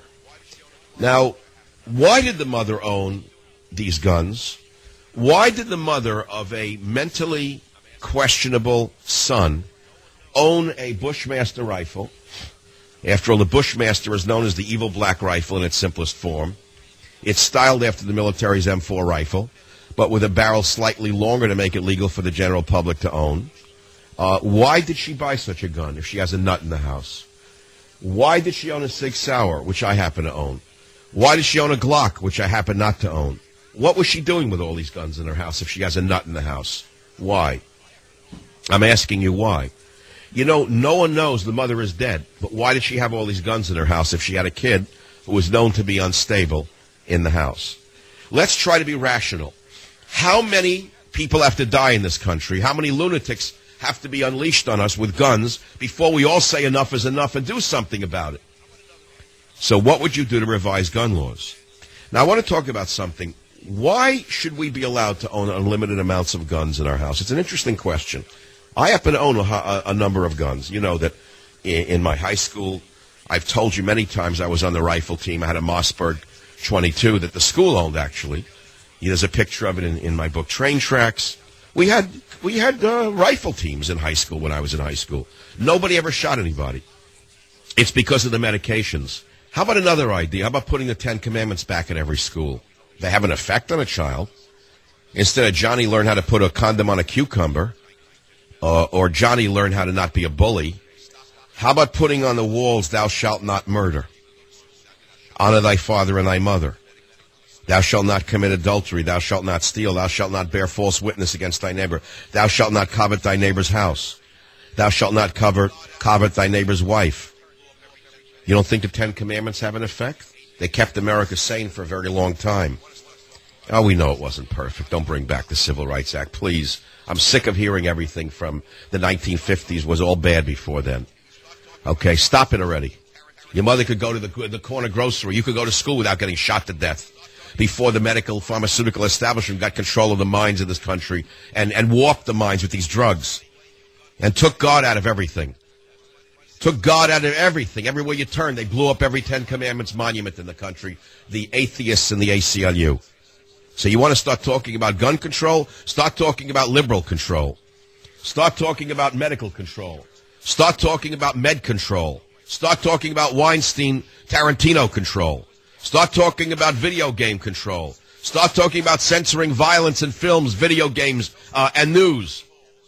Now, why did the mother own these guns? Why did the mother of a mentally questionable son own a Bushmaster rifle? After all, the Bushmaster is known as the evil black rifle in its simplest form. It's styled after the military's M four rifle, but with a barrel slightly longer to make it legal for the general public to own. Uh, why did she buy such a gun if she has a nut in the house? Why did she own a Sig Sauer, which I happen to own? Why did she own a Glock, which I happen not to own? What was she doing with all these guns in her house if she has a nut in the house? Why? I'm asking you why. You know, no one knows the mother is dead, but why did she have all these guns in her house if she had a kid who was known to be unstable in the house? Let's try to be rational. How many people have to die in this country? How many lunatics have to be unleashed on us with guns before we all say enough is enough and do something about it? So what would you do to revise gun laws? Now, I want to talk about something. Why should we be allowed to own unlimited amounts of guns in our house? It's an interesting question. I happen to own a, a, a number of guns. You know that in, in my high school, I've told you many times I was on the rifle team. I had a Mossberg twenty-two that the school owned, actually. There's a picture of it in, in my book, Train Tracks. We had we had uh, rifle teams in high school when I was in high school. Nobody ever shot anybody. It's because of the medications. How about another idea? How about putting the Ten Commandments back at every school? They have an effect on a child. Instead of Johnny learn how to put a condom on a cucumber, uh, or Johnny learn how to not be a bully, how about putting on the walls, thou shalt not murder, honor thy father and thy mother, thou shalt not commit adultery, thou shalt not steal, thou shalt not bear false witness against thy neighbor, thou shalt not covet thy neighbor's house, thou shalt not covet, covet thy neighbor's wife. You don't think the Ten Commandments have an effect? They kept America sane for a very long time. Oh, we know it wasn't perfect. Don't bring back the Civil Rights Act, please. I'm sick of hearing everything from the nineteen fifties was all bad before then. Okay, stop it already. Your mother could go to the, the corner grocery. You could go to school without getting shot to death before the medical pharmaceutical establishment got control of the minds of this country and, and warped the minds with these drugs and took God out of everything. Took God out of everything. Everywhere you turn, they blew up every Ten Commandments monument in the country, the atheists and the A C L U. So you want to start talking about gun control? Start talking about liberal control. Start talking about medical control. Start talking about med control. Start talking about Weinstein, Tarantino control. Start talking about video game control. Start talking about censoring violence in films, video games, uh, and news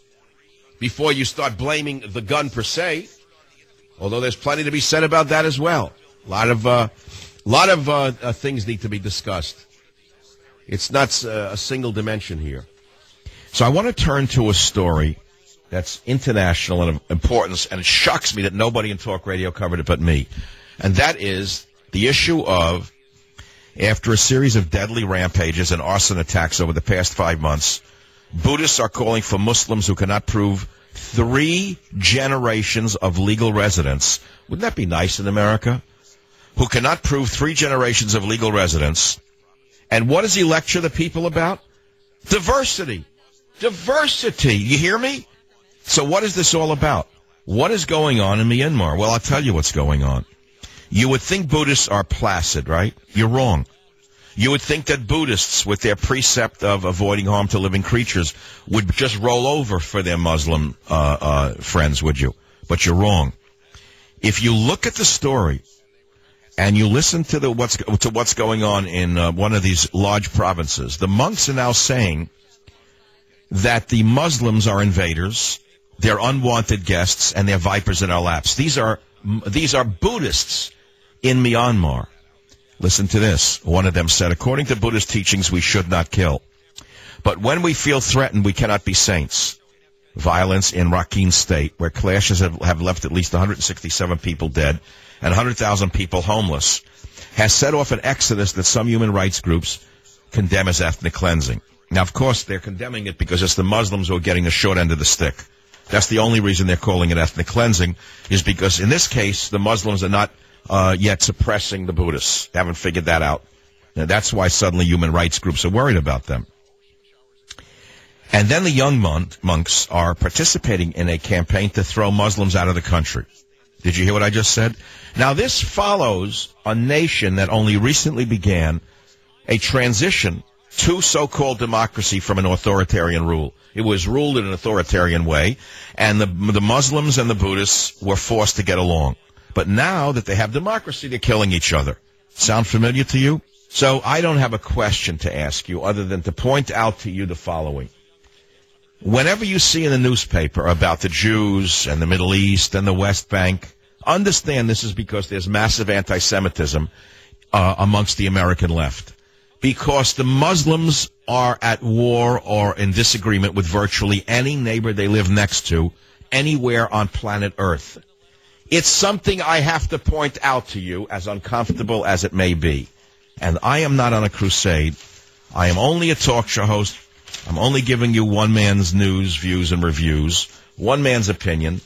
before you start blaming the gun per se. Although there's plenty to be said about that as well. A lot of, uh, lot of uh, uh, things need to be discussed. It's not uh, a single dimension here. So I want to turn to a story that's international and of importance, and it shocks me that nobody in talk radio covered it but me. And that is the issue of After a series of deadly rampages and arson attacks over the past five months, Buddhists are calling for Muslims who cannot prove three generations of legal residence. Wouldn't that be nice in America? Who cannot prove three generations of legal residence. And what does he lecture the people about? Diversity. Diversity. You hear me? So what is this all about? What is going on in Myanmar? Well, I'll tell you what's going on. You would think Buddhists are placid, right? You're wrong. You would think that Buddhists, with their precept of avoiding harm to living creatures, would just roll over for their Muslim uh, uh, friends, would you? But you're wrong. If you look at the story and you listen to the what's to what's going on in uh, one of these large provinces, the monks are now saying that the Muslims are invaders, they're unwanted guests, and they're vipers in our laps. These are these are Buddhists in Myanmar. Listen to this. One of them said, according to Buddhist teachings, we should not kill. But when we feel threatened, we cannot be saints. Violence in Rakhine State, where clashes have, have left at least one hundred sixty-seven people dead and one hundred thousand people homeless, has set off an exodus that some human rights groups condemn as ethnic cleansing. Now, of course, they're condemning it because it's the Muslims who are getting the short end of the stick. That's the only reason they're calling it ethnic cleansing, is because in this case, the Muslims are not uh, yet suppressing the Buddhists. They haven't figured that out. Now, that's why suddenly human rights groups are worried about them. And then the young mon- monks are participating in a campaign to throw Muslims out of the country. Did you hear what I just said? Now, this follows a nation that only recently began a transition to so-called democracy from an authoritarian rule. It was ruled in an authoritarian way, and the, the Muslims and the Buddhists were forced to get along. But now that they have democracy, they're killing each other. Sound familiar to you? So I don't have a question to ask you other than to point out to you the following. Whenever you see in the newspaper about the Jews and the Middle East and the West Bank, understand this is because there's massive anti-Semitism uh, amongst the American left. Because the Muslims are at war or in disagreement with virtually any neighbor they live next to anywhere on planet Earth. It's something I have to point out to you, as uncomfortable as it may be. And I am not on a crusade. I am only a talk show host. I'm only giving you one man's news, views, and reviews. One man's opinion.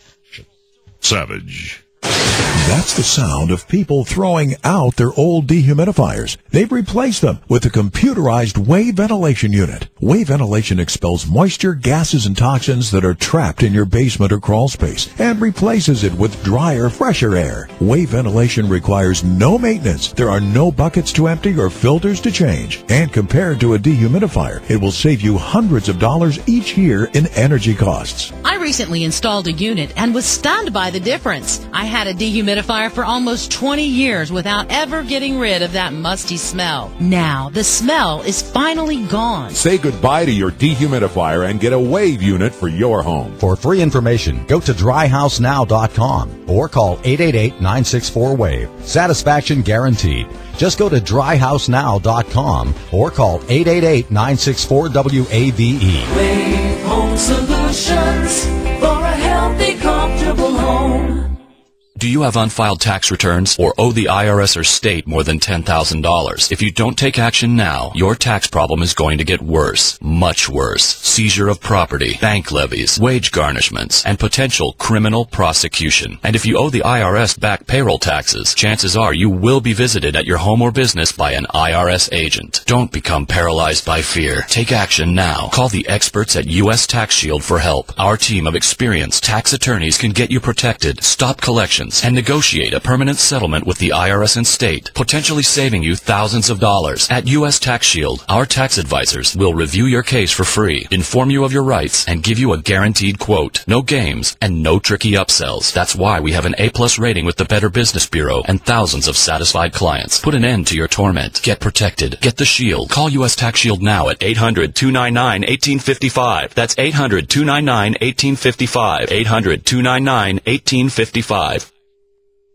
Savage. That's the sound of people throwing out their old dehumidifiers. They've replaced them with a computerized wave ventilation unit. Wave ventilation expels moisture, gases, and toxins that are trapped in your basement or crawl space and replaces it with drier, fresher air. Wave ventilation requires no maintenance. There are no buckets to empty or filters to change. And compared to a dehumidifier, it will save you hundreds of dollars each year in energy costs. I recently installed a unit and was stunned by the difference. I had a dehumidifier for almost twenty years without ever getting rid of that musty smell. Now, the smell is finally gone. Say goodbye to your dehumidifier and get a wave unit for your home. For free information, go to dry house now dot com or call eight eight eight, nine six four, wave. Satisfaction guaranteed. Just go to dry house now dot com or call eight eight eight, nine six four, W A V E. Wave Home Solutions for a healthy, comfortable home. Do you have unfiled tax returns or owe the I R S or state more than ten thousand dollars? If you don't take action now, your tax problem is going to get worse, much worse. Seizure of property, bank levies, wage garnishments, and potential criminal prosecution. And if you owe the I R S back payroll taxes, chances are you will be visited at your home or business by an I R S agent. Don't become paralyzed by fear. Take action now. Call the experts at U S Tax Shield for help. Our team of experienced tax attorneys can get you protected, stop collections, and negotiate a permanent settlement with the I R S and state, potentially saving you thousands of dollars. At U S Tax Shield, our tax advisors will review your case for free, inform you of your rights, and give you a guaranteed quote. No games and no tricky upsells. That's why we have an A-plus rating with the Better Business Bureau and thousands of satisfied clients. Put an end to your torment. Get protected. Get the Shield. Call U S Tax Shield now at eight hundred, two nine nine, one eight five five. That's eight hundred, two nine nine, one eight five five. eight hundred, two nine nine, one eight five five.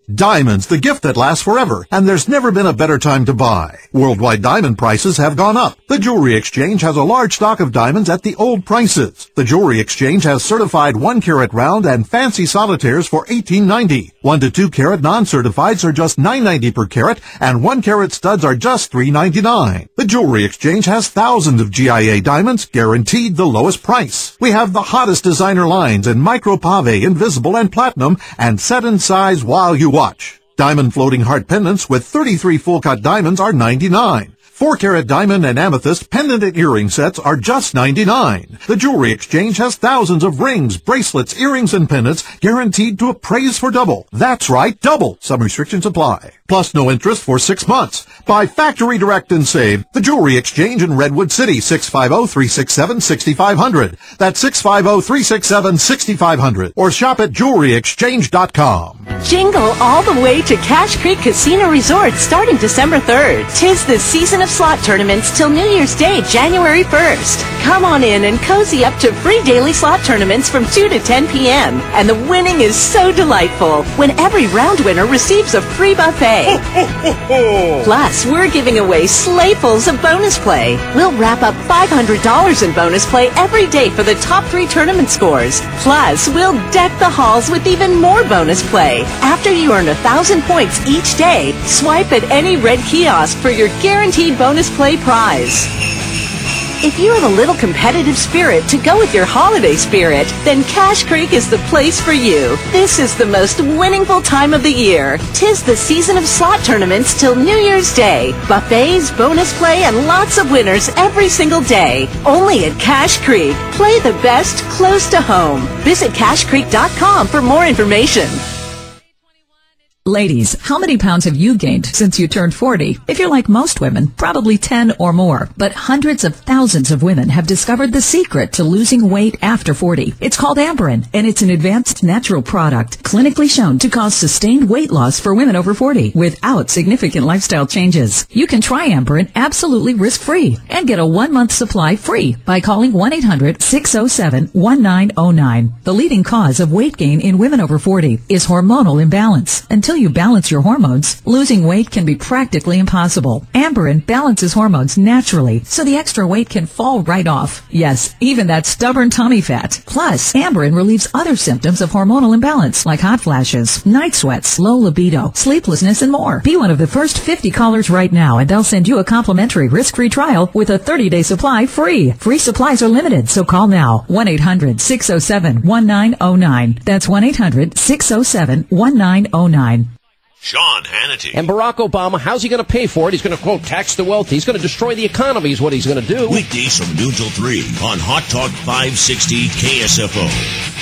Diamonds, the gift that lasts forever, and there's never been a better time to buy. Worldwide diamond prices have gone up. The Jewelry Exchange has a large stock of diamonds at the old prices. The Jewelry Exchange has certified one carat round and fancy solitaires for eighteen ninety. One to two carat non-certifieds are just nine ninety per carat, and one carat studs are just three ninety-nine. The Jewelry Exchange has thousands of G I A diamonds, guaranteed the lowest price. We have the hottest designer lines in micro pave, invisible, and platinum, and set in size while you watch. Diamond floating heart pendants with thirty-three full-cut diamonds are ninety-nine. four carat diamond and amethyst pendant and earring sets are just ninety-nine. The Jewelry Exchange has thousands of rings, bracelets, earrings, and pendants guaranteed to appraise for double. That's right, double. Some restrictions apply. Plus no interest for six months. Buy Factory Direct and save. The Jewelry Exchange in Redwood City, six five zero, three six seven, six five zero zero. That's six five zero, three six seven, six five zero zero. Or shop at jewelry exchange dot com. Jingle all the way to Cache Creek Casino Resort starting December third. Tis the season of slot tournaments till New Year's Day, January first. Come on in and cozy up to free daily slot tournaments from two to ten p.m. And the winning is so delightful when every round winner receives a free buffet. Plus, we're giving away slayfuls of bonus play. We'll wrap up five hundred dollars in bonus play every day for the top three tournament scores. Plus, we'll deck the halls with even more bonus play. After you earn one thousand points each day, swipe at any red kiosk for your guaranteed bonus play prize. If you have a little competitive spirit to go with your holiday spirit, then Cache Creek is the place for you. This is the most winningful time of the year. Tis the season of slot tournaments till New Year's Day. Buffets, bonus play, and lots of winners every single day. Only at Cache Creek. Play the best close to home. Visit cache creek dot com for more information. Ladies, how many pounds have you gained since you turned forty? If you're like most women, probably ten or more. But hundreds of thousands of women have discovered the secret to losing weight after forty. It's called Amberin, and it's an advanced natural product clinically shown to cause sustained weight loss for women over forty without significant lifestyle changes. You can try Amberin absolutely risk-free and get a one-month supply free by calling one eight hundred, six zero seven, one nine zero nine. The leading cause of weight gain in women over forty is hormonal imbalance. Until you balance your hormones, losing weight can be practically impossible. Amberin balances hormones naturally, so the extra weight can fall right off. Yes, even that stubborn tummy fat. Plus, Amberin relieves other symptoms of hormonal imbalance, like hot flashes, night sweats, low libido, sleeplessness, and more. Be one of the first fifty callers right now, and they'll send you a complimentary risk-free trial with a thirty-day supply free. Free supplies are limited, so call now. one eight hundred, six zero seven, one nine zero nine. That's one eight hundred, six zero seven, one nine zero nine. Sean Hannity. And Barack Obama, how's he going to pay for it? He's going to, quote, tax the wealthy. He's going to destroy the economy is what he's going to do. Weekdays from noon till three on Hot Talk five sixty K S F O.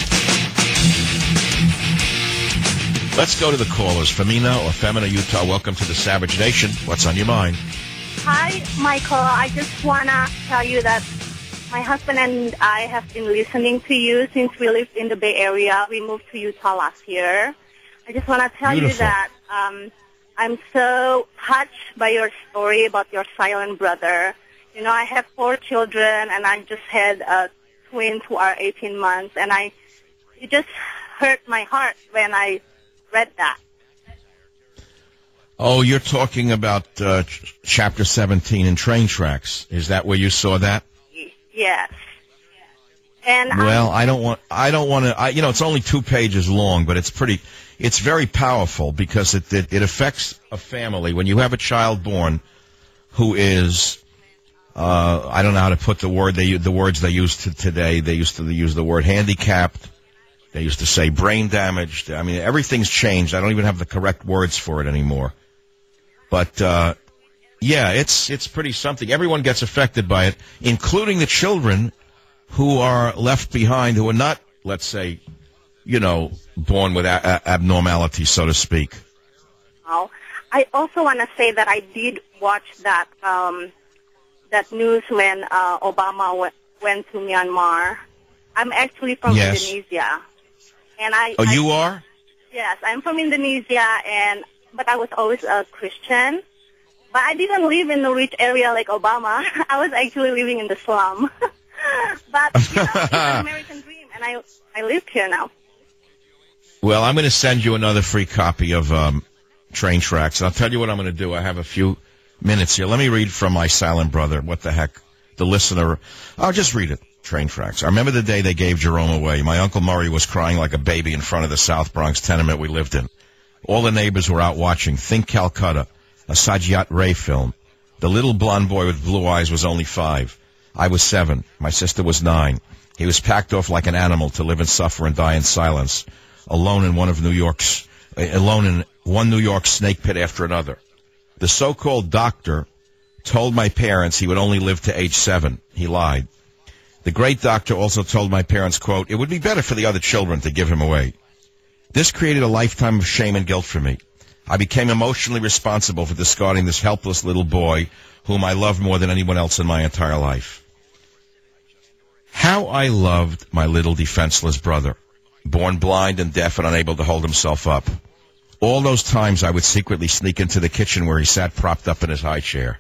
Let's go to the callers. Femina or Femina, Utah, welcome to the Savage Nation. What's on your mind? Hi, Michael. I just want to tell you that my husband and I have been listening to you since we lived in the Bay Area. We moved to Utah last year. I just want to tell Beautiful. you that um, I'm so touched by your story about your silent brother. You know, I have four children, and I just had uh, twins who are eighteen months, and I it just hurt my heart when I read that. Oh, you're talking about uh, ch- chapter seventeen in Train Tracks. Is that where you saw that? Yes. And well, I'm, I don't want. I don't want to. I, you know, it's only two pages long, but it's pretty. It's very powerful because it, it it affects a family when you have a child born who is. Uh, I don't know how to put the word they the words they use to today. They used to use the word handicapped. They used to say brain damaged. I mean, everything's changed. I don't even have the correct words for it anymore. But uh, yeah, it's it's pretty something. Everyone gets affected by it, including the children who are left behind, who are not, let's say, you know, born with a- a- abnormality, so to speak. Oh, I also want to say that I did watch that um, that news when uh, Obama w- went to Myanmar. I'm actually from Yes. Indonesia, and I. Oh, I, you are? Yes, I'm from Indonesia, and but I was always a Christian. But I didn't live in a rich area like Obama. I was actually living in the slum. But you know, it's an American dream, and I I live here now. Well, I'm going to send you another free copy of um, Train Tracks. And I'll tell you what I'm going to do. I have a few minutes here. Let me read from my silent brother. What the heck? The listener. I'll just read it. Train Tracks. I remember the day they gave Jerome away. My Uncle Murray was crying like a baby in front of the South Bronx tenement we lived in. All the neighbors were out watching Think Calcutta, a Satyajit Ray film. The little blonde boy with blue eyes was only five. I was seven. My sister was nine. He was packed off like an animal to live and suffer and die in silence, alone in one of New York's, uh, alone in one New York snake pit after another. The so-called doctor told my parents he would only live to age seven. He lied. The great doctor also told my parents, quote, it would be better for the other children to give him away. This created a lifetime of shame and guilt for me. I became emotionally responsible for discarding this helpless little boy whom I loved more than anyone else in my entire life. How I loved my little defenseless brother, born blind and deaf and unable to hold himself up. All those times I would secretly sneak into the kitchen where he sat propped up in his high chair.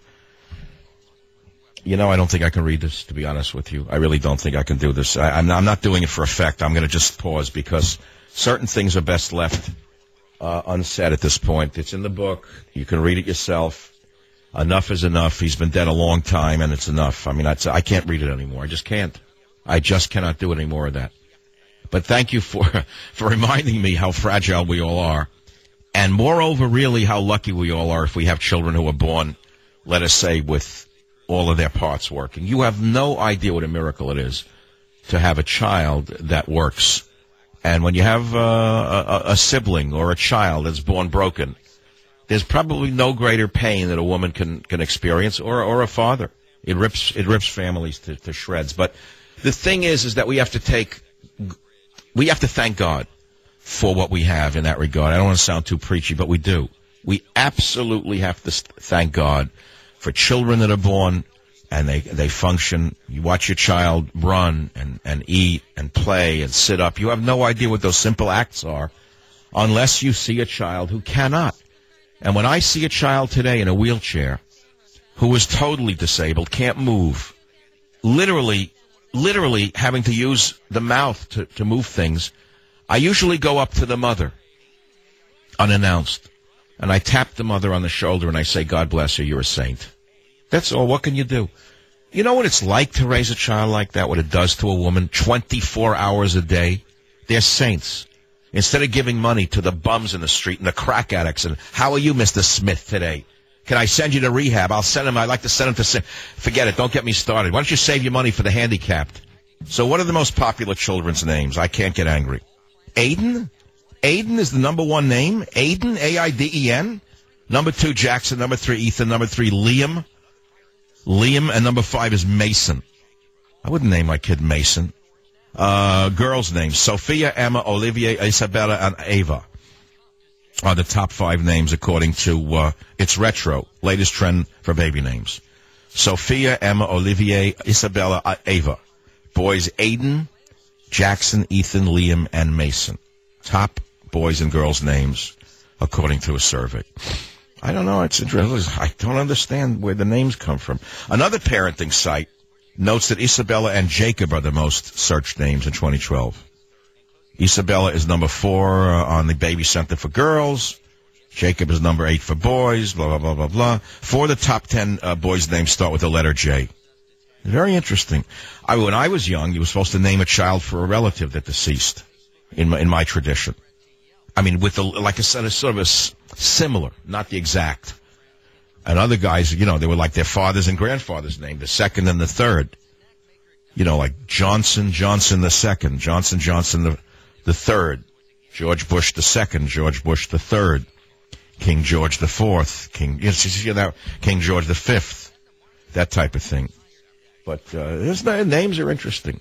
You know, I don't think I can read this, to be honest with you. I really don't think I can do this. I, I'm, not, I'm not doing it for effect. I'm going to just pause because certain things are best left uh, unsaid at this point. It's in the book. You can read it yourself. Enough is enough. He's been dead a long time, and it's enough. I mean, I'd, I can't read it anymore. I just can't. I just cannot do any more of that. But thank you for for reminding me how fragile we all are. And moreover, really, how lucky we all are if we have children who are born, let us say, with all of their parts working. You have no idea what a miracle it is to have a child that works. And when you have uh, a, a sibling or a child that's born broken, there's probably no greater pain that a woman can, can experience, or, or a father. It rips it rips families to, to shreds. But the thing is, is that we have to take, we have to thank God for what we have in that regard. I don't want to sound too preachy, but we do. We absolutely have to thank God for children that are born and they they function. You watch your child run and, and eat and play and sit up. You have no idea what those simple acts are unless you see a child who cannot. And when I see a child today in a wheelchair who is totally disabled, can't move, literally, literally having to use the mouth to, to move things, I usually go up to the mother, unannounced, and I tap the mother on the shoulder and I say, God bless her, you're a saint. That's all. What can you do? You know what it's like to raise a child like that, what it does to a woman twenty-four hours a day? They're saints. Instead of giving money to the bums in the street and the crack addicts, and how are you, Mister Smith, today? Can I send you to rehab? I'll send him. I'd like to send him to... Forget it. Don't get me started. Why don't you save your money for the handicapped? So what are the most popular children's names? I can't get angry. Aiden? Aiden is the number one name. Aiden, A I D E N. Number two, Jackson. Number three, Ethan. Number three, Liam. Liam. And number five is Mason. I wouldn't name my kid Mason. Uh, girls' names. Sophia, Emma, Olivia, Isabella, and Ava are the top five names according to uh, It's Retro, latest trend for baby names. Sophia, Emma, Olivier, Isabella, uh, Ava. Boys, Aiden, Jackson, Ethan, Liam, and Mason. Top boys and girls' names according to a survey. I don't know. It's interesting. I don't understand where the names come from. Another parenting site notes that Isabella and Jacob are the most searched names in twenty twelve. Isabella is number four uh, on the Baby Center for girls. Jacob is number eight for boys, blah, blah, blah, blah, blah. Four of the top ten uh, boys' names start with the letter J. Very interesting. I, when I was young, you were supposed to name a child for a relative that deceased in my, in my tradition. I mean, with the, like I said, it's sort of a s- similar, not the exact. And other guys, you know, they were like their father's and grandfather's name, the second and the third. You know, like Johnson, Johnson the second, Johnson, Johnson the, the third, George Bush the second, George Bush the third, King George the fourth, King, you know, King George the fifth, that type of thing. But uh, his names are interesting.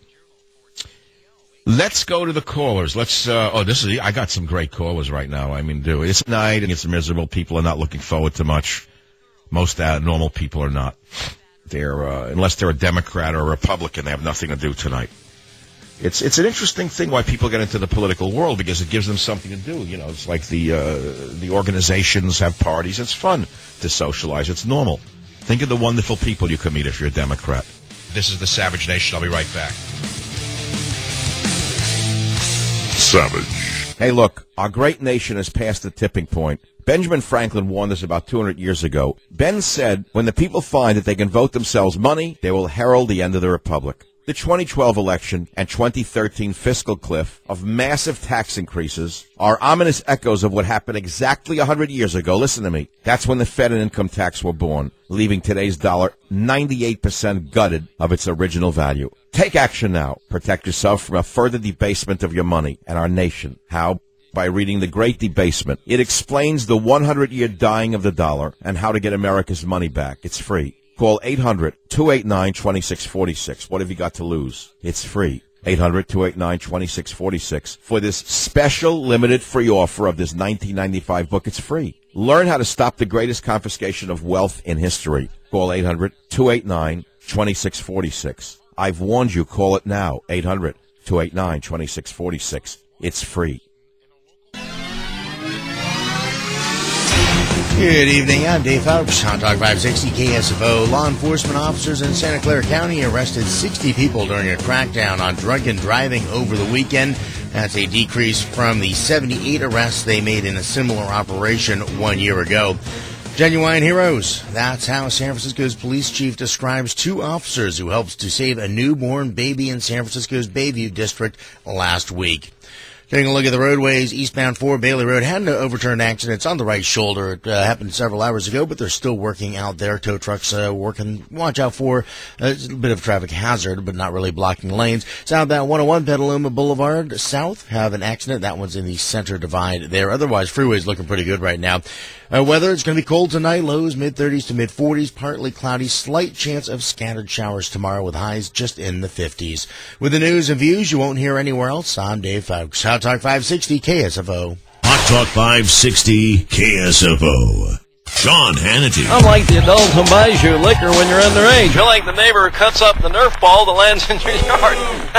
Let's go to the callers. Let's. Uh, oh, this is. I got some great callers right now. I mean, do it's night and it's miserable. People are not looking forward to much. Most uh, normal people are not. They're uh, unless they're a Democrat or a Republican, they have nothing to do tonight. It's it's an interesting thing why people get into the political world, because it gives them something to do. You know, it's like the uh, the organizations have parties. It's fun to socialize. It's normal. Think of the wonderful people you can meet if you're a Democrat. This is the Savage Nation. I'll be right back. Savage Hey, look, our great nation has passed the tipping point. Benjamin Franklin warned us about two hundred years ago. Ben said, when the people find that they can vote themselves money, they will herald the end of the republic. The twenty twelve election and twenty thirteen fiscal cliff of massive tax increases are ominous echoes of what happened exactly one hundred years ago. Listen to me. That's when the Fed and income tax were born, leaving today's dollar ninety-eight percent gutted of its original value. Take action now. Protect yourself from a further debasement of your money and our nation. How? By reading The Great Debasement. It explains the one hundred year dying of the dollar and how to get America's money back. It's free. Call eight hundred, two eight nine, two six four six. What have you got to lose? It's free. eight hundred, two eight nine, two six four six. For this special limited free offer of this nineteen ninety-five book, it's free. Learn how to stop the greatest confiscation of wealth in history. Call eight hundred, two eight nine, two six four six. I've warned you. Call it now. eight hundred, two eight nine, two six four six. It's free. Good evening, I'm Dave Phelps, Hot Talk five sixty K S F O. Law enforcement officers in Santa Clara County arrested sixty people during a crackdown on drunken driving over the weekend. That's a decrease from the seventy-eight arrests they made in a similar operation one year ago. Genuine heroes. That's how San Francisco's police chief describes two officers who helped to save a newborn baby in San Francisco's Bayview district last week. Taking a look at the roadways, eastbound four Bailey Road had no overturned accidents on the right shoulder. It uh, happened several hours ago, but they're still working out there. Tow trucks uh, working. Watch out for uh, a bit of a traffic hazard, but not really blocking lanes. Southbound one oh one Petaluma Boulevard South have an accident. That one's in the center divide there. Otherwise, freeway's looking pretty good right now. Uh, weather, it's going to be cold tonight. Lows mid-thirties to mid-forties, partly cloudy. Slight chance of scattered showers tomorrow with highs just in the fifties. With the news and views you won't hear anywhere else, I'm Dave Fowkes. Hot Talk five sixty K S F O. Hot Talk five sixty K S F O. Sean Hannity. Unlike the adult who buys you liquor when you're underage, you're like the neighbor who cuts up the Nerf ball that lands in your yard.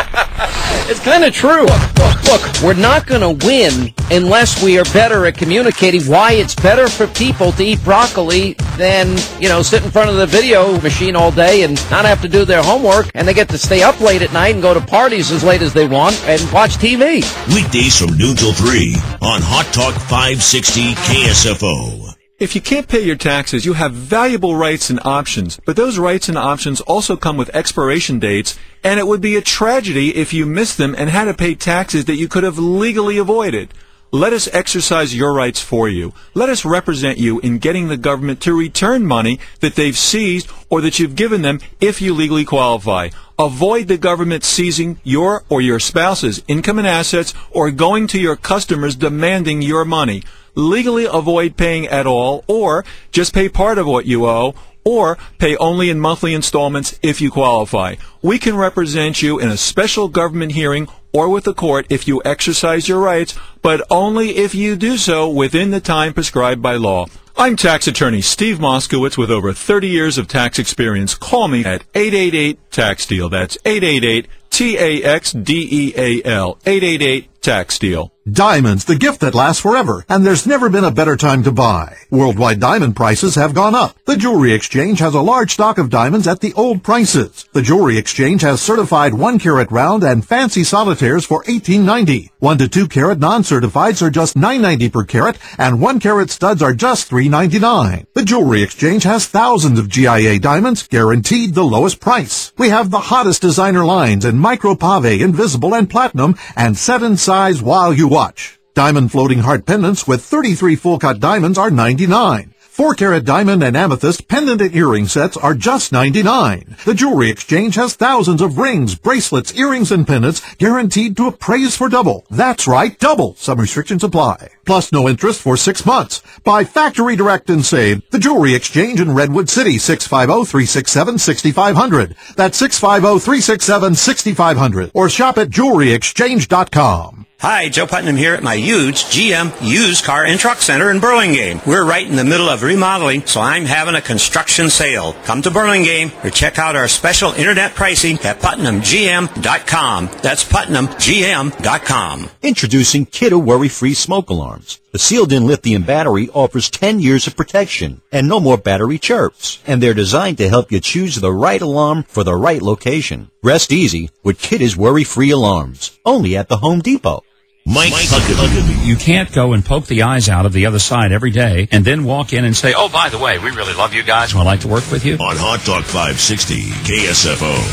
It's kind of true. Look, look, we're not going to win unless we are better at communicating why it's better for people to eat broccoli than, you know, sit in front of the video machine all day and not have to do their homework, and they get to stay up late at night and go to parties as late as they want and watch T V. Weekdays from noon till three on Hot Talk five sixty K S F O. If you can't pay your taxes, you have valuable rights and options, but those rights and options also come with expiration dates, and it would be a tragedy if you missed them and had to pay taxes that you could have legally avoided. Let us exercise your rights for you. Let us represent you in getting the government to return money that they've seized or that you've given them if you legally qualify. Avoid the government seizing your or your spouse's income and assets or going to your customers demanding your money. Legally avoid paying at all, or just pay part of what you owe, or pay only in monthly installments if you qualify. We can represent you in a special government hearing or with the court if you exercise your rights, but only if you do so within the time prescribed by law. I'm tax attorney Steve Moskowitz with over thirty years of tax experience. Call me at eight eight eight tax deal. That's eight eight eight T A X D E A L. eight eight eight tax deal. Diamonds, the gift that lasts forever, and there's never been a better time to buy. Worldwide diamond prices have gone up. The Jewelry Exchange has a large stock of diamonds at the old prices. The Jewelry Exchange has certified one carat round and fancy solitaires for eighteen ninety. one to two carat non-certifieds are just nine ninety per carat, and one carat studs are just three ninety-nine. The Jewelry Exchange has thousands of G I A diamonds, guaranteed the lowest price. We have the hottest designer lines in micro pave, invisible, and platinum, and set in size while you watch. Diamond floating heart pendants with thirty-three full-cut diamonds are ninety-nine. four carat diamond and amethyst pendant and earring sets are just ninety-nine. The Jewelry Exchange has thousands of rings, bracelets, earrings, and pendants guaranteed to appraise for double. That's right, double. Some restrictions apply. Plus no interest for six months. Buy factory direct and save. The Jewelry Exchange in Redwood City, six five zero, three six seven, six five zero zero. That's six five zero, three six seven, six five zero zero. Or shop at jewelry exchange dot com. Hi, Joe Putnam here at my huge G M Used Car and Truck Center in Burlingame. We're right in the middle of remodeling, so I'm having a construction sale. Come to Burlingame or check out our special internet pricing at putnam g m dot com. That's putnam g m dot com. Introducing Kidde Worry-Free Smoke Alarms. The sealed-in lithium battery offers ten years of protection and no more battery chirps. And they're designed to help you choose the right alarm for the right location. Rest easy with Kidde's Worry-Free Alarms. Only at the Home Depot. Mike Huckabee. You can't go and poke the eyes out of the other side every day and then walk in and say, oh, by the way, we really love you guys and would like to work with you. On Hot Talk five sixty K S F O.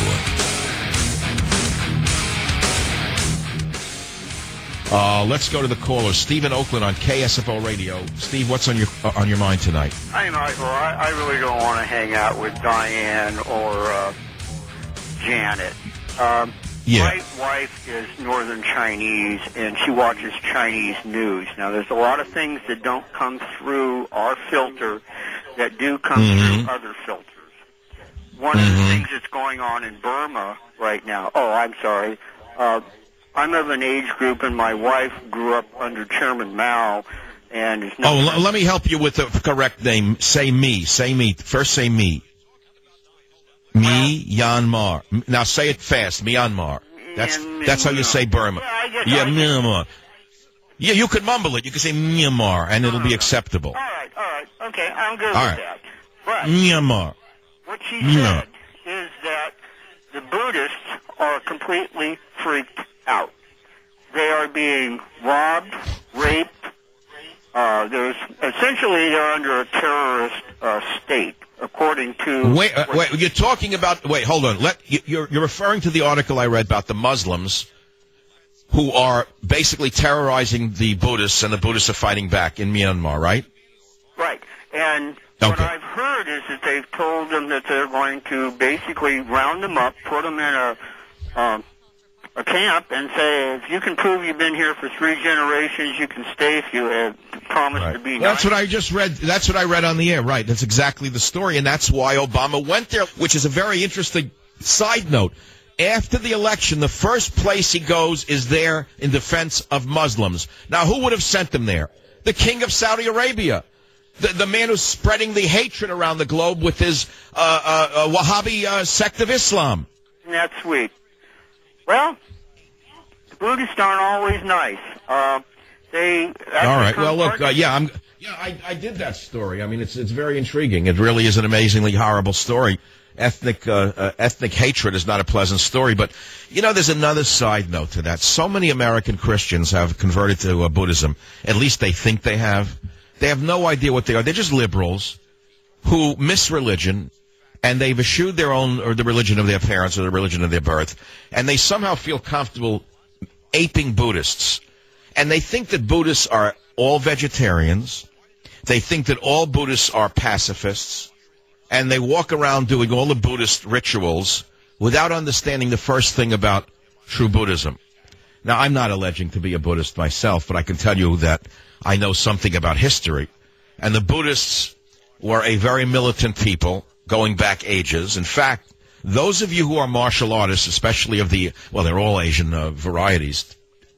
Uh, let's go to the caller, Steve in Oakland on K S F O Radio. Steve, what's on your uh, on your mind tonight? Hi, Michael. I, I really don't want to hang out with Diane or uh, Janet. Um, Yeah. My wife is Northern Chinese, and she watches Chinese news. Now, there's a lot of things that don't come through our filter that do come Mm-hmm. through other filters. One mm-hmm. of the things that's going on in Burma right now, oh, I'm sorry, uh, I'm of an age group, and my wife grew up under Chairman Mao, and is not... Oh, l- let me help you with the correct name. Say me. Say me. First say me. Myanmar. Now say it fast. Myanmar. That's that's how you say Burma. Yeah, Myanmar. Yeah, you could mumble it. You could say Myanmar, and it'll be acceptable. All right, all right. Okay, I'm good All with right. that. But Myanmar. what she Myanmar. said is that the Buddhists are completely freaked out. They are being robbed, raped. Uh, there's essentially they're under a terrorist uh, state, according to. Wait, uh, wait. You're talking about. Wait, hold on. Let you, you're you're referring to the article I read about the Muslims who are basically terrorizing the Buddhists, and the Buddhists are fighting back in Myanmar, right? Right. And okay. what I've heard is that they've told them that they're going to basically round them up, put them in a um, a camp, and say, if you can prove you've been here for three generations, you can stay if you have promised Right. to be That's nice. what I just read. That's what I read on the air. Right. That's exactly the story, and that's why Obama went there, which is a very interesting side note. After the election, the first place he goes is there in defense of Muslims. Now, who would have sent him there? The king of Saudi Arabia. The, the man who's spreading the hatred around the globe with his uh, uh, uh, Wahhabi uh, sect of Islam. That's sweet. Well, the Buddhists aren't always nice. Uh, they. All right. Well, look. Part- Uh, yeah, I'm. Yeah, I, I did that story. I mean, it's it's very intriguing. It really is an amazingly horrible story. Ethnic uh, uh, ethnic hatred is not a pleasant story, but you know, there's another side note to that. So many American Christians have converted to uh, Buddhism. At least they think they have. They have no idea what they are. They're just liberals who miss religion, and they've eschewed their own, or the religion of their parents, or the religion of their birth, and they somehow feel comfortable aping Buddhists. And they think that Buddhists are all vegetarians. They think that all Buddhists are pacifists. And they walk around doing all the Buddhist rituals without understanding the first thing about true Buddhism. Now, I'm not alleging to be a Buddhist myself, but I can tell you that I know something about history. And the Buddhists were a very militant people going back ages. In fact, those of you who are martial artists, especially of the, well, they're all Asian uh, varieties,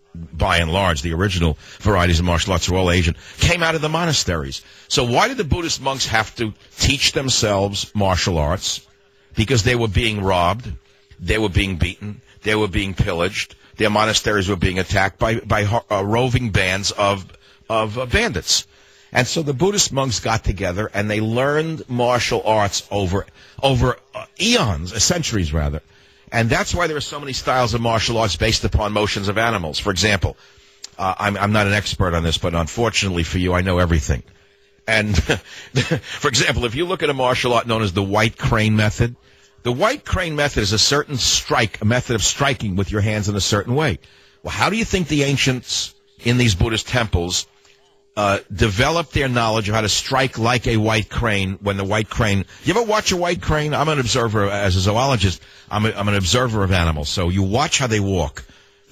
by and large, the original varieties of martial arts are all Asian, came out of the monasteries. So why did the Buddhist monks have to teach themselves martial arts? Because they were being robbed, they were being beaten, they were being pillaged, their monasteries were being attacked by, by uh, roving bands of, of uh, bandits. And so the Buddhist monks got together and they learned martial arts over, over uh, eons, uh, centuries rather. And that's why there are so many styles of martial arts based upon motions of animals. For example, uh, I'm, I'm not an expert on this, but unfortunately for you, I know everything. And, for example, if you look at a martial art known as the white crane method, the white crane method is a certain strike, a method of striking with your hands in a certain way. Well, how do you think the ancients in these Buddhist temples uh, developed their knowledge of how to strike like a white crane when the white crane... You ever watch a white crane? I'm an observer as a zoologist. I'm, a, I'm an observer of animals. So you watch how they walk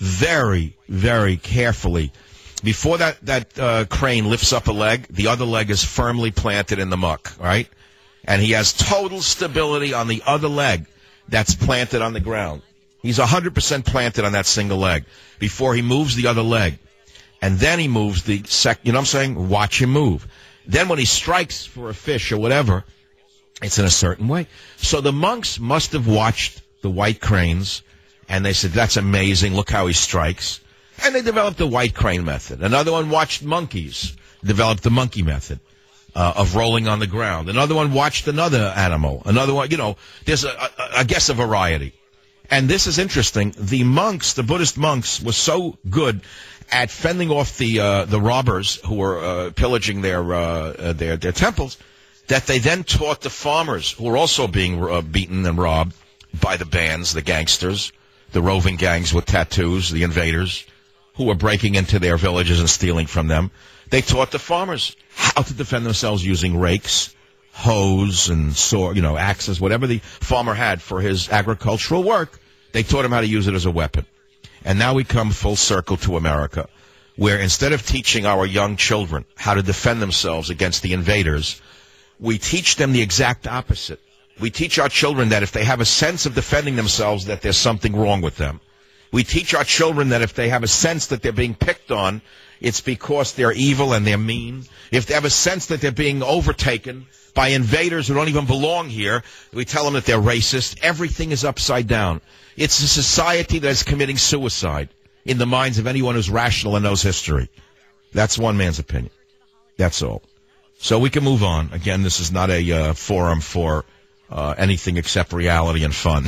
very, very carefully. Before that, that uh, crane lifts up a leg, the other leg is firmly planted in the muck, right? And he has total stability on the other leg that's planted on the ground. He's one hundred percent planted on that single leg before he moves the other leg. And then he moves the sec, you know what I'm saying? Watch him move. Then when he strikes for a fish or whatever, it's in a certain way. So the monks must have watched the white cranes, and they said, that's amazing, look how he strikes. And they developed the white crane method. Another one watched monkeys, developed the monkey method uh, of rolling on the ground. Another one watched another animal. Another one, you know, there's, a, a, I guess, a variety. And this is interesting. The monks, the Buddhist monks, were so good at fending off the uh, the robbers who were uh, pillaging their, uh, their their temples, that they then taught the farmers who were also being uh, beaten and robbed by the bands, the gangsters, the roving gangs with tattoos, the invaders, who were breaking into their villages and stealing from them. They taught the farmers how to defend themselves using rakes, hoes, and sword, you know, axes, whatever the farmer had for his agricultural work. They taught him how to use it as a weapon. And now we come full circle to America, where instead of teaching our young children how to defend themselves against the invaders, we teach them the exact opposite. We teach our children that if they have a sense of defending themselves, that there's something wrong with them. We teach our children that if they have a sense that they're being picked on, it's because they're evil and they're mean. If they have a sense that they're being overtaken by invaders who don't even belong here, we tell them that they're racist. Everything is upside down. It's a society that is committing suicide in the minds of anyone who's rational and knows history. That's one man's opinion. That's all. So we can move on. Again, this is not a uh, forum for uh, anything except reality and fun.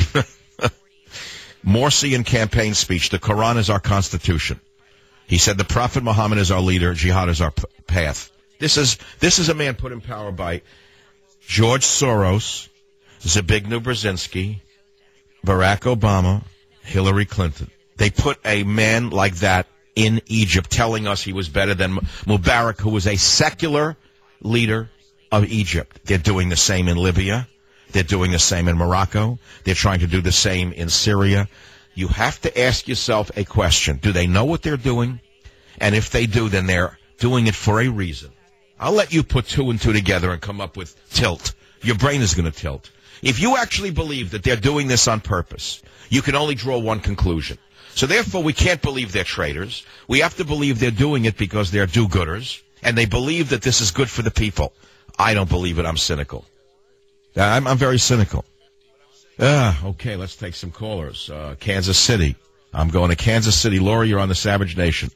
Morsi in campaign speech, the Quran is our constitution. He said the Prophet Muhammad is our leader, jihad is our p- path. This is this is a man put in power by George Soros, Zbigniew Brzezinski, Barack Obama, Hillary Clinton. They put a man like that in Egypt, telling us he was better than Mubarak, who was a secular leader of Egypt. They're doing the same in Libya. They're doing the same in Morocco. They're trying to do the same in Syria. You have to ask yourself a question. Do they know what they're doing? And if they do, then they're doing it for a reason. I'll let you put two and two together and come up with tilt. Your brain is going to tilt. If you actually believe that they're doing this on purpose, you can only draw one conclusion. So therefore, we can't believe they're traitors. We have to believe they're doing it because they're do-gooders, and they believe that this is good for the people. I don't believe it. I'm cynical. I'm, I'm very cynical. Ah, okay, let's take some callers. Uh, Kansas City. I'm going to Kansas City. Lori, you're on the Savage Nation.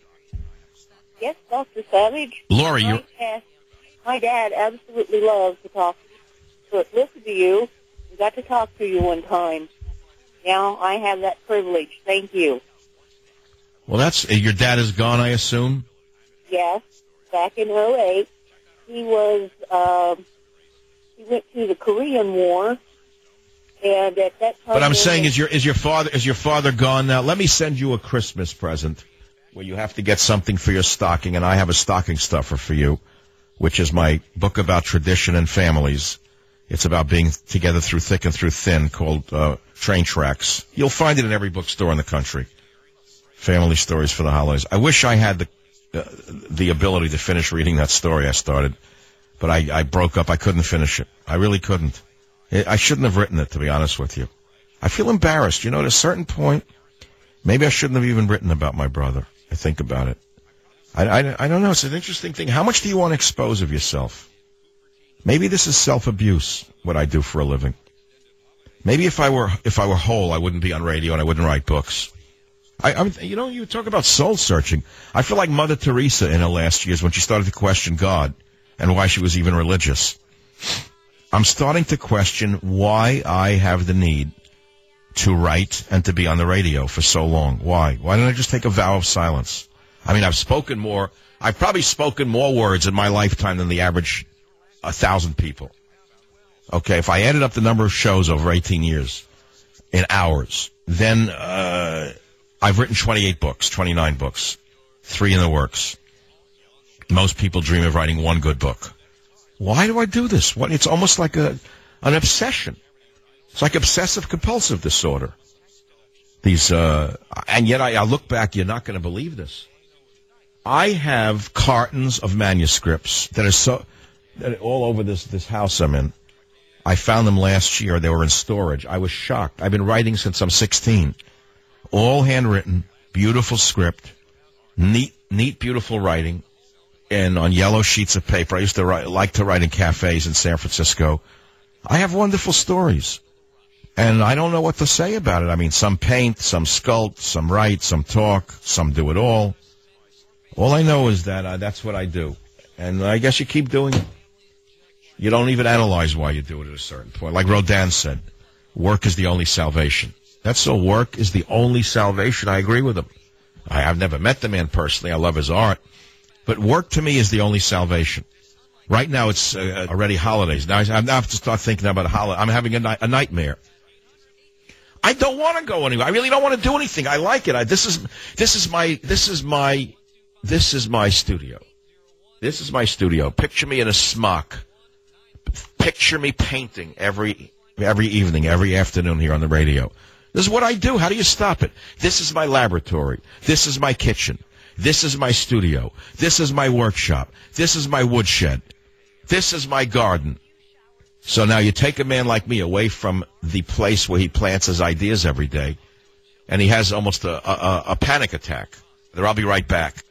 Yes, Doctor Savage. Lori, my you're... Dad, my dad absolutely loves to talk to listen to you. We got to talk to you one time. Now I have that privilege. Thank you. Well, that's... Your dad is gone, I assume? Yes, back in oh eight. He was... Um, he went to the Korean War. And at that time, but I'm saying, is your is your father is your father gone now? Let me send you a Christmas present where you have to get something for your stocking, and I have a stocking stuffer for you, which is my book about tradition and families. It's about being together through thick and through thin, called uh, Train Tracks. You'll find it in every bookstore in the country. Family stories for the holidays. I wish I had the uh, the ability to finish reading that story I started, but I, I broke up. I couldn't finish it. I really couldn't. I shouldn't have written it, to be honest with you. I feel embarrassed. You know, at a certain point, maybe I shouldn't have even written about my brother. I think about it. I, I, I don't know. It's an interesting thing. How much do you want to expose of yourself? Maybe this is self-abuse, what I do for a living. Maybe if I were if I were whole, I wouldn't be on radio and I wouldn't write books. I, I'm, you know, you talk about soul-searching. I feel like Mother Teresa in her last years when she started to question God and why she was even religious. I'm starting to question why I have the need to write and to be on the radio for so long. Why? Why don't I just take a vow of silence? I mean, I've spoken more, I've probably spoken more words in my lifetime than the average a thousand people. Okay, if I added up the number of shows over eighteen years in hours, then uh, I've written twenty-eight books, twenty-nine books, three in the works. Most people dream of writing one good book. Why do I do this? What? It's almost like a an obsession. It's like obsessive-compulsive disorder. These, uh, and yet I, I look back, you're not going to believe this. I have cartons of manuscripts that are so, that are all over this, this house I'm in. I found them last year. They were in storage. I was shocked. I've been writing since I'm sixteen. All handwritten, beautiful script, neat, neat, beautiful writing. And on yellow sheets of paper. I used to write, like to write in cafes in San Francisco. I have wonderful stories. And I don't know what to say about it. I mean, some paint, some sculpt, some write, some talk, some do it all. All I know is that uh, that's what I do. And I guess you keep doing it. You don't even analyze why you do it at a certain point. Like Rodin said, work is the only salvation. That's so, work is the only salvation. I agree with him. I, I've never met the man personally. I love his art. But work to me is the only salvation. Right now it's uh, already holidays. Now I, I have to start thinking about a holiday. I'm having a, ni- a nightmare. I don't want to go anywhere. I really don't want to do anything. I like it. I, this is this is my this is my this is my studio. This is my studio. Picture me in a smock. Picture me painting every every evening, every afternoon here on the radio. This is what I do. How do you stop it? This is my laboratory. This is my kitchen. This is my studio. This is my workshop. This is my woodshed. This is my garden. So now you take a man like me away from the place where he plants his ideas every day, and he has almost a, a, a panic attack. There, I'll be right back.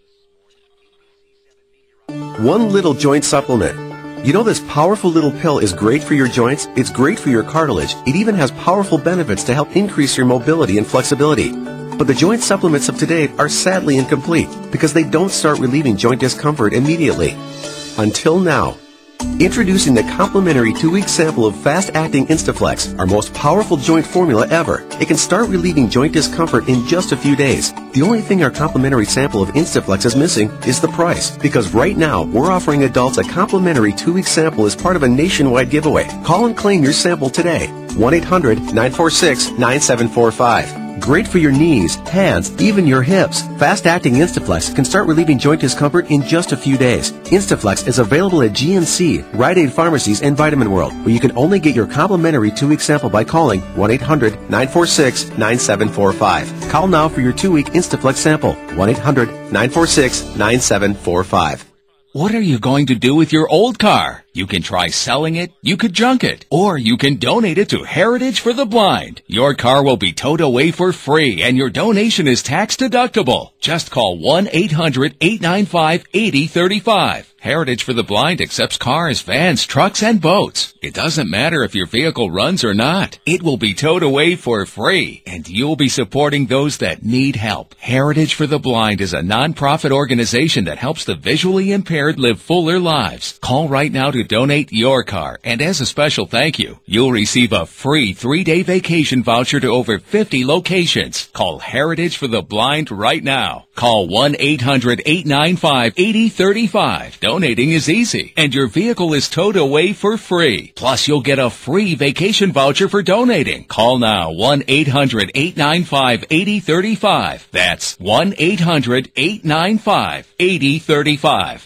One little joint supplement. You know this powerful little pill is great for your joints, it's great for your cartilage, it even has powerful benefits to help increase your mobility and flexibility. But the joint supplements of today are sadly incomplete because they don't start relieving joint discomfort immediately. Until now. Introducing the complimentary two-week sample of fast-acting Instaflex, our most powerful joint formula ever. It can start relieving joint discomfort in just a few days. The only thing our complimentary sample of Instaflex is missing is the price. Because right now, we're offering adults a complimentary two-week sample as part of a nationwide giveaway. Call and claim your sample today. one eight hundred nine four six nine seven four five. Great for your knees, hands, even your hips. Fast-acting Instaflex can start relieving joint discomfort in just a few days. Instaflex is available at G N C, Rite Aid Pharmacies, and Vitamin World, where you can only get your complimentary two-week sample by calling one eight hundred nine four six nine seven four five. Call now for your two-week Instaflex sample. one eight hundred nine four six nine seven four five. What are you going to do with your old car? You can try selling it, you could junk it, or you can donate it to Heritage for the Blind. Your car will be towed away for free, and your donation is tax deductible. Just call one eight hundred eight nine five eight zero three five. Heritage for the Blind accepts cars, vans, trucks, and boats. It doesn't matter if your vehicle runs or not. It will be towed away for free, and you'll be supporting those that need help. Heritage for the Blind is a non-profit organization that helps the visually impaired live fuller lives. Call right now to donate your car, and as a special thank you, you'll receive a free three-day vacation voucher to over fifty locations. Call Heritage for the Blind right now. Call one eight hundred eight nine five eight zero three five. Donating is easy, and your vehicle is towed away for free. Plus, you'll get a free vacation voucher for donating. Call now, one eight hundred eight nine five eight zero three five. That's one eight hundred eight nine five eight zero three five.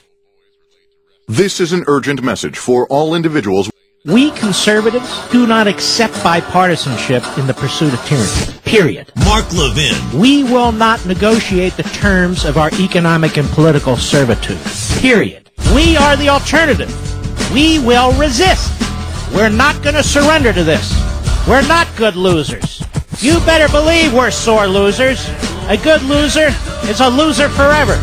This is an urgent message for all individuals. We conservatives do not accept bipartisanship in the pursuit of tyranny. Period. Mark Levin. We will not negotiate the terms of our economic and political servitude. Period. We are the alternative. We will resist. We're not going to surrender to this. We're not good losers. You better believe we're sore losers. A good loser is a loser forever.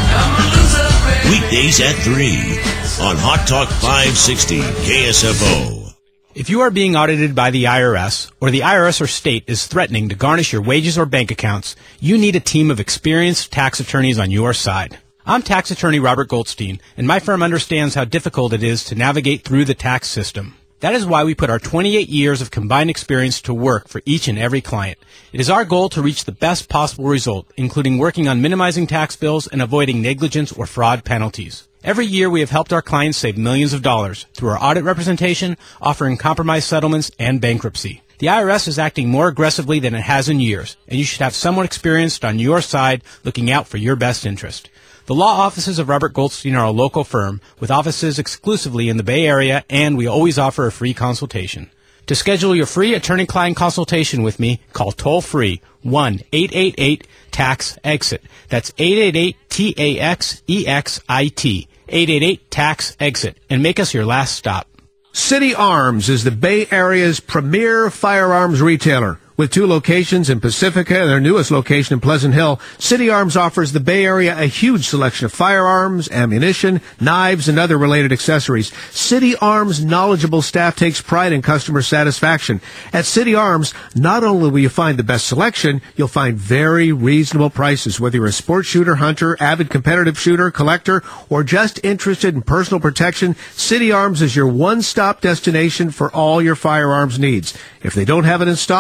Weekdays at three on Hot Talk five sixty K S F O. If you are being audited by the I R S, or the I R S or state is threatening to garnish your wages or bank accounts, you need a team of experienced tax attorneys on your side. I'm tax attorney Robert Goldstein, and my firm understands how difficult it is to navigate through the tax system. That is why we put our twenty-eight years of combined experience to work for each and every client. It is our goal to reach the best possible result, including working on minimizing tax bills and avoiding negligence or fraud penalties. Every year we have helped our clients save millions of dollars through our audit representation, offering compromise settlements, and bankruptcy. The I R S is acting more aggressively than it has in years, and you should have someone experienced on your side looking out for your best interest. The law offices of Robert Goldstein are a local firm with offices exclusively in the Bay Area, and we always offer a free consultation. To schedule your free attorney-client consultation with me, call toll-free one eight eight eight tax exit. That's eight eight eight T A X E X I T. eight eight eight tax exit, and make us your last stop. City Arms is the Bay Area's premier firearms retailer. With two locations in Pacifica and their newest location in Pleasant Hill, City Arms offers the Bay Area a huge selection of firearms, ammunition, knives, and other related accessories. City Arms' knowledgeable staff takes pride in customer satisfaction. At City Arms, not only will you find the best selection, you'll find very reasonable prices. Whether you're a sports shooter, hunter, avid competitive shooter, collector, or just interested in personal protection, City Arms is your one-stop destination for all your firearms needs. If they don't have it in stock,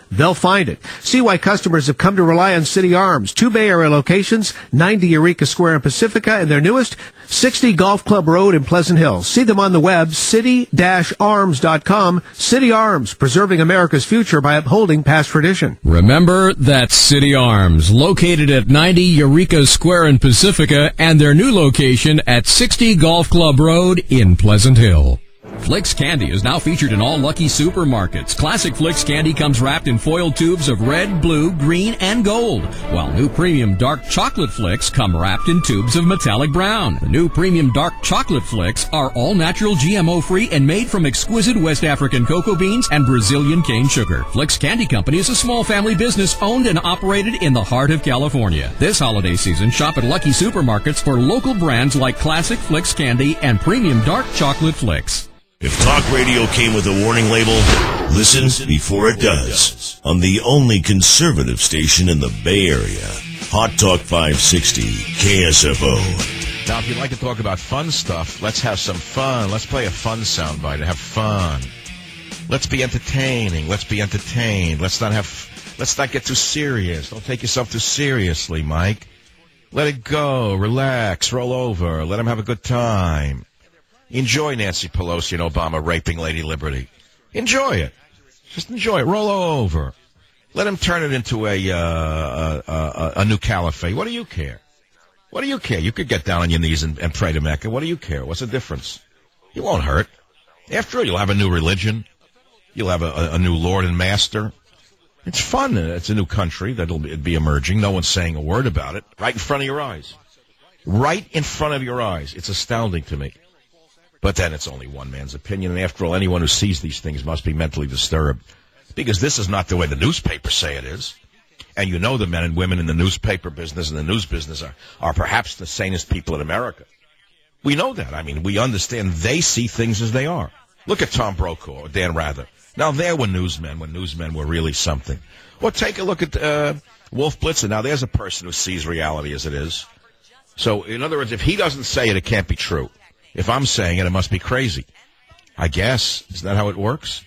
they'll find it. See why customers have come to rely on City Arms. Two Bay Area locations, ninety Eureka Square in Pacifica, and their newest, sixty Golf Club Road in Pleasant Hill. See them on the web, city dash arms dot com. City Arms, preserving America's future by upholding past tradition. Remember, that's City Arms, located at ninety Eureka Square in Pacifica, and their new location at sixty Golf Club Road in Pleasant Hill. Flicks Candy is now featured in all Lucky supermarkets. Classic Flicks Candy comes wrapped in foil tubes of red, blue, green, and gold, while new premium dark chocolate Flicks come wrapped in tubes of metallic brown. The new premium dark chocolate Flicks are all natural, G M O-free, and made from exquisite West African cocoa beans and Brazilian cane sugar. Flicks Candy Company is a small family business owned and operated in the heart of California. This holiday season, shop at Lucky supermarkets for local brands like Classic Flicks Candy and premium dark chocolate Flicks. If talk radio came with a warning label, listen before it does. On the only conservative station in the Bay Area, Hot Talk five sixty, K S F O. Now, if you'd like to talk about fun stuff, let's have some fun. Let's play a fun soundbite and have fun. Let's be entertaining. Let's be entertained. Let's not have, let's not get too serious. Don't take yourself too seriously, Mike. Let it go. Relax. Roll over. Let them have a good time. Enjoy Nancy Pelosi and Obama raping Lady Liberty. Enjoy it. Just enjoy it. Roll over. Let him turn it into a, uh, a, a, a new caliphate. What do you care? What do you care? You could get down on your knees and, and pray to Mecca. What do you care? What's the difference? You won't hurt. After all, you'll have a new religion. You'll have a, a, a new Lord and Master. It's fun. It's a new country that'll be, be emerging. No one's saying a word about it. Right in front of your eyes. Right in front of your eyes. It's astounding to me. But then it's only one man's opinion, and after all, anyone who sees these things must be mentally disturbed. Because this is not the way the newspapers say it is. And you know the men and women in the newspaper business and the news business are, are perhaps the sanest people in America. We know that. I mean, we understand they see things as they are. Look at Tom Brokaw or Dan Rather. Now, there were newsmen when newsmen were really something. Well, take a look at uh, Wolf Blitzer. Now, there's a person who sees reality as it is. So, in other words, if he doesn't say it, it can't be true. If I'm saying it, it must be crazy. I guess. Isn't that how it works?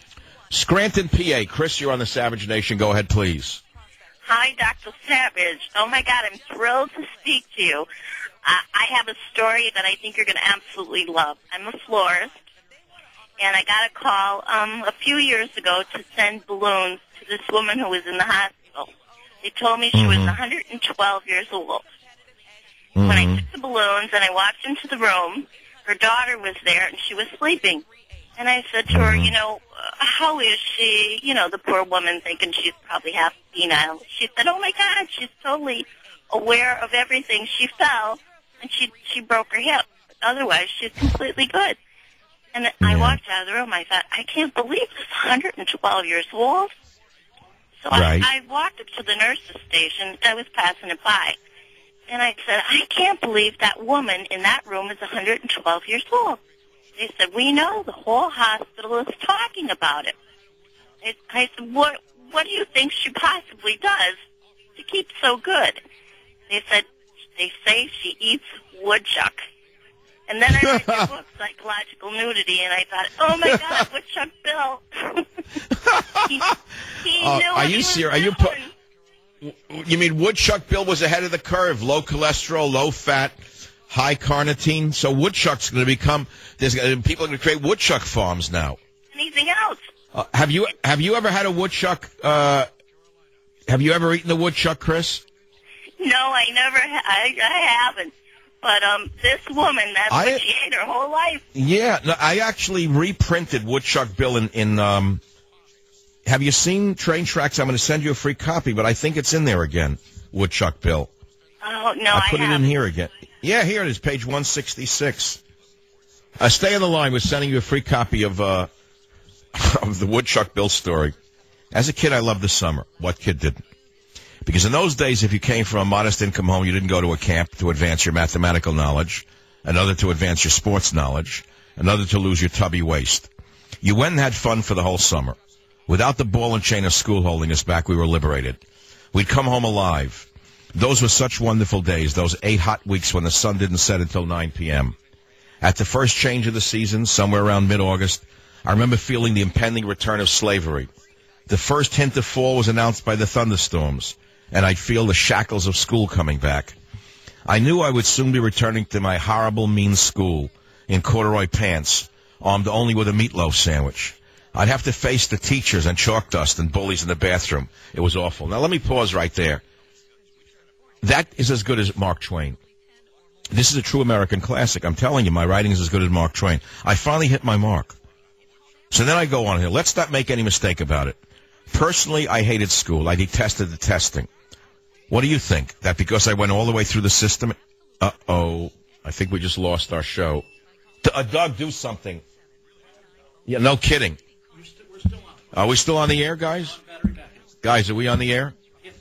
Scranton, P A. Chris, you're on the Savage Nation. Go ahead, please. Hi, Doctor Savage. Oh, my God, I'm thrilled to speak to you. Uh, I have a story that I think you're going to absolutely love. I'm a florist, and I got a call um, a few years ago to send balloons to this woman who was in the hospital. They told me she mm-hmm. was one hundred twelve years old. Mm-hmm. When I took the balloons and I walked into the room, her daughter was there and she was sleeping. And I said to her, you know, uh, how is she? You know, the poor woman thinking she's probably half senile. She said, oh, my God, she's totally aware of everything. She fell and she she broke her hip. But otherwise, she's completely good. And yeah. I walked out of the room. I thought, I can't believe this one hundred twelve years old. So right. I, I walked up to the nurse's station. I was passing it by. And I said, I can't believe that woman in that room is one hundred twelve years old. They said, we know. The whole hospital is talking about it. I said, what, what do you think she possibly does to keep so good? They said, they say she eats woodchuck. And then I read your book, Psychological Nudity, and I thought, oh, my God, Woodchuck Bill. he he uh, knew are what you he was serious? Are you doing. pu- You mean Woodchuck Bill was ahead of the curve? Low cholesterol, low fat, high carnitine. So Woodchuck's going to become. There's people are going to create Woodchuck farms now. Anything else? Uh, have you have you ever had a woodchuck? Uh, have you ever eaten a woodchuck, Chris? No, I never. Ha- I, I haven't. But um, this woman, that's I, what she ate her whole life. Yeah, no, I actually reprinted Woodchuck Bill in. in um, have you seen Train Tracks? I'm going to send you a free copy, but I think it's in there again. Woodchuck Bill. Oh no, I put I it haven't. in here again. Yeah, here it is, page one sixty-six. Uh, stay on the line. We're sending you a free copy of uh, of the Woodchuck Bill story. As a kid, I loved the summer. What kid didn't? Because in those days, if you came from a modest income home, you didn't go to a camp to advance your mathematical knowledge, another to advance your sports knowledge, another to lose your tubby waist. You went and had fun for the whole summer. Without the ball and chain of school holding us back, we were liberated. We'd come home alive. Those were such wonderful days, those eight hot weeks when the sun didn't set until nine p.m. At the first change of the season, somewhere around mid-August, I remember feeling the impending return of slavery. The first hint of fall was announced by the thunderstorms, and I'd feel the shackles of school coming back. I knew I would soon be returning to my horrible, mean school in corduroy pants, armed only with a meatloaf sandwich. I'd have to face the teachers and chalk dust and bullies in the bathroom. It was awful. Now, let me pause right there. That is as good as Mark Twain. This is a true American classic. I'm telling you, my writing is as good as Mark Twain. I finally hit my mark. So then I go on here. Let's not make any mistake about it. Personally, I hated school. I detested the testing. What do you think? That because I went all the way through the system? Uh-oh. I think we just lost our show. D- uh, Doug, do something. Yeah, no kidding. Are we still on the air, guys? Guys, are we on the air?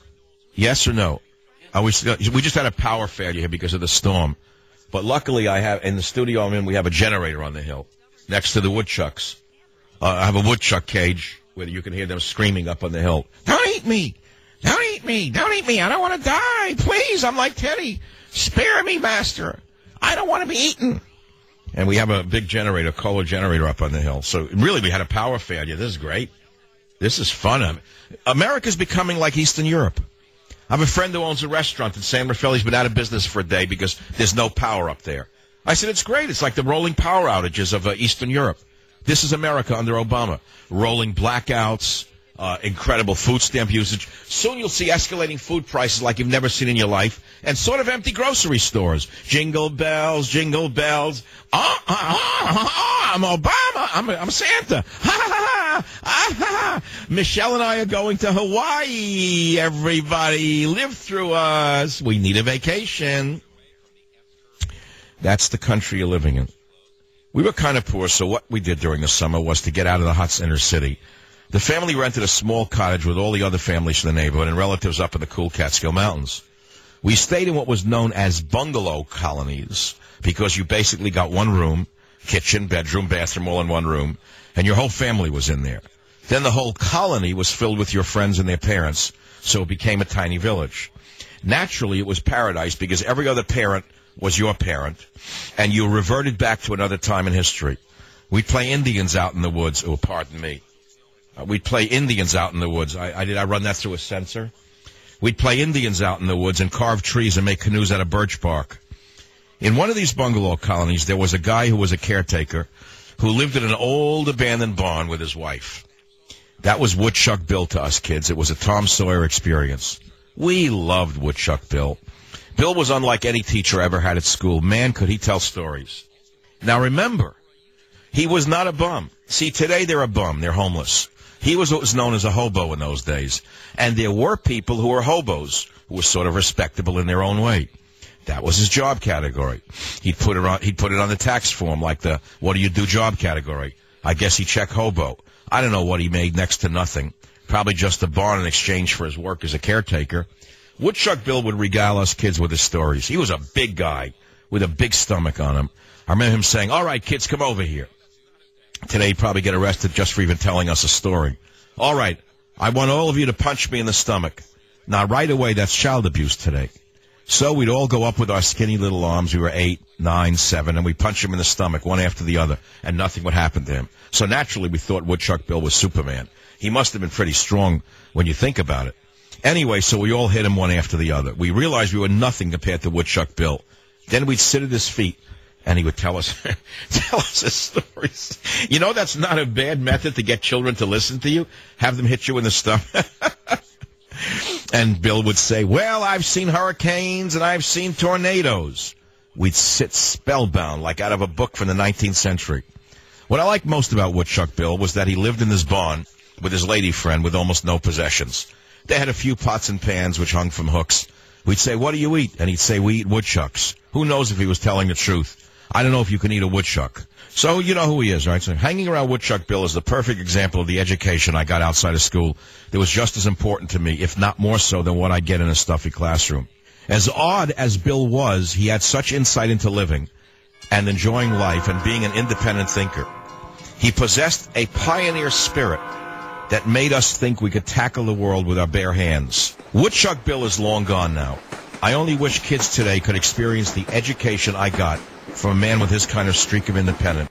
Yes or no? Are we still, we just had a power failure here because of the storm. But luckily, I have in the studio I'm in, we have a generator on the hill next to the woodchucks. Uh, I have a woodchuck cage where you can hear them screaming up on the hill. Don't eat me! Don't eat me! Don't eat me! I don't want to die! Please, I'm like Teddy. Spare me, master. I don't want to be eaten. And we have a big generator, Kohler generator up on the hill. So really, we had a power failure. This is great. This is fun. America's becoming like Eastern Europe. I have a friend who owns a restaurant in San Rafael. He's been out of business for a day because there's no power up there. I said, it's great. It's like the rolling power outages of uh, Eastern Europe. This is America under Obama. Rolling blackouts, uh, incredible food stamp usage. Soon you'll see escalating food prices like you've never seen in your life, and sort of empty grocery stores. Jingle bells, jingle bells. Oh, oh, oh, oh, I'm Obama. I'm, I'm Santa. Ha, ha, ha, ha, ha. Michelle and I are going to Hawaii. Everybody, live through us. We need a vacation. That's the country you're living in. We were kind of poor, so what we did during the summer was to get out of the hot inner city. The family rented a small cottage with all the other families in the neighborhood and relatives up in the cool Catskill Mountains. We stayed in what was known as bungalow colonies because you basically got one room, kitchen, bedroom, bathroom, all in one room, and your whole family was in there. Then the whole colony was filled with your friends and their parents, so it became a tiny village. Naturally, it was paradise because every other parent was your parent, and you reverted back to another time in history. We'd play Indians out in the woods. Oh, pardon me. Uh, we'd play Indians out in the woods. I, I did I run that through a sensor? We'd play Indians out in the woods and carve trees and make canoes out of birch bark. In one of these bungalow colonies, there was a guy who was a caretaker who lived in an old abandoned barn with his wife. That was Woodchuck Bill to us kids. It was a Tom Sawyer experience. We loved Woodchuck Bill. Bill was unlike any teacher I ever had at school. Man, could he tell stories. Now remember, he was not a bum. See, today they're a bum. They're homeless. He was what was known as a hobo in those days. And there were people who were hobos who were sort of respectable in their own way. That was his job category. He'd put it on, he'd put it on the tax form like the, what do you do job category? I guess he checked hobo. I don't know what he made, next to nothing. Probably just a barn in exchange for his work as a caretaker. Woodchuck Bill would regale us kids with his stories. He was a big guy with a big stomach on him. I remember him saying, all right, kids, come over here. Today he'd probably get arrested just for even telling us a story. All right, I want all of you to punch me in the stomach. Now, right away, that's child abuse today. So we'd all go up with our skinny little arms. We were eight, nine, seven, and we'd punch him in the stomach, one after the other, and nothing would happen to him. So naturally, we thought Woodchuck Bill was Superman. He must have been pretty strong when you think about it. Anyway, so we all hit him one after the other. We realized we were nothing compared to Woodchuck Bill. Then we'd sit at his feet, and he would tell us tell us his stories. You know, that's not a bad method to get children to listen to you. Have them hit you in the stomach. And Bill would say, well, I've seen hurricanes, and I've seen tornadoes. We'd sit spellbound, like out of a book from the nineteenth century. What I liked most about Woodchuck Bill was that he lived in this barn with his lady friend with almost no possessions. They had a few pots and pans which hung from hooks. We'd say, what do you eat? And he'd say, we eat woodchucks. Who knows if he was telling the truth? I don't know if you can eat a woodchuck. So you know who he is, right? So hanging around Woodchuck Bill is the perfect example of the education I got outside of school that was just as important to me, if not more so, than what I get in a stuffy classroom. As odd as Bill was, he had such insight into living and enjoying life and being an independent thinker. He possessed a pioneer spirit that made us think we could tackle the world with our bare hands. Woodchuck Bill is long gone now. I only wish kids today could experience the education I got from a man with his kind of streak of independence.